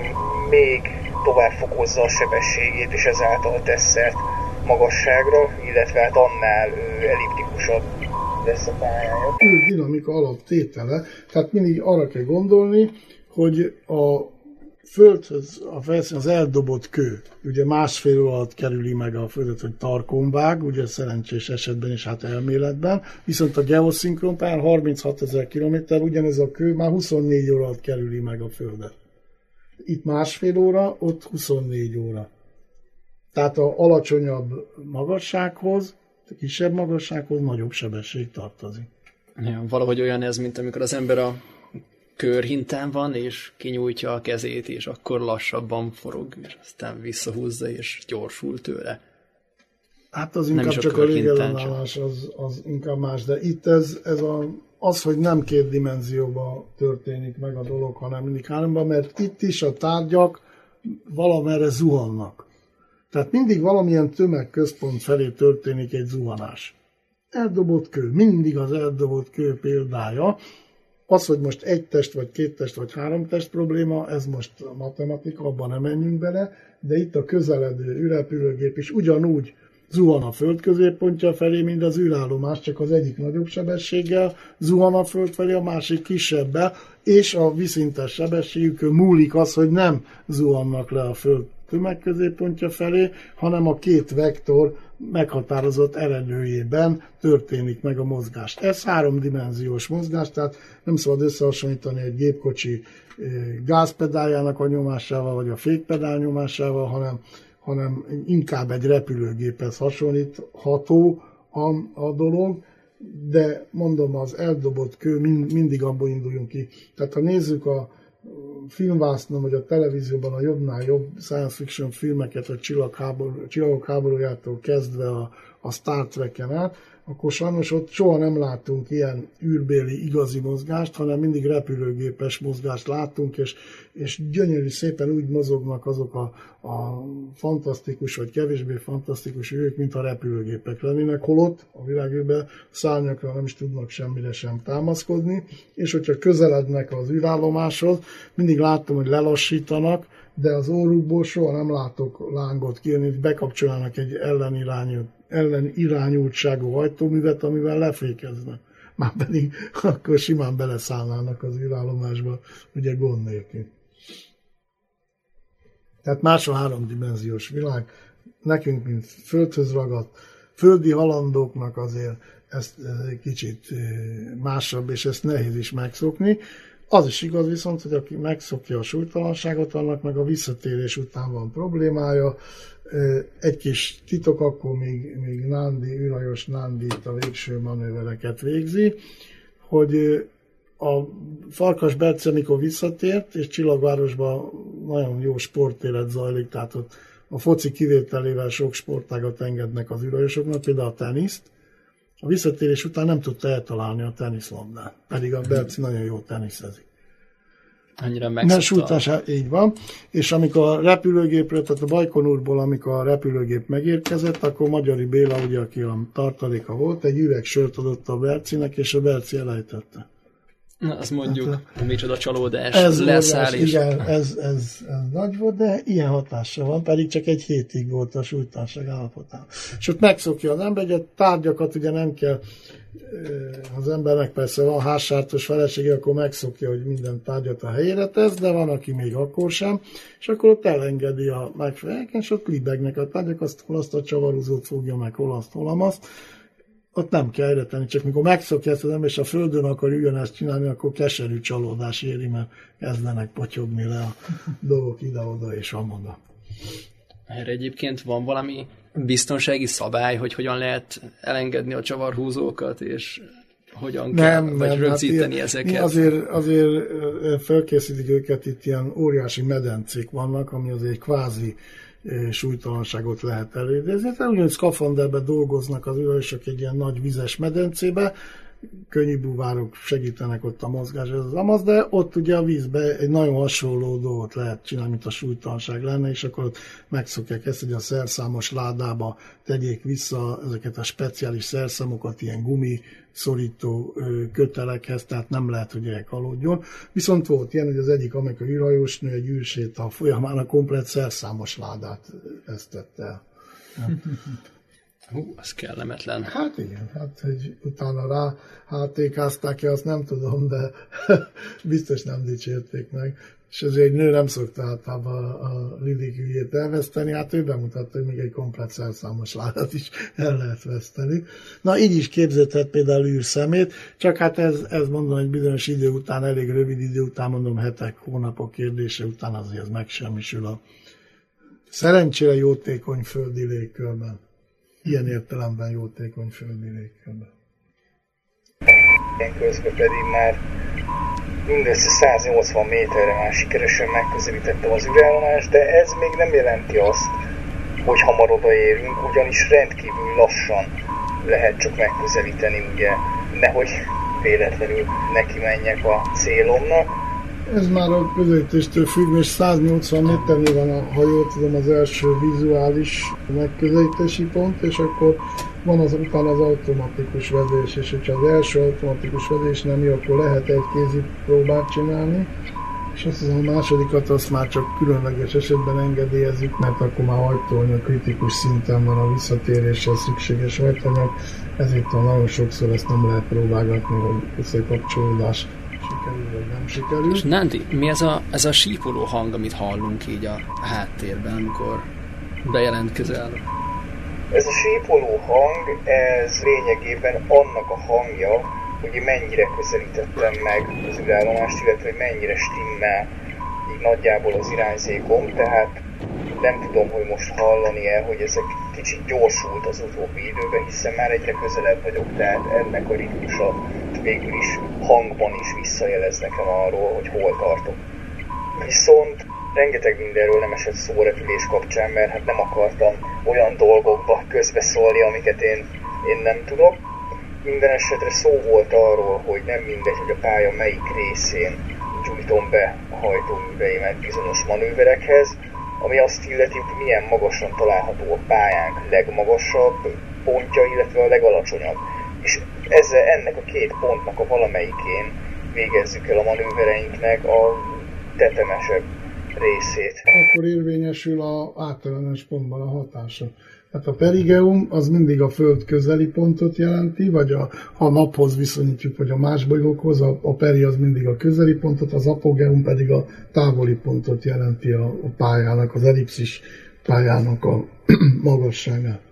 még tovább fokozza a sebességét, és ezáltal tesz szert magasságra, illetve hát annál elliptikusabb lesz a pályája. Dinamika alaptétele, tehát mindig arra kell gondolni, hogy a Földhöz a felszín az eldobott kő. Ugye másfél óra alatt kerüli meg a Földet, hogy tarkon ugye szerencsés esetben és hát elméletben, viszont a geoszinkron pályán 36 000 kilométer, ugyanez a kő már 24 óra alatt kerüli meg a Földet. Itt másfél óra, ott 24 óra. Tehát a alacsonyabb magassághoz, a kisebb magassághoz nagyobb sebesség tartozik. Ja, valahogy olyan ez, mint amikor az ember a körhintán van, és kinyújtja a kezét, és akkor lassabban forog, és aztán visszahúzza, és gyorsul tőle. Hát az inkább csak a légellenállás, az inkább más, de itt az, hogy nem két dimenzióban történik meg a dolog, hanem mindig háromban, mert itt is a tárgyak valamerre zuhannak. Tehát mindig valamilyen tömegközpont felé történik egy zuhanás. Eldobott kő, mindig az eldobott kő példája. Az, hogy most egy test, vagy két test, vagy három test probléma, ez most matematika, abban nem menjünk bele, de itt a közeledő űrrepülőgép is ugyanúgy zuhan a Föld középpontja felé, mint az űrállomás, csak az egyik nagyobb sebességgel zuhan a Föld felé, a másik kisebbel, és a viszintes sebességükön múlik az, hogy nem zuhannak le a Föld tömegközéppontja felé, hanem a két vektor meghatározott eredőjében történik meg a mozgás. Ez háromdimenziós mozgás, tehát nem szabad összehasonlítani egy gépkocsi gázpedáljának a nyomásával, vagy a fékpedál nyomásával, hanem inkább egy repülőgéphez hasonlítható a dolog, de mondom, az eldobott kő mindig abból induljunk ki. Tehát ha nézzük a filmvásznon, vagy a televízióban a jobbnál jobb science fiction filmeket, a csillagok háborújától kezdve a Star Trek-en át, akkor sajnos ott soha nem láttunk ilyen űrbéli igazi mozgást, hanem mindig repülőgépes mozgást láttunk, és gyönyörű szépen úgy mozognak azok a fantasztikus vagy kevésbé fantasztikus űrök, mint a repülőgépek lennének, holott a világűrben szárnyakra nem is tudnak semmire sem támaszkodni, és hogyha közelednek az űrállomáshoz, mindig láttam, hogy lelassítanak, de az órukból soha nem látok lángot kijönni, hogy bekapcsolnának egy ellenirányultságú hajtóművet, amivel lefékeznek. Már pedig akkor simán beleszállnának az űrállomásba, ugye gond nélkül. Tehát más a háromdimenziós világ. Nekünk, mint földhöz ragadt, földi halandóknak azért ez egy kicsit másabb, és ezt nehéz is megszokni. Az is igaz viszont, hogy aki megszokja a súlytalanságot, annak meg a visszatérés után van problémája. Egy kis titok, akkor még űrhajós Nándi itt a végső manővereket végzi, hogy a Farkas Berci, amikor visszatért, és Csillagvárosban nagyon jó sportélet zajlik, tehát ott a foci kivételével sok sportágat engednek az űrhajósoknak, például a teniszt. A visszatérés után nem tudta eltalálni a teniszlabdát, pedig a Berci nagyon jó teniszezik. Annyira megszokta. Így van. És amikor a repülőgépről, tehát a Bajkonurból, amikor a repülőgép megérkezett, akkor Magyari Béla, ugye, aki a tartaléka volt, egy üveg sört adott a Bercinek, és a Berci elejtette. Na, azt mondjuk, micsoda csalódás, leszállás. Igen, ez nagy volt, de ilyen hatása van, pedig csak egy hétig volt a súlytalanság állapotában. És ott megszokja az ember, hogy a tárgyakat ugye nem kell, az embernek persze van házsártos felesége, akkor megszokja, hogy minden tárgyat a helyére tesz, de van, aki még akkor sem, és akkor ott elengedi a megfelelően, és ott libegnek a tárgyak, hol azt a csavarúzót fogja meg, hol azt. Ott nem kell erre tenni, csak mikor megszokja ezt az ember, és a földön akar ugyanezt csinálni, akkor keserű csalódás éri, mert kezdenek potyogni le a dolgok ide-oda és amoda. Erre egyébként van valami biztonsági szabály, hogy hogyan lehet elengedni a csavarhúzókat, és hogyan kell, vagy rögzíteni hát ezeket? Azért felkészítik őket, itt ilyen óriási medencék vannak, ami azért kvázi súlytalanságot lehet elidézni. Tehát ugyanúgy szkafanderben dolgoznak az űrhajósok egy ilyen nagy vizes medencébe, könnyű búvárok segítenek ott a mozgás, ez az amaz, de ott ugye a vízbe egy nagyon hasonló dolgot lehet csinálni, mint a súlytalanság lenne, és akkor ott megszokják ezt, hogy a szerszámos ládába tegyék vissza ezeket a speciális szerszámokat, ilyen gumiszorító kötelekhez, tehát nem lehet, hogy elkalódjon. Viszont volt ilyen, hogy az egyik amerikai űrhajósnő egy űrséta folyamán a komplet szerszámos ládát vesztette el. Az kellemetlen. Hát igen, hát hogy utána rá HTK-zták-e, azt nem tudom, de biztos nem dicsérték meg. És azért egy nő nem szokta általában a ridiküljét elveszteni, hát ő bemutatta, hogy még egy komplet szerszámos ládát is el lehet veszteni. Na így is képzelhet például űrszemét, csak hát ez mondom, egy bizonyos idő után, elég rövid idő után, mondom hetek, hónapok kérdése után azért ez megsemmisül a szerencsére jótékony földi légkörben. Ilyen értelemben jótékony földi légkörben. Ilyen közben pedig már mindössze 180 méterre már sikeresen megközelítettem az űrállomást, de ez még nem jelenti azt, hogy hamar odaérünk, ugyanis rendkívül lassan lehet csak megközelíteni, ugye, nehogy véletlenül neki menjek a célomnak. Ez már a közelítéstől függ, és 180 méternél van a hajó, tudom, az első vizuális megközelítési pont, és akkor van utána az automatikus vedés, és hogyha az első automatikus vedés nem jó, akkor lehet egy kézi próbát csinálni, és azt hiszem a másodikat azt már csak különleges esetben engedélyezzük, mert akkor már hajtóanyag kritikus szinten van a visszatéréssel szükséges hajtóanyag, ezért nagyon sokszor ezt nem lehet próbálgatni, hogy összekapcsolódás sikerül, vagy nem sikerül. És Nándi, mi ez a sípoló hang, amit hallunk így a háttérben, amikor bejelentkezel? Ez a sípoló hang, ez lényegében annak a hangja, hogy mennyire közelítettem meg az űrállomást, illetve hogy mennyire stimmel így nagyjából az irányzékom, tehát nem tudom, hogy most hallani-e, hogy ez egy kicsit gyorsult az utóbbi időben, hiszen már egyre közelebb vagyok, tehát ennek a ritmusa végül is hangban is visszajelez nekem arról, hogy hol tartok. Viszont rengeteg mindenről nem esett szó repülés kapcsán, mert hát nem akartam olyan dolgokba közbeszólni, amiket én nem tudok. Minden esetre szó volt arról, hogy nem mindegy, hogy a pálya melyik részén gyújtom be a hajtóműveimet bizonyos manőverekhez, ami azt illeti, hogy milyen magasan található a pályánk legmagasabb pontja, illetve a legalacsonyabb. És ennek a két pontnak a valamelyikén végezzük el a manővereinknek a tetemesebb részét. Akkor érvényesül az általános pontban a hatása. Tehát a perigeum az mindig a Föld közeli pontot jelenti, vagy ha a naphoz viszonyítjuk, vagy a más bolygókhoz, a peri az mindig a közeli pontot, az apogeum pedig a távoli pontot jelenti a pályának, az ellipszis pályának a magasságát.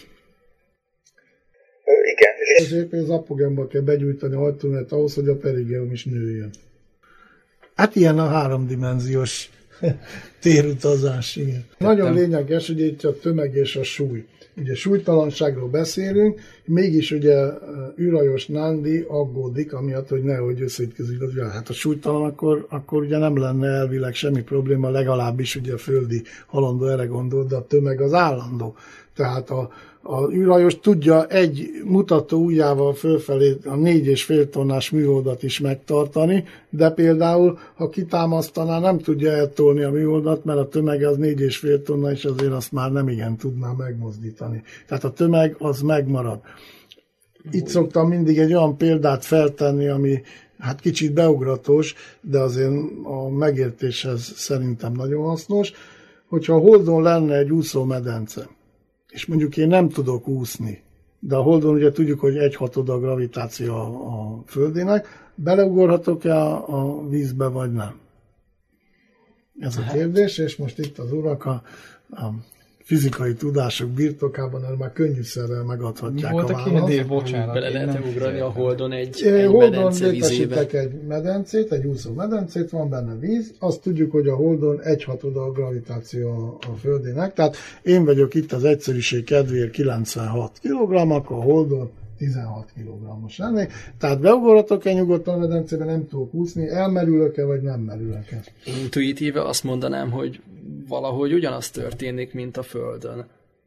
Igen. Ezért az apogeumba kell begyújtani a hajtóművet ahhoz, hogy a perigeum is nőjön. Hát ilyen a háromdimenziós térutazás, igen. Nagyon lényeges, hogy itt a tömeg és a súly. Ugye súlytalanságról beszélünk, mégis ugye űrhajós Nandi aggódik, amiatt, hogy nehogy összeütközik az világ. Hát a súlytalan, akkor ugye nem lenne elvileg semmi probléma, legalábbis ugye a földi halandó erre gondol, de a tömeg az állandó. Tehát a űrhajós tudja egy mutató ujjával fölfelé a 4,5 tonnás műholdat is megtartani, de például, ha kitámasztaná, nem tudja eltolni a műholdat, mert a tömege az 4,5 tonna, és azért azt már nem igen tudná megmozdítani. Tehát a tömeg az megmarad. Itt szoktam mindig egy olyan példát feltenni, ami hát kicsit beugratos, de azért a megértéshez szerintem nagyon hasznos, hogyha a Holdon lenne egy úszómedence, és mondjuk én nem tudok úszni, de a Holdon ugye tudjuk, hogy 1/6 a gravitáció a Földének, beleugorhatok-e a vízbe, vagy nem? Ez a kérdés, és most itt az urak a fizikai tudások birtokában erre már könnyűszerrel megadhatják a választ. Bocsánat. Bele lehet ugrani a Holdon egy Holdon medence vizébe. egy medencét, egy úszó medencét, van benne víz, azt tudjuk, hogy a Holdon 1/6 a gravitáció a Földének, tehát én vagyok itt az egyszerűség kedvéért 96 kg, akkor a Holdon 16 kg-os lennék. Tehát beugorhatok-e nyugodtan a medencébe, nem tudok úszni, elmerülök-e, vagy nem merülök-e? Intuitíve azt mondanám, hogy valahogy ugyanaz történik, mint a Földön.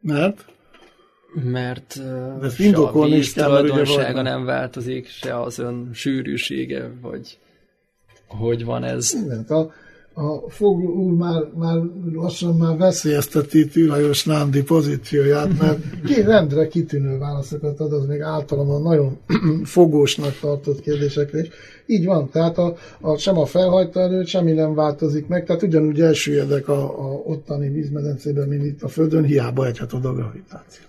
Mert se a víz tulajdonsága nem változik, se az ön sűrűsége, vagy hogy van ez. Igen, a Fogl úr már lassan már veszélyezteti űrhajós Nandi pozícióját, mert rendre kitűnő válaszokat ad, az még általában nagyon fogósnak tartott kérdésekre is. Így van, tehát sem a felhajtóerő, semmi nem változik meg, tehát ugyanúgy elsüllyedek a ottani vízmedencében, mint itt a Földön, hiába 1/6 a gravitáció.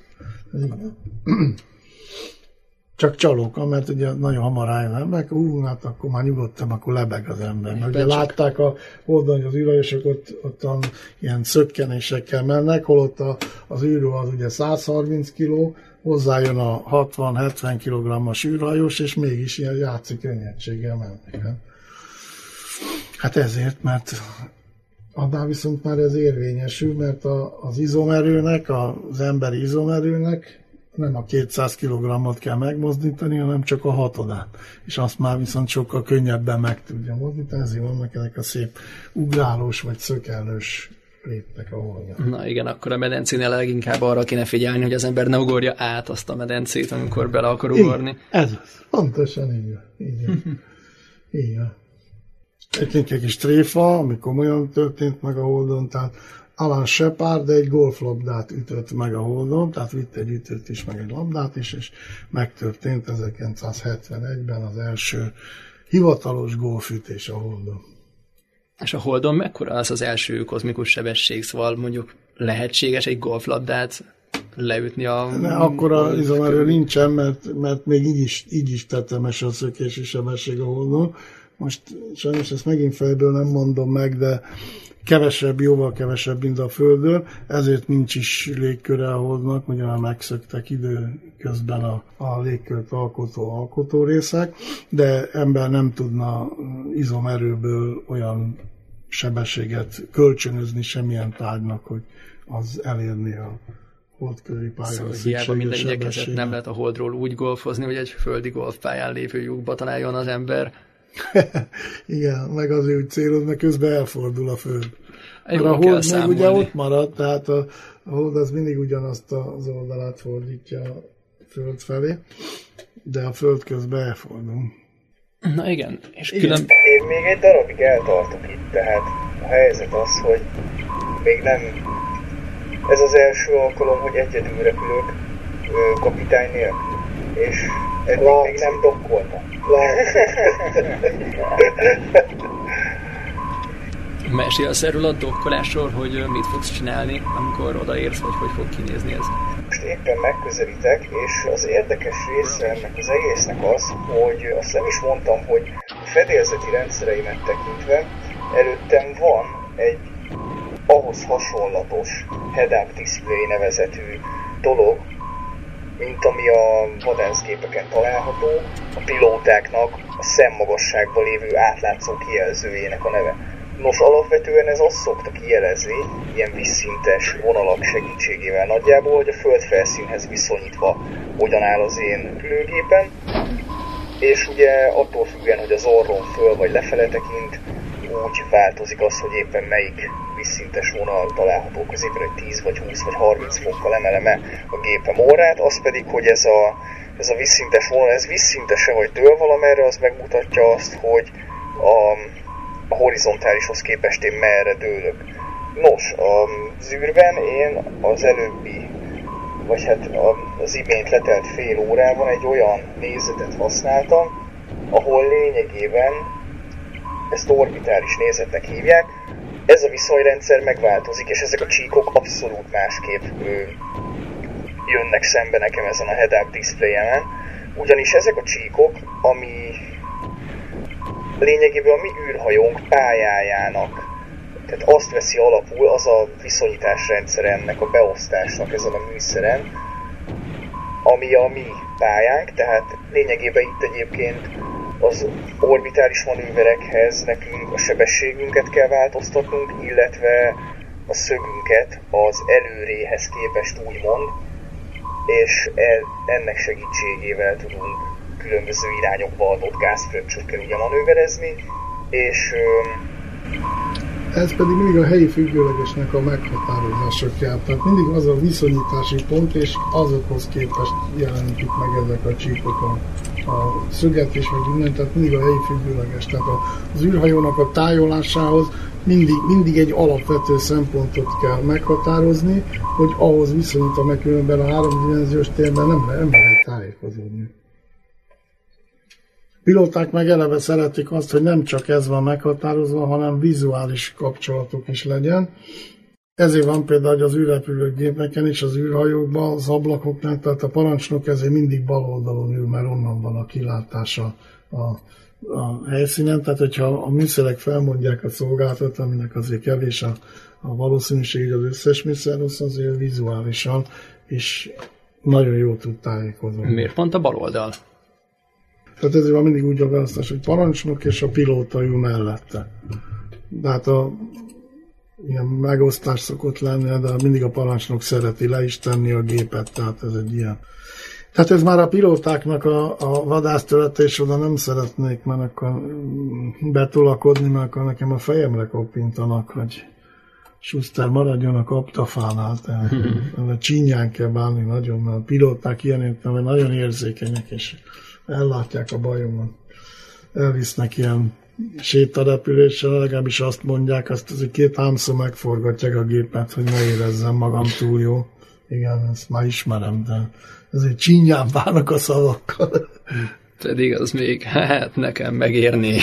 Csak csalóka, mert ugye nagyon hamar állnak meg, hát akkor már nyugodtam, akkor lebeg az ember. Mert ugye látták a Holdon, hogy az űrhajósok ottan ilyen szökkenésekkel mennek, holott az űrhajó az ugye 130 kg, hozzájön a 60-70 kg-as űrhajós, és mégis ilyen játszik könnyedséggel mennek. Hát ezért, mert annál viszont már ez érvényesül, mert az izomerőnek, az emberi izomerőnek nem a 200 kg-ot kell megmozdítani, hanem csak a 1/6. És azt már viszont sokkal könnyebben meg tudja mozdítani, ezért vannak ennek a szép ugrálós vagy szökellős léptek a Holdon. Na igen, akkor a medencénél leginkább arra kéne figyelni, hogy az ember ne ugorja át azt a medencét, amikor bele akar ugorni. Igen, ez az. Pontosan így van. Így van. Egy kis tréfa, ami komolyan történt meg a Holdon, tehát Alan Shepard egy golflabdát ütött meg a Holdon, tehát vitt egy ütőt is, meg egy labdát is, és megtörtént 1971-ben az első hivatalos golfütés a Holdon. És a Holdon mekkora az első kozmikus sebesség, szóval mondjuk lehetséges egy golflabdát leütni a... Akkora izomerő nincsen, mert még így is tetemes a szökési sebesség a Holdon. Most sajnos ezt megint fejből nem mondom meg, de jóval kevesebb, mint a Földön, ezért nincs is légköre a Holdnak, ugye már megszöktek időközben a légkört alkotó részek, de ember nem tudna izomerőből olyan sebességet kölcsönözni semmilyen tárgynak, hogy az elérni a hold körüli pályára. Szóval hiába minden igyekezett, nem lehet a Holdról úgy golfozni, hogy egy földi golfpályán lévő lyukba találjon az ember. Igen, meg azért úgy céloz, mert közben elfordul a Föld. Jól a kell hold még számolni. ugye ott marad, tehát a hold az mindig ugyanazt az oldalát fordítja a Föld felé, de a Föld közben elfordul. Na igen, és Igen. Én még egy darabig eltartok itt, tehát a helyzet az, hogy még nem... Ez az első alkalom, hogy egyedül repülök kapitány nélkül, és eddig még nem dokkoltam. Mesélsz erről a dokkolásról, hogy mit fogsz csinálni, amikor odaérsz, vagy hogy fog kinézni ez? Most éppen megközelítek, és az érdekes része ennek az egésznek az, hogy azt nem is mondtam, hogy a fedélzeti rendszereimet tekintve előttem van egy ahhoz hasonlatos head-up display nevezetű dolog, mint ami a vadászgépeken található, a pilótáknak a szemmagasságban lévő átlátszó kijelzőjének a neve. Nos, alapvetően ez azt szokta kijelezni, ilyen vízszintes vonalak segítségével nagyjából, hogy a földfelszínhez viszonyítva hogyan áll az én repülőgépen, és ugye attól függően, hogy az orron föl vagy lefele tekint, úgy változik az, hogy éppen melyik vízszintes vonal található középen, hogy 10 vagy 20 vagy 30 fokkal emelem-e a gépem órát, az pedig, hogy ez a vízszintes vonal, ez vízszintese vagy dől valamerre, az megmutatja azt, hogy a horizontálishoz képest én merre dőlök. Nos, az űrben én az előbbi, vagy hát az imént letelt fél órában egy olyan nézetet használtam, ahol lényegében ezt orbitális nézetnek hívják, ez a viszonyrendszer megváltozik, és ezek a csíkok abszolút másképp jönnek szembe nekem ezen a head-up displayen, ugyanis ezek a csíkok, ami lényegében a mi űrhajónk pályájának, tehát azt veszi alapul, az a viszonyításrendszer ennek a beosztásnak ezen a műszeren, ami a mi pályánk, tehát lényegében itt egyébként az orbitális manőverekhez nekünk a sebességünket kell változtatnunk, illetve a szögünket az előréhez képest úgymond, és ennek segítségével tudunk különböző irányokba adott gázfröccsökkel ugye manőverezni, és ez pedig mindig a helyi függőlegesnek a meghatározása kell. Tehát mindig az a viszonyítási pont, és azokhoz képest jelenítik meg ezek a csíkok a szöget is, vagy minden, tehát mindig a helyi függőleges. Tehát az űrhajónak a tájolásához mindig egy alapvető szempontot kell meghatározni, hogy ahhoz viszonyítva, meg különben a háromdimenziós térben nem lehet tájékozódni. Pilóták meg eleve szeretik azt, hogy nem csak ez van meghatározva, hanem vizuális kapcsolatok is legyen. Ezért van például, hogy az űrrepülőgépeken és az űrhajókban, az ablakoknál, tehát a parancsnok ezért mindig bal oldalon ül, mert onnan van a kilátása a helyszínen. Tehát, hogyha a műszerek felmondják a szolgáltatót, aminek azért kevés a valószínűség, hogy az összes műszer rossz, azért vizuálisan is nagyon jól tud tájékozódni. Miért pont a bal oldal? Tehát ezért van mindig úgy a választás, hogy parancsnok és a pilóta ül mellette. De hát ilyen megosztás szokott lenni, de mindig a parancsnok szereti le is tenni a gépet, tehát ez egy ilyen. Tehát ez már a pilótáknak a vadásztörete, és oda nem szeretnék, mert akkor betolakodni, mert akkor nekem a fejemre koppintanak, hogy Schuster maradjon a kaptafánál, tehát csínyán kell bánni nagyon, mert a pilóták ilyen értelemben nagyon érzékenyek, és ellátják a bajomat. Elvisznek ilyen sétarepüléssel, legalábbis azt mondják, azt azért 2-3-szor megforgatják a gépet, hogy ne érezzem magam túl jó. Igen, ezt már ismerem, de ezért csínyán bánnak a szavakkal. Pedig az még, hát nekem megérni.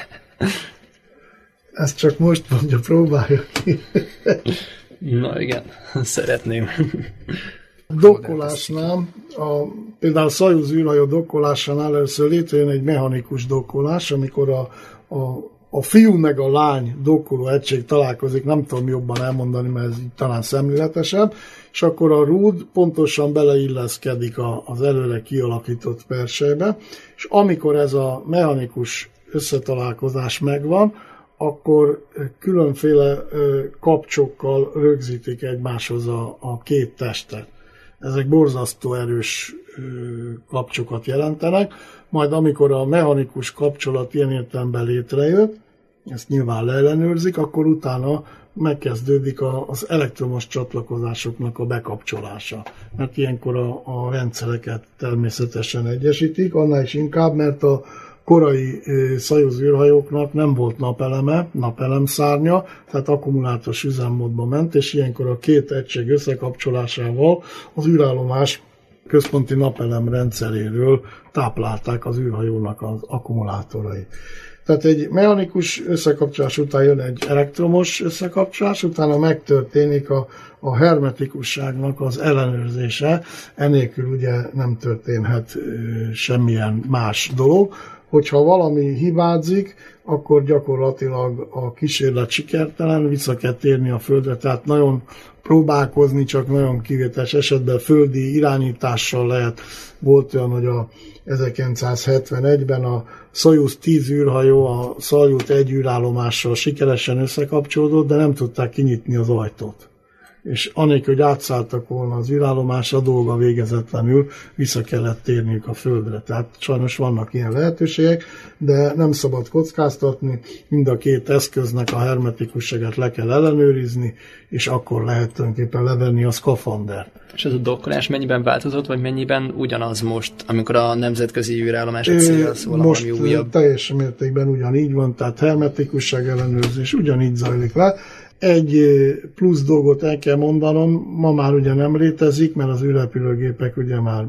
Ezt csak most mondja, próbálja ki. Na igen, szeretném. Dokkolásnál, például a Szajuz űrhajó dokkolásánál először létrejön egy mechanikus dokkolás, amikor a fiú meg a lány dokkoló egység találkozik, nem tudom jobban elmondani, mert ez így talán szemléletesebb, és akkor a rúd pontosan beleilleszkedik az előre kialakított persejbe, és amikor ez a mechanikus összetalálkozás megvan, akkor különféle kapcsokkal rögzítik egymáshoz a két testet. Ezek borzasztó erős kapcsokat jelentenek, majd amikor a mechanikus kapcsolat ilyen értelemben létrejött, ezt nyilván leellenőrzik, akkor utána megkezdődik az elektromos csatlakozásoknak a bekapcsolása. Mert ilyenkor a rendszereket természetesen egyesítik, annál is inkább, mert a korai Szajuz űrhajóknak nem volt napelemszárnya, tehát akkumulátoros üzemmódba ment, és ilyenkor a két egység összekapcsolásával az űrállomás központi napelem rendszeréről táplálták az űrhajónak az akkumulátorait. Tehát egy mechanikus összekapcsolás után jön egy elektromos összekapcsolás, utána megtörténik a hermetikusságnak az ellenőrzése, enélkül ugye nem történhet semmilyen más dolog. Hogyha valami hibázik, akkor gyakorlatilag a kísérlet sikertelen, vissza kell térni a Földre, tehát nagyon próbálkozni, csak nagyon kivételes esetben földi irányítással lehet. Volt olyan, hogy 1971-ben a Szajuz 10 űrhajó a Szaljut 1 űrállomással sikeresen összekapcsolódott, de nem tudták kinyitni az ajtót. És anélkül, hogy átszálltak volna az űrállomásra, a dolga végezetlenül vissza kellett térniük a Földre. Tehát sajnos vannak ilyen lehetőségek, de nem szabad kockáztatni, mind a két eszköznek a hermetikusságot le kell ellenőrizni, és akkor lehet tulajdonképpen levenni a szkafandert. És ez a dokkolás mennyiben változott, vagy mennyiben ugyanaz most, amikor a nemzetközi űrállomás egy cél szól, most valami újabb? Teljes mértékben ugyanígy van, tehát hermetikusság ellenőrzés ugyanígy zajlik le. Egy plusz dolgot el kell mondanom, ma már ugye nem létezik, mert az űrrepülőgépek ugye már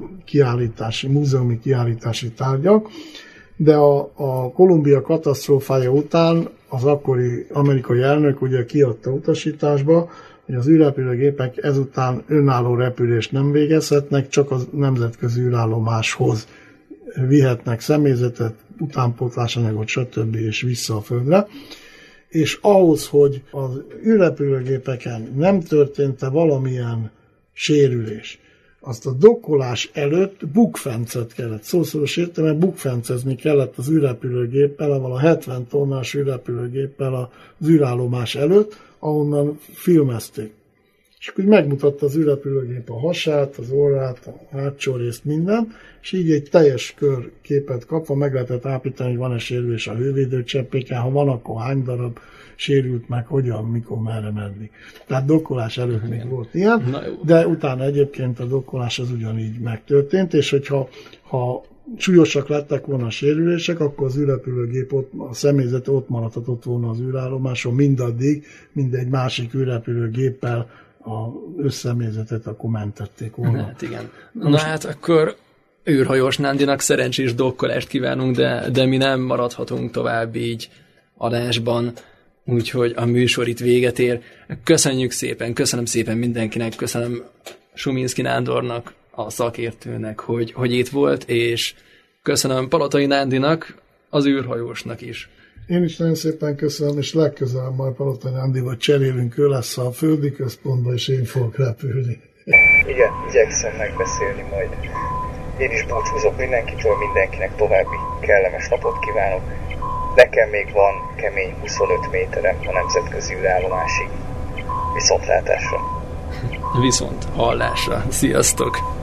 múzeumi kiállítási tárgyak, de a Columbia katasztrófája után az akkori amerikai elnök ugye kiadta utasításba, hogy az űrrepülőgépek ezután önálló repülést nem végezhetnek, csak a nemzetközi űrállomáshoz vihetnek személyzetet, utánpótlásanyagot, stb. És vissza a Földre. És ahhoz, hogy az űrrepülőgépeken nem történt-e valamilyen sérülés, azt a dokkolás előtt bukfencet kellett, szószoros értelemben bukfencezni kellett az űrrepülőgéppel, avval a 70 tonnás űrrepülőgéppel az űrállomás előtt, ahonnan filmezték. És akkor megmutatta az űrrepülőgép a hasát, az orrát, a hátsó részt, minden, és így egy teljes körképet kapva meg lehetett állítani, hogy van-e sérülés a hővédőcseppéken, ha van, akkor hány darab sérült meg, hogyan, mikor, merre, meddig. Tehát dokkolás előtt még volt ilyen, de utána egyébként a dokkolás az ugyanígy megtörtént, és hogyha súlyosak lettek volna a sérülések, akkor az űrrepülőgép a személyzete ott maradhatott volna az űrállomáson mindaddig, mind egy másik űrrepülőgéppel az összemélyzetet akkor mentették volna. Hát igen. Na hát akkor űrhajós Nándinak szerencsés dokkolást kívánunk, de mi nem maradhatunk tovább így adásban, úgyhogy a műsor itt véget ér. Köszönjük szépen, köszönöm szépen mindenkinek, köszönöm Suminski Nándornak, a szakértőnek, hogy itt volt, és köszönöm Palotai Nándinak, az űrhajósnak is. Én is nagyon szépen köszönöm, és legközelebb majd Palotai Nándival cserélünk, ő lesz a földi központban, és én fogok repülni. Igen, igyekszem megbeszélni majd. Én is búcsúzok mindenkitől, mindenkinek további kellemes napot kívánok. Nekem még van kemény 25 méterem a nemzetközi űrállomásig. Viszontlátásra! Viszont hallásra! Sziasztok!